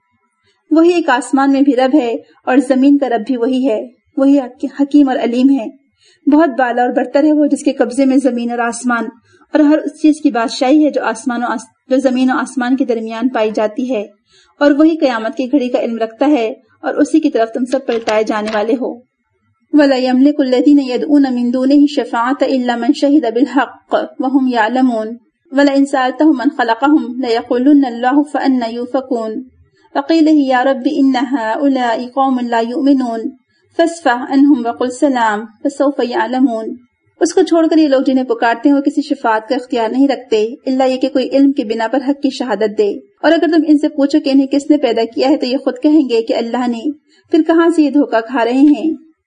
وہی ایک آسمان میں بھی رب ہے اور زمین کا رب بھی وہی ہے، وہی حکیم اور علیم ہے۔ بہت بالا اور برتر ہے وہ جس کے قبضے میں زمین اور آسمان اور ہر اس چیز کی بادشاہی ہے جو آسمان و آس... جو زمین و آسمان کے درمیان پائی جاتی ہے، اور وہی قیامت کی گھڑی کا علم رکھتا ہے اور اسی کی طرف تم سب پلٹائے جانے والے ہو۔ وَلَا يَمْلِكُ الَّذِينَ يَدْعُونَ مِن دُونِهِ الشَّفَاعَةَ إِلَّا مَن شَهِدَ بِالْحَقِّ وَهُمْ يَعْلَمُونَ وَلَئِن سَأَلْتَهُم مَّن خَلَقَهُم لَّيَقُولُنَّ اللَّهُ فَأَنَّىٰ يُؤْفَكُونَ وَقِيلَ يَا رَبِّ إِنَّ هَٰؤُلَاءِ قَوْمٌ لَّا يُؤْمِنُونَ فَاصْفَحْ عَنْهُمْ وَقُلْ سَلَامٌ فَسَوْفَ يَعْلَمُونَ۔ اس کو چھوڑ کر یہ لوگ جنہیں پکارتے ہیں وہ کسی شفاعت کا اختیار نہیں رکھتے الا یہ کہ کوئی علم کی بنا پر حق کی شہادت دے، اور اگر تم ان سے پوچھو کہ انہیں کس نے پیدا کیا ہے تو یہ خود کہیں گے کہ اللہ نے، پھر کہاں سے یہ دھوکہ کھا رہے ہیں۔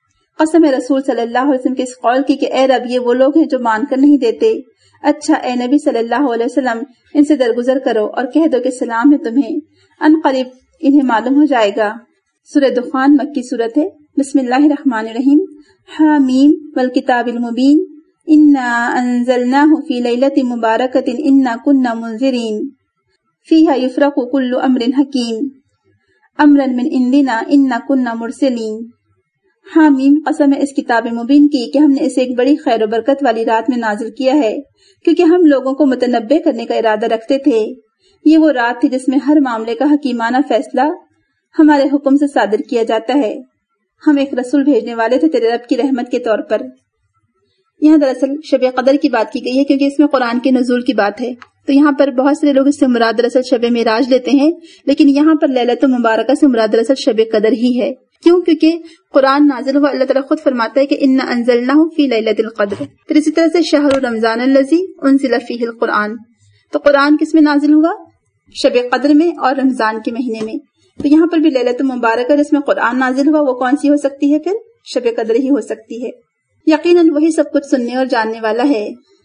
قسم ہے رسول صلی اللہ علیہ وسلم کے اس قول کی کہ اے رب یہ وہ لوگ ہیں جو مان کر نہیں دیتے۔ اچھا اے نبی صلی اللہ علیہ وسلم ان سے درگزر کرو اور کہہ دو کہ سلام ہے تمہیں، ان قریب انہیں معلوم ہو جائے گا۔ سورہ دخان مکی سورت ہے۔ بسم اللہ الرحمن الرحیم۔ حامیم والکتاب المبین انا انزلناہ فی لیلۃ مبارکۃ انا کنا منذرین فیہا یفرق کل امر حکیم امرا من عندنا انا کنا مرسلین۔ حامیم قسم ہے اس کتاب مبین کی کہ ہم نے اسے ایک بڑی خیر و برکت والی رات میں نازل کیا ہے، کیونکہ ہم لوگوں کو متنبع کرنے کا ارادہ رکھتے تھے۔ یہ وہ رات تھی جس میں ہر معاملے کا حکیمانہ فیصلہ ہمارے حکم سے صادر کیا جاتا ہے۔ ہم ایک رسول بھیجنے والے تھے تیرے رب کی رحمت کے طور پر۔ یہاں دراصل شب قدر کی بات کی گئی ہے کیونکہ اس میں قرآن کے نزول کی بات ہے، تو یہاں پر بہت سے لوگ اس سے مراد دراصل شب معراج لیتے ہیں، لیکن یہاں پر لیلۃ مبارکہ سے مراد دراصل شب قدر ہی ہے۔ کیوں؟ کیونکہ قرآن نازل ہوا، اللہ تعالیٰ خود فرماتا ہے کہ انا انزلناہ فی لیلۃ القدر، پھر اسی طرح سے شہر رمضان الذی انزل فیہ القرآن، تو قرآن کس میں نازل ہوا؟ شب قدر میں اور رمضان کے مہینے میں۔ تو یہاں پر بھی لیلۃ مبارکہ جس میں قرآن نازل ہوا وہ کون سی ہو سکتی ہے؟ پھر شب قدر ہی ہو سکتی ہے۔ یقیناً وہی سب کچھ سننے اور جاننے والا ہے،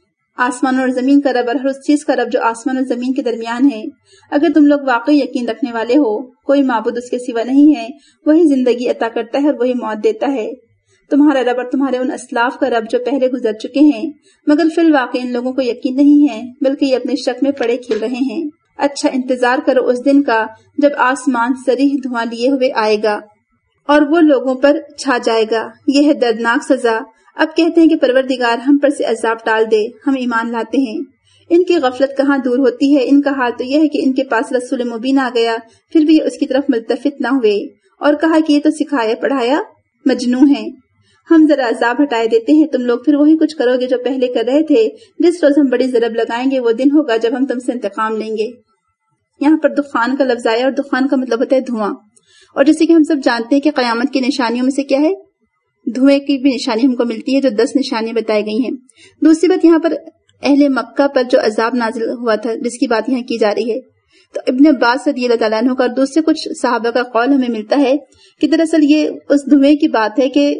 آسمان اور زمین کا رب اور ہر اس چیز کا رب جو آسمان اور زمین کے درمیان ہے۔ اگر تم لوگ واقعی یقین رکھنے والے ہو کوئی معبود اس کے سوا نہیں ہے، وہی زندگی عطا کرتا ہے اور وہی موت دیتا ہے۔ تمہارا رب اور تمہارے ان اسلاف کا رب جو پہلے گزر چکے ہیں، مگر فی الواقع ان لوگوں کو یقین نہیں ہے بلکہ یہ اپنے شک میں پڑے کھل رہے ہیں۔ اچھا انتظار کرو اس دن کا جب آسمان صریح دھواں لیے ہوئے آئے گا اور وہ لوگوں پر چھا جائے گا، یہ ہے دردناک سزا۔ اب کہتے ہیں کہ پروردگار ہم پر سے عذاب ٹال دے، ہم ایمان لاتے ہیں۔ ان کی غفلت کہاں دور ہوتی ہے، ان کا حال تو یہ ہے کہ ان کے پاس رسول مبین آ گیا، پھر بھی یہ اس کی طرف ملتفت نہ ہوئے اور کہا کہ یہ تو سکھایا پڑھایا مجنون ہے، ہم ذرا عذاب ہٹائے دیتے ہیں، تم لوگ پھر وہی کچھ کرو گے جو پہلے کر رہے تھے۔ جس روز ہم بڑی ضرب لگائیں گے وہ دن ہوگا جب ہم تم سے انتقام لیں گے۔ یہاں پر دخان کا لفظ آیا اور دخان کا مطلب ہوتا ہے دھواں، اور جیسے کہ ہم سب جانتے ہیں کہ قیامت کی نشانیوں میں سے کیا ہے؟ دھوئے کی بھی نشانی ہم کو ملتی ہے جو دس نشانیاں بتائی گئی ہیں۔ دوسری بات یہاں پر اہل مکہ پر جو عذاب نازل ہوا تھا جس کی بات یہاں کی جا رہی ہے، تو ابن عباس رضی اللہ تعالیٰ عنہ کا اور دوسرے کچھ صحابہ کا قول ہمیں ملتا ہے کہ دراصل یہ اس دھوئے کی بات ہے کہ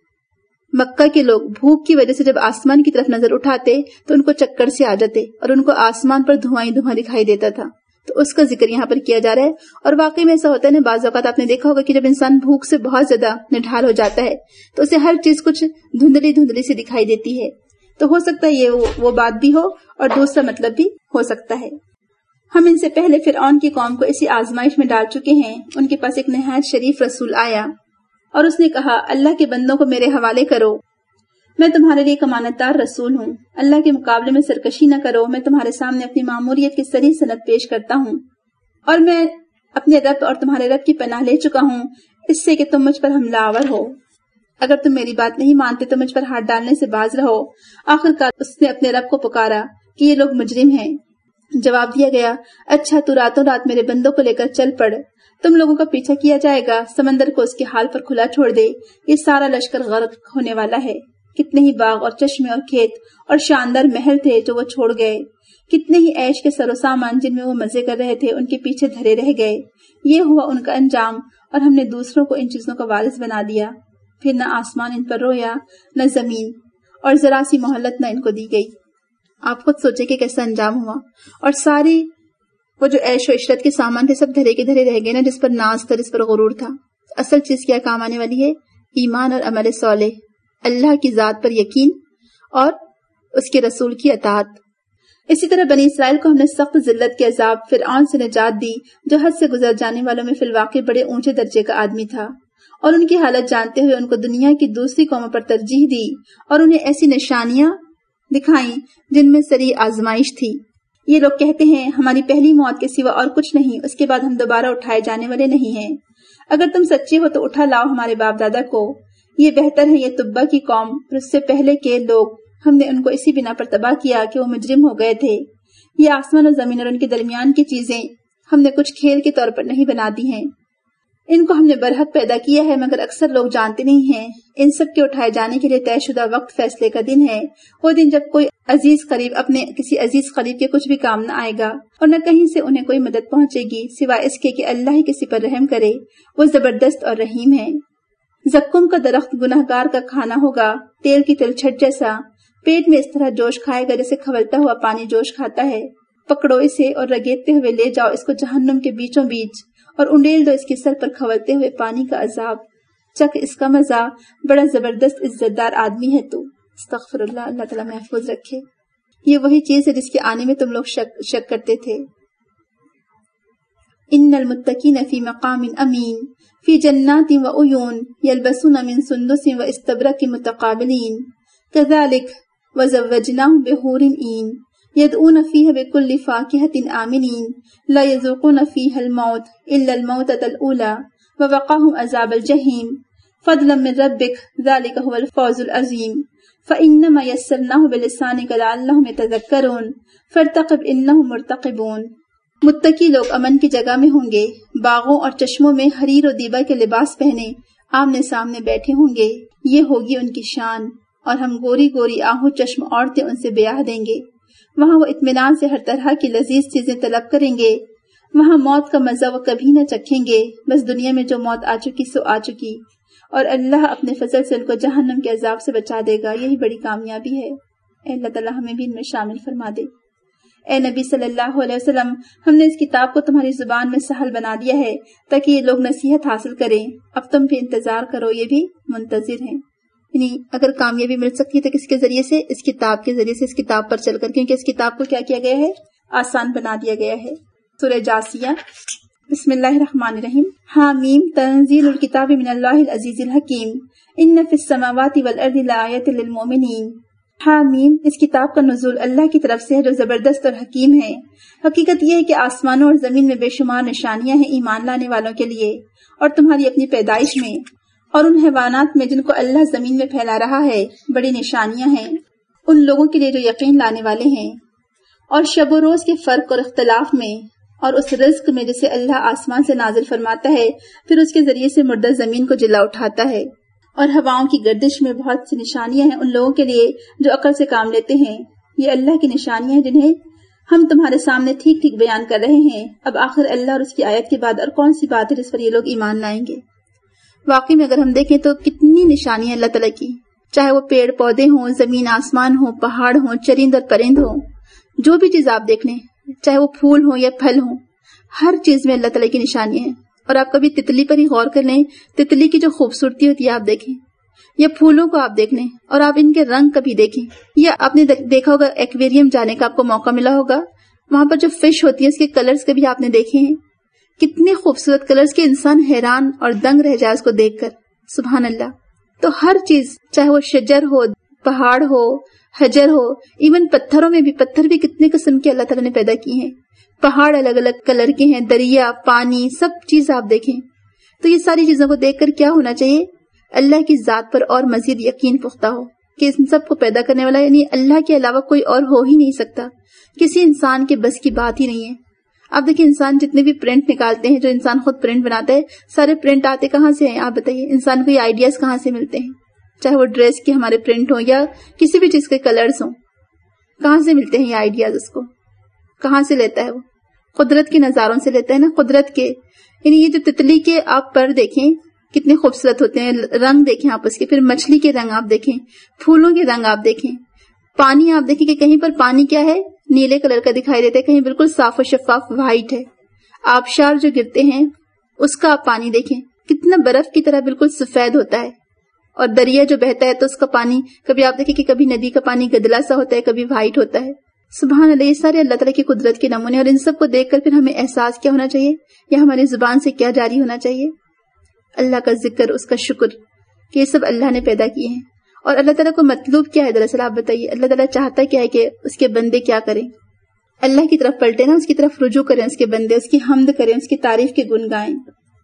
مکہ کے لوگ بھوک کی وجہ سے جب آسمان کی طرف نظر اٹھاتے تو ان کو چکر سے آ جاتے اور ان کو آسمان پر دھواں ہی دھواں دکھائی دیتا تھا، تو اس کا ذکر یہاں پر کیا جا رہا ہے۔ اور واقعی میں ایسا ہوتا ہے نا، بعض اوقات آپ نے دیکھا ہوگا کہ جب انسان بھوک سے بہت زیادہ نڈھال ہو جاتا ہے تو اسے ہر چیز کچھ دھندلی دھندلی سے دکھائی دیتی ہے، تو ہو سکتا ہے یہ وہ, وہ بات بھی ہو اور دوسرا مطلب بھی ہو سکتا ہے۔ ہم ان سے پہلے فرعون کی قوم کو اسی آزمائش میں ڈال چکے ہیں۔ ان کے پاس ایک نہایت شریف رسول آیا اور اس نے کہا اللہ کے بندوں کو میرے حوالے کرو، میں تمہارے لیے امانت دار رسول ہوں، اللہ کے مقابلے میں سرکشی نہ کرو، میں تمہارے سامنے اپنی ماموریت کی صریح سند پیش کرتا ہوں اور میں اپنے رب اور تمہارے رب کی پناہ لے چکا ہوں اس سے کہ تم مجھ پر حملہ آور ہو۔ اگر تم میری بات نہیں مانتے تو مجھ پر ہاتھ ڈالنے سے باز رہو۔ آخر کار اس نے اپنے رب کو پکارا کہ یہ لوگ مجرم ہیں۔ جواب دیا گیا اچھا تو راتوں رات میرے بندوں کو لے کر چل پڑ، تم لوگوں کا پیچھا کیا جائے گا، سمندر کو اس کے حال پر کھلا چھوڑ دے، یہ سارا لشکر غرق ہونے والا ہے۔ کتنے ہی باغ اور چشمے اور کھیت اور شاندار محل تھے جو وہ چھوڑ گئے، کتنے ہی عیش کے سر و سامان جن میں وہ مزے کر رہے تھے ان کے پیچھے دھرے رہ گئے۔ یہ ہوا ان کا انجام اور ہم نے دوسروں کو ان چیزوں کا وارث بنا دیا۔ پھر نہ آسمان ان پر رویا نہ زمین، اور ذرا سی مہلت نہ ان کو دی گئی۔ آپ خود سوچے کہ کیسا انجام ہوا، اور ساری وہ جو عیش و عشرت کے سامان تھے سب دھرے کے دھرے رہ گئے نا، جس پر ناز تھا، جس پر غرور تھا۔ اصل چیز کیا کام آنے والی ہے؟ ایمان اور عمل صالح، اللہ کی ذات پر یقین اور اس کے رسول کی اطاعت۔ اسی طرح بنی اسرائیل کو ہم نے سخت ذلت کے عذاب فرعون سے نجات دی، جو حد سے گزر جانے والوں میں فی الواقع بڑے اونچے درجے کا آدمی تھا، اور ان کی حالت جانتے ہوئے ان کو دنیا کی دوسری قوموں پر ترجیح دی اور انہیں ایسی نشانیاں دکھائیں جن میں سری آزمائش تھی۔ یہ لوگ کہتے ہیں ہماری پہلی موت کے سوا اور کچھ نہیں، اس کے بعد ہم دوبارہ اٹھائے جانے والے نہیں ہیں۔ اگر تم سچے ہو تو اٹھا لاؤ ہمارے باپ دادا کو، یہ بہتر ہے یہ تبا کی قوم اور اس سے پہلے کے لوگ، ہم نے ان کو اسی بنا پر تباہ کیا کہ وہ مجرم ہو گئے تھے۔ یہ آسمان اور زمین اور ان کے درمیان کی چیزیں ہم نے کچھ کھیل کے طور پر نہیں بنا دی ہیں، ان کو ہم نے برحق پیدا کیا ہے، مگر اکثر لوگ جانتے نہیں ہیں۔ ان سب کے اٹھائے جانے کے لیے طے شدہ وقت فیصلے کا دن ہے، وہ دن جب کوئی عزیز قریب اپنے کسی عزیز قریب کے کچھ بھی کام نہ آئے گا، اور نہ کہیں سے انہیں کوئی مدد پہنچے گی سوائے اس کے کہ اللہ ہی کسی پر رحم کرے، وہ زبردست اور رحیم ہے۔ زقم کا درخت گنہگار کا کھانا ہوگا، تیل کی تلچھٹ جیسا، پیٹ میں اس طرح جوش کھائے گا جیسے کھولتا ہوا پانی جوش کھاتا ہے۔ پکڑو اسے اور رگیدتے ہوئے لے جاؤ اس کو جہنم کے بیچوں بیچ، اور انڈیل دو اس کے سر پر کھولتے ہوئے پانی کا عذاب، چکھ اس کا مزہ، بڑا زبردست عزت دار آدمی ہے تو۔ استغفر اللہ، اللہ تعالیٰ محفوظ رکھے۔ یہ وہی چیز ہے جس کے آنے میں تم لوگ شک, شک کرتے تھے۔ ان المتقین فی مقام امین فی جنات و عیون یلبسون من سندس و استبرق متقابلین کذالک وزوجناہم بحور عین یدعون فیہا بکل فاکہۃ آمنین لا یذوقون فیہا الموت الا الموتۃ الاولی ووقاہم عذاب الجحیم فضلا من ربک ذالک هو الفوز العظیم فإنما یسرناہ بلسانک لعلہم یتذکرون فارتقب انہم مرتقبون۔ متقی لوگ امن کی جگہ میں ہوں گے، باغوں اور چشموں میں حریر و دیبا کے لباس پہنے آمنے سامنے بیٹھے ہوں گے، یہ ہوگی ان کی شان، اور ہم گوری گوری آہو چشم عورتیں ان سے بیاہ دیں گے۔ وہاں وہ اطمینان سے ہر طرح کی لذیذ چیزیں طلب کریں گے، وہاں موت کا مزہ وہ کبھی نہ چکھیں گے، بس دنیا میں جو موت آ چکی سو آ چکی، اور اللہ اپنے فضل سے ان کو جہنم کے عذاب سے بچا دے گا، یہی بڑی کامیابی ہے۔ اے اللہ تعالیٰ ہمیں بھی ان میں شامل فرما دے۔ اے نبی صلی اللہ علیہ وسلم، ہم نے اس کتاب کو تمہاری زبان میں سہل بنا دیا ہے تاکہ یہ لوگ نصیحت حاصل کریں، اب تم بھی انتظار کرو، یہ بھی منتظر ہیں۔ یعنی اگر کامیابی مل سکتی ہے تو کس کے ذریعے سے؟ اس کتاب کے ذریعے سے، اس کتاب پر چل کر، کیونکہ اس کتاب کو کیا کیا گیا ہے؟ آسان بنا دیا گیا ہے۔ سورہ جاسیہ، بسم اللہ الرحمن الرحیم۔ حامیم، تنزیل الکتاب من اللہ العزیز الحکیم، ان فی السماوات والارض لآیات للمؤمنین۔ حامیم، اس کتاب کا نزول اللہ کی طرف سے ہے جو زبردست اور حکیم ہے۔ حقیقت یہ ہے کہ آسمانوں اور زمین میں بے شمار نشانیاں ہیں ایمان لانے والوں کے لیے، اور تمہاری اپنی پیدائش میں اور ان حیوانات میں جن کو اللہ زمین میں پھیلا رہا ہے بڑی نشانیاں ہیں ان لوگوں کے لیے جو یقین لانے والے ہیں، اور شب و روز کے فرق اور اختلاف میں، اور اس رزق میں جسے اللہ آسمان سے نازل فرماتا ہے پھر اس کے ذریعے سے مردہ زمین کو جلا اٹھاتا ہے، اور ہواؤں کی گردش میں بہت سی نشانیاں ہیں ان لوگوں کے لیے جو عقل سے کام لیتے ہیں۔ یہ اللہ کی نشانیاں ہیں جنہیں ہم تمہارے سامنے ٹھیک ٹھیک بیان کر رہے ہیں۔ اب آخر اللہ اور اس کی آیت کے بعد اور کون سی بات ہے جس پر یہ لوگ ایمان لائیں گے؟ واقعی میں اگر ہم دیکھیں تو کتنی نشانیاں اللہ تعالیٰ کی، چاہے وہ پیڑ پودے ہوں، زمین آسمان ہوں، پہاڑ ہوں، چرند اور پرند ہوں، جو بھی چیز آپ دیکھ لیں، چاہے وہ پھول ہوں یا پھل ہوں، ہر چیز میں اللہ تعالیٰ کی نشانیاں ہیں۔ اور آپ کبھی تتلی پر ہی غور کر لیں، تتلی کی جو خوبصورتی ہوتی ہے آپ دیکھیں، یا پھولوں کو آپ دیکھ لیں اور آپ ان کے رنگ کبھی دیکھیں، یا آپ نے دیکھا ہوگا ایکویریم جانے کا آپ کو موقع ملا ہوگا، وہاں پر جو فش ہوتی ہے اس کے کلرز کبھی آپ نے دیکھے ہیں، کتنے خوبصورت کلرز کے انسان حیران اور دنگ رہ جائے اس کو دیکھ کر، سبحان اللہ۔ تو ہر چیز، چاہے وہ شجر ہو، پہاڑ ہو، حجر ہو، ایون پتھروں میں بھی، پتھر بھی کتنے قسم کے اللہ تعالیٰ نے پیدا کیے ہیں، پہاڑ الگ الگ کلر کے ہیں، دریا، پانی، سب چیز آپ دیکھیں۔ تو یہ ساری چیزوں کو دیکھ کر کیا ہونا چاہیے؟ اللہ کی ذات پر اور مزید یقین پختہ ہو کہ ان سب کو پیدا کرنے والا یعنی اللہ کے علاوہ کوئی اور ہو ہی نہیں سکتا، کسی انسان کے بس کی بات ہی نہیں ہے۔ آپ دیکھیں انسان جتنے بھی پرنٹ نکالتے ہیں، جو انسان خود پرنٹ بناتا ہے، سارے پرنٹ آتے کہاں سے ہیں؟ آپ بتائیے، انسان کو یہ آئیڈیاز کہاں سے ملتے ہیں؟ چاہے وہ ڈریس کے ہمارے پرنٹ ہوں یا کسی بھی چیز کے کلرز ہوں، کہاں سے ملتے ہیں یہ آئیڈیاز؟ اس کو کہاں سے لیتا ہے وہ؟ قدرت کے نظاروں سے لیتا ہے نا، قدرت کے، یعنی یہ جو تتلی کے آپ پر دیکھیں کتنے خوبصورت ہوتے ہیں، رنگ دیکھیں آپ اس کے، پھر مچھلی کے رنگ آپ دیکھیں، پھولوں کے رنگ آپ دیکھیں، پانی آپ دیکھیں کہ کہیں پر پانی کیا ہے، نیلے کلر کا دکھائی دیتا ہے، کہیں بالکل صاف و شفاف وائٹ ہے۔ آبشار جو گرتے ہیں اس کا آپ پانی دیکھیں، کتنا برف کی طرح بالکل سفید ہوتا ہے، اور دریا جو بہتا ہے تو اس کا پانی کبھی آپ دیکھیں کہ کبھی ندی کا پانی گدلا سا ہوتا ہے، کبھی وائٹ ہوتا ہے۔ سبحان اللہ، یہ سارے اللہ تعالیٰ کی قدرت کے نمونے، اور ان سب کو دیکھ کر پھر ہمیں احساس کیا ہونا چاہیے، یا ہماری زبان سے کیا جاری ہونا چاہیے؟ اللہ کا ذکر، اس کا شکر کہ یہ سب اللہ نے پیدا کیے ہیں۔ اور اللہ تعالیٰ کو مطلوب کیا ہے دراصل؟ آپ بتائیے، اللہ تعالیٰ چاہتا کیا ہے کہ اس کے بندے کیا کریں؟ اللہ کی طرف پلٹے نا، اس کی طرف رجوع کریں، اس کے بندے اس کی حمد کریں، اس کی تعریف کے گن گائیں۔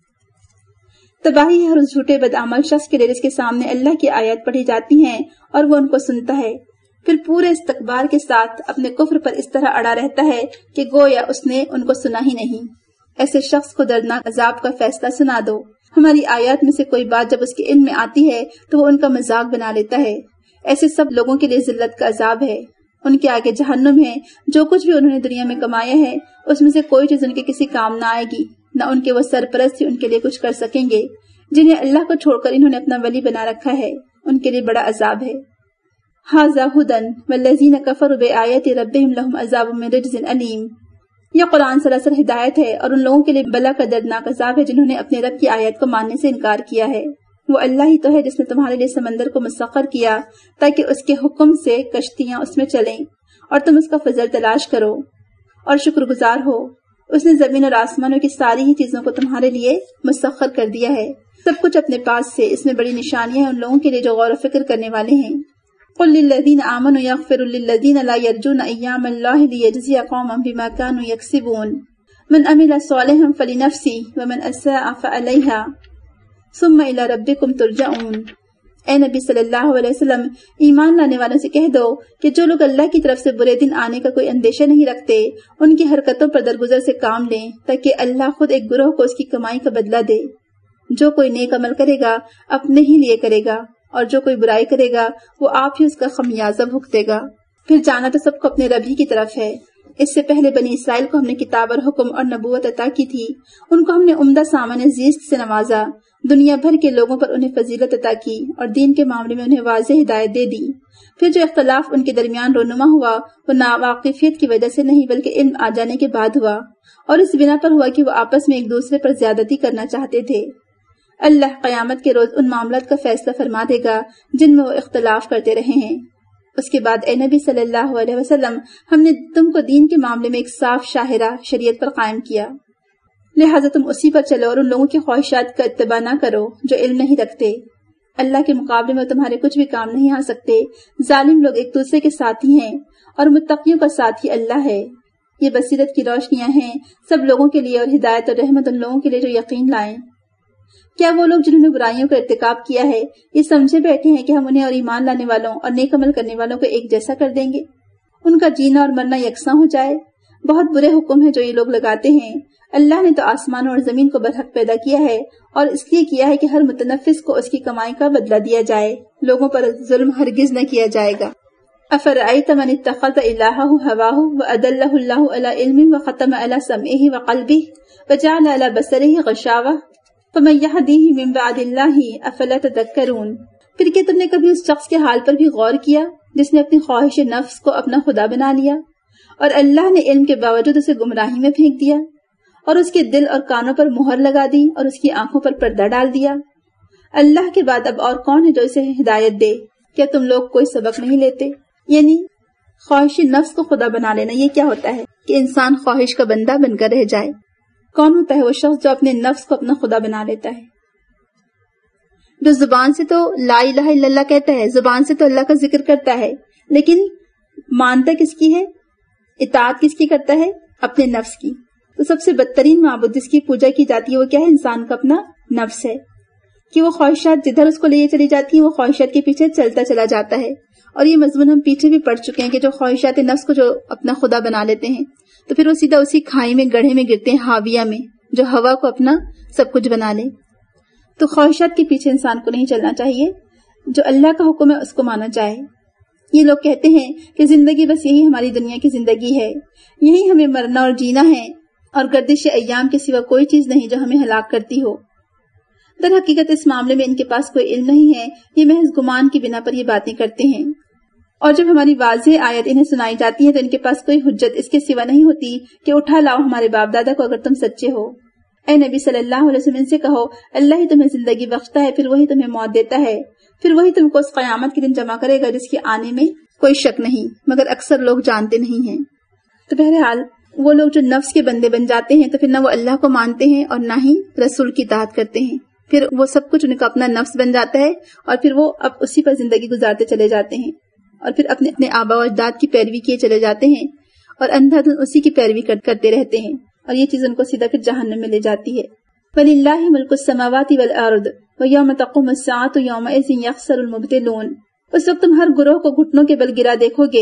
تباہی ہے ہر اس جھوٹے بدعمل شخص کے لیے جس کے سامنے اللہ کی آیات پڑھی جاتی ہیں اور وہ ان کو سنتا ہے، پھر پورے استکبار کے ساتھ اپنے کفر پر اس طرح اڑا رہتا ہے کہ گویا اس نے ان کو سنا ہی نہیں۔ ایسے شخص کو دردناک عذاب کا فیصلہ سنا دو۔ ہماری آیات میں سے کوئی بات جب اس کے علم میں آتی ہے تو وہ ان کا مذاق بنا لیتا ہے۔ ایسے سب لوگوں کے لیے ذلت کا عذاب ہے، ان کے آگے جہنم ہے۔ جو کچھ بھی انہوں نے دنیا میں کمایا ہے اس میں سے کوئی چیز ان کے کسی کام نہ آئے گی، نہ ان کے وہ سرپرست ان کے لیے کچھ کر سکیں گے۔ جنہیں اللہ کو چھوڑ کر انہوں نے اپنا ولی بنا رکھا ہے، ان کے لیے بڑا عذاب ہے۔ ھذا ھدی والذین کفروا بآیات ربہم لہم عذاب من رجز علیم۔ یہ قرآن سراسر ہدایت ہے اور ان لوگوں کے لیے بلا کا دردناک عذاب ہے جنہوں نے اپنے رب کی آیت کو ماننے سے انکار کیا ہے۔ وہ اللہ ہی تو ہے جس نے تمہارے لیے سمندر کو مسخر کیا تاکہ اس کے حکم سے کشتیاں اس میں چلیں اور تم اس کا فضل تلاش کرو اور شکر گزار ہو۔ اس نے زمین اور آسمانوں کی ساری ہی چیزوں کو تمہارے لیے مسخر کر دیا ہے، سب کچھ اپنے پاس سے۔ اس میں بڑی نشانیاں ہیں ان لوگوں کے لیے جو غور و فکر کرنے والے ہیں۔ قل للذین آمنوا یغفروا للذین لا یرجون ایام اللہ لیجزی قوما بما کانوا یکسبون من عمل صالحا فلنفسه ومن اساء فعلیہا ثم الی ربکم ترجعون۔ اے نبی صلی اللہ علیہ وسلم، ایمان لانے والوں سے کہہ دو کہ جو لوگ اللہ کی طرف سے برے دن آنے کا کوئی اندیشہ نہیں رکھتے ان کی حرکتوں پر درگزر سے کام لیں تاکہ اللہ خود ایک گروہ کو اس کی کمائی کا بدلہ دے۔ جو کوئی نیک عمل کرے گا اپنے ہی لیے کرے گا، اور جو کوئی برائی کرے گا وہ آپ ہی اس کا خمیازہ بھگتے گا۔ پھر جانا تو سب کو اپنے رب ہی کی طرف ہے۔ اس سے پہلے بنی اسرائیل کو ہم نے کتاب اور حکم اور نبوت عطا کی تھی، ان کو ہم نے عمدہ سامان زیست سے نوازا، دنیا بھر کے لوگوں پر انہیں فضیلت عطا کی اور دین کے معاملے میں انہیں واضح ہدایت دے دی۔ پھر جو اختلاف ان کے درمیان رونما ہوا وہ ناواقفیت کی وجہ سے نہیں بلکہ علم آ جانے کے بعد ہوا، اور اس بنا پر ہوا کہ وہ آپس میں ایک دوسرے پر زیادتی کرنا چاہتے تھے۔ اللہ قیامت کے روز ان معاملات کا فیصلہ فرما دے گا جن میں وہ اختلاف کرتے رہے ہیں۔ اس کے بعد اے نبی صلی اللہ علیہ وسلم، ہم نے تم کو دین کے معاملے میں ایک صاف شاہراہ شریعت پر قائم کیا، لہٰذا تم اسی پر چلو اور ان لوگوں کی خواہشات کا اتباع نہ کرو جو علم نہیں رکھتے۔ اللہ کے مقابلے میں تمہارے کچھ بھی کام نہیں آ سکتے۔ ظالم لوگ ایک دوسرے کے ساتھی ہیں اور متقیوں کا ساتھی اللہ ہے۔ یہ بصیرت کی روشنیاں ہیں سب لوگوں کے لیے، اور ہدایت اور رحمت ان لوگوں کے لیے جو یقین لائیں۔ کیا وہ لوگ جنہوں نے برائیوں کا ارتکاب کیا ہے یہ سمجھے بیٹھے ہیں کہ ہم انہیں اور ایمان لانے والوں اور نیک عمل کرنے والوں کو ایک جیسا کر دیں گے، ان کا جینا اور مرنا یکساں ہو جائے؟ بہت برے حکم ہیں جو یہ لوگ لگاتے ہیں۔ اللہ نے تو آسمانوں اور زمین کو برحق پیدا کیا ہے اور اس لیے کیا ہے کہ ہر متنفس کو اس کی کمائی کا بدلہ دیا جائے، لوگوں پر ظلم ہرگز نہ کیا جائے گا۔ افرأیت من اتخذ الہہ ہواہ وأضلہ اللہ علی علم وختم علی سمعہ وقلبہ وجعل علی بصرہ غشاوہ فمن یہدیہ من بعد اللہ افلا تذکرون۔ پھر کیا تم نے کبھی اس شخص کے حال پر بھی غور کیا جس نے اپنی خواہش نفس کو اپنا خدا بنا لیا اور اللہ نے علم کے باوجود اسے گمراہی میں پھینک دیا اور اس کے دل اور کانوں پر مہر لگا دی اور اس کی آنکھوں پر پردہ ڈال دیا؟ اللہ کے بعد اب اور کون ہے جو اسے ہدایت دے؟ کیا تم لوگ کوئی سبق نہیں لیتے؟ یعنی خواہش نفس کو خدا بنا لینا یہ کیا ہوتا ہے کہ انسان خواہش کا بندہ بن کر رہ جائے؟ کون ہوتا ہے وہ شخص جو اپنے نفس کو اپنا خدا بنا لیتا ہے؟ جو زبان سے تو لا الہ الا اللہ کہتا ہے، زبان سے تو اللہ کا ذکر کرتا ہے، لیکن مانتا کس کی ہے؟ اطاعت کس کی کرتا ہے؟ اپنے نفس کی۔ تو سب سے بدترین معبود جس کی پوجا کی جاتی ہے وہ کیا ہے؟ انسان کا اپنا نفس ہے، کہ وہ خواہشات جدھر اس کو لے چلی جاتی ہیں وہ خواہشات کے پیچھے چلتا چلا جاتا ہے۔ اور یہ مضمون ہم پیچھے بھی پڑھ چکے ہیں کہ جو خواہشات نفس کو جو اپنا خدا بنا لیتے ہیں تو پھر وہ سیدھا اسی کھائی میں گڑھے میں گرتے ہیں، ہاویہ میں، جو ہوا کو اپنا سب کچھ بنا لے۔ تو خواہشات کے پیچھے انسان کو نہیں چلنا چاہیے، جو اللہ کا حکم ہے اس کو مانا جائے۔ یہ لوگ کہتے ہیں کہ زندگی بس یہی ہماری دنیا کی زندگی ہے، یہی ہمیں مرنا اور جینا ہے، اور گردش ایام کے سوا کوئی چیز نہیں جو ہمیں ہلاک کرتی ہو۔ در حقیقت اس معاملے میں ان کے پاس کوئی علم نہیں ہے، یہ محض گمان کی بنا پر یہ باتیں کرتے ہیں، اور جب ہماری واضح آیت انہیں سنائی جاتی ہے تو ان کے پاس کوئی حجت اس کے سوا نہیں ہوتی کہ اٹھا لاؤ ہمارے باپ دادا کو اگر تم سچے ہو۔ اے نبی صلی اللہ علیہ وسلم سے کہو اللہ ہی تمہیں زندگی بخشتا ہے، پھر وہی تمہیں موت دیتا ہے، پھر وہی تم کو اس قیامت کے دن جمع کرے گا جس کے آنے میں کوئی شک نہیں، مگر اکثر لوگ جانتے نہیں ہیں۔ تو بہرحال وہ لوگ جو نفس کے بندے بن جاتے ہیں تو پھر نہ وہ اللہ کو مانتے ہیں اور نہ ہی رسول کی اطاعت کرتے ہیں، پھر وہ سب کچھ ان کا اپنا نفس بن جاتا ہے اور پھر وہ اب اسی پر زندگی گزارتے چلے جاتے ہیں، اور پھر اپنے اپنے آبا و اجداد کی پیروی کیے چلے جاتے ہیں اور اندھا دھند اسی کی پیروی کرتے رہتے ہیں، اور یہ چیز ان کو سیدھا پھر جہنم میں لے جاتی ہے۔ وَلِلَّهِ مُلْكُ السَّمَاوَاتِ وَالْأَرْضِ وَيَوْمَ تَقُومُ السَّاعَةُ يَوْمَئِذٍ يَخْسَرُ الْمُبْطِلُونَ۔ اس وقت تم ہر گروہ کو گھٹنوں کے بل گرا دیکھو گے۔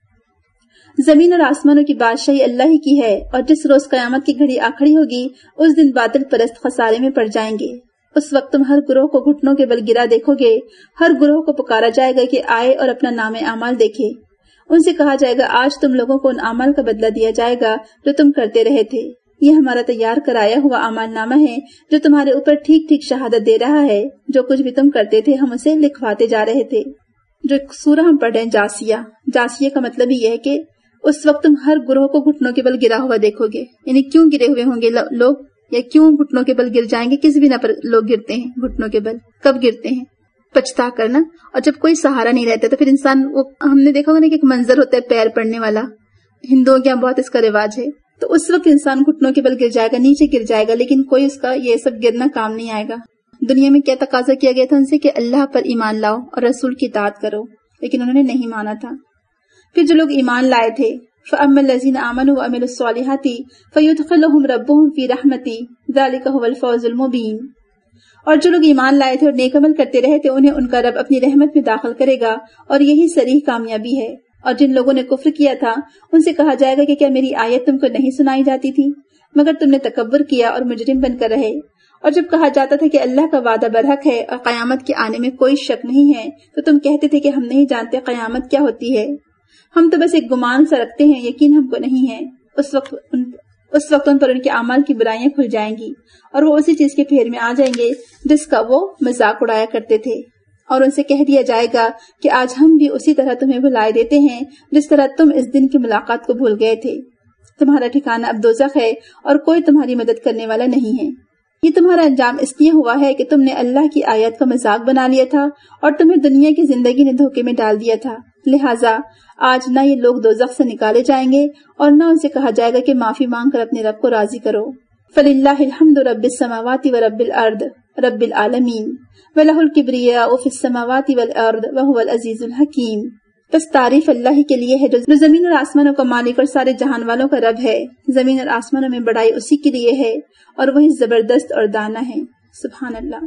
زمین اور آسمانوں کی بادشاہی اللہ ہی کی ہے، اور جس روز قیامت کی گھڑی آ کھڑی ہوگی اس دن باطل پرست خسارے میں پڑ جائیں گے۔ اس وقت تم ہر گروہ کو گھٹنوں کے بل گرا دیکھو گے، ہر گروہ کو پکارا جائے گا کہ آئے اور اپنا نام اعمال دیکھے۔ ان سے کہا جائے گا آج تم لوگوں کو ان اعمال کا بدلہ دیا جائے گا جو تم کرتے رہے تھے، یہ ہمارا تیار کرایا ہوا اعمال نامہ ہے جو تمہارے اوپر ٹھیک ٹھیک شہادت دے رہا ہے، جو کچھ بھی تم کرتے تھے ہم اسے لکھواتے جا رہے تھے۔ جو سورہ ہم پڑھ رہے ہیں جاسیہ، جاسیہ کا مطلب یہ ہے کہ اس وقت تم ہر گروہ کو گھٹنوں کے بل گرا ہوا دیکھو گے، یعنی کیوں گرے ہوئے ہوں گے لوگ، یا کیوں گھٹنوں کے بل گر جائیں گے، کس بنا پر لوگ گرتے ہیں گھٹنوں کے بل، کب گرتے ہیں؟ پچھتا کرنا، اور جب کوئی سہارا نہیں رہتا تو پھر انسان، وہ ہم نے دیکھا ہوگا نا کہ ایک منظر ہوتا ہے پیر پڑنے والا، ہندوؤں کے یہاں بہت اس کا رواج ہے، تو اس وقت انسان گھٹنوں کے بل گر جائے گا، نیچے گر جائے گا، لیکن کوئی اس کا یہ سب گرنا کام نہیں آئے گا۔ دنیا میں کیا تقاضا کیا گیا تھا ان سے کہ اللہ پر ایمان لاؤ اور رسول کی اطاعت کرو، لیکن انہوں نے نہیں مانا تھا۔ پھر جو لوگ ایمان لائے تھے فَأَمَّا الَّذِينَ آمَنُوا وَعَمِلُوا الصَّالِحَاتِ فَيُدْخِلُهُمْ رَبُّهُمْ فِي رَحْمَتِهِ ذَلِكَ هُوَ الْفَوْزُ الْمُبِينُ۔ اور جو لوگ ایمان لائے تھے اور نیک عمل کرتے رہے تھے انہیں ان کا رب اپنی رحمت میں داخل کرے گا، اور یہی صریح کامیابی ہے۔ اور جن لوگوں نے کفر کیا تھا ان سے کہا جائے گا کہ کیا میری آیت تم کو نہیں سنائی جاتی تھی، مگر تم نے تکبر کیا اور مجرم بن کر رہے۔ اور جب کہا جاتا تھا کہ اللہ کا وعدہ برحق ہے اور قیامت کے آنے میں کوئی شک نہیں ہے تو تم کہتے تھے کہ ہم نہیں جانتے قیامت کیا ہوتی ہے، ہم تو بس ایک گمان سا رکھتے ہیں، یقین ہم کو نہیں ہے۔ اس وقت ان اس وقت ان پر ان کے اعمال کی برائیاں کھل جائیں گی اور وہ اسی چیز کے پھیر میں آ جائیں گے جس کا وہ مذاق اڑایا کرتے تھے، اور ان سے کہہ دیا جائے گا کہ آج ہم بھی اسی طرح تمہیں بھلائے دیتے ہیں جس طرح تم اس دن کی ملاقات کو بھول گئے تھے۔ تمہارا ٹھکانہ اب دوزخ ہے اور کوئی تمہاری مدد کرنے والا نہیں ہے۔ یہ تمہارا انجام اس لیے ہوا ہے کہ تم نے اللہ کی آیات کا مذاق بنا لیا تھا اور تمہیں دنیا کی زندگی نے دھوکے میں ڈال دیا تھا، لہٰذا آج نہ یہ لوگ دوزخ سے نکالے جائیں گے اور نہ ان سے کہا جائے گا کہ معافی مانگ کر اپنے رب کو راضی کرو۔ فَلِلَّهِ الْحَمْدُ رَبِّ السَّمَاوَاتِ وَرَبِّ الْأَرْضِ رَبِّ الْعَالَمِينَ وَلَهُ الْكِبْرِيَاءُ فِي السَّمَاوَاتِ وَالْأَرْضِ وَهُوَ الْعَزِيزُ الْحَكِيمُ۔ بس تعریف اللہ ہی کے لیے ہے جو زمین اور آسمانوں کا مالک اور سارے جہان والوں کا رب ہے۔ زمین اور آسمانوں میں بڑائی اسی کے لیے ہے اور وہی زبردست اور دانا ہے۔ سبحان اللہ۔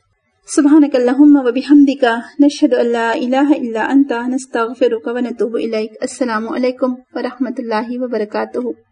سبحانک اللہم و بحمدک نشہد ان لا الہ الا انت نستغفرک و نتوب الیک۔ السلام علیکم و رحمۃ اللہ وبرکاتہ۔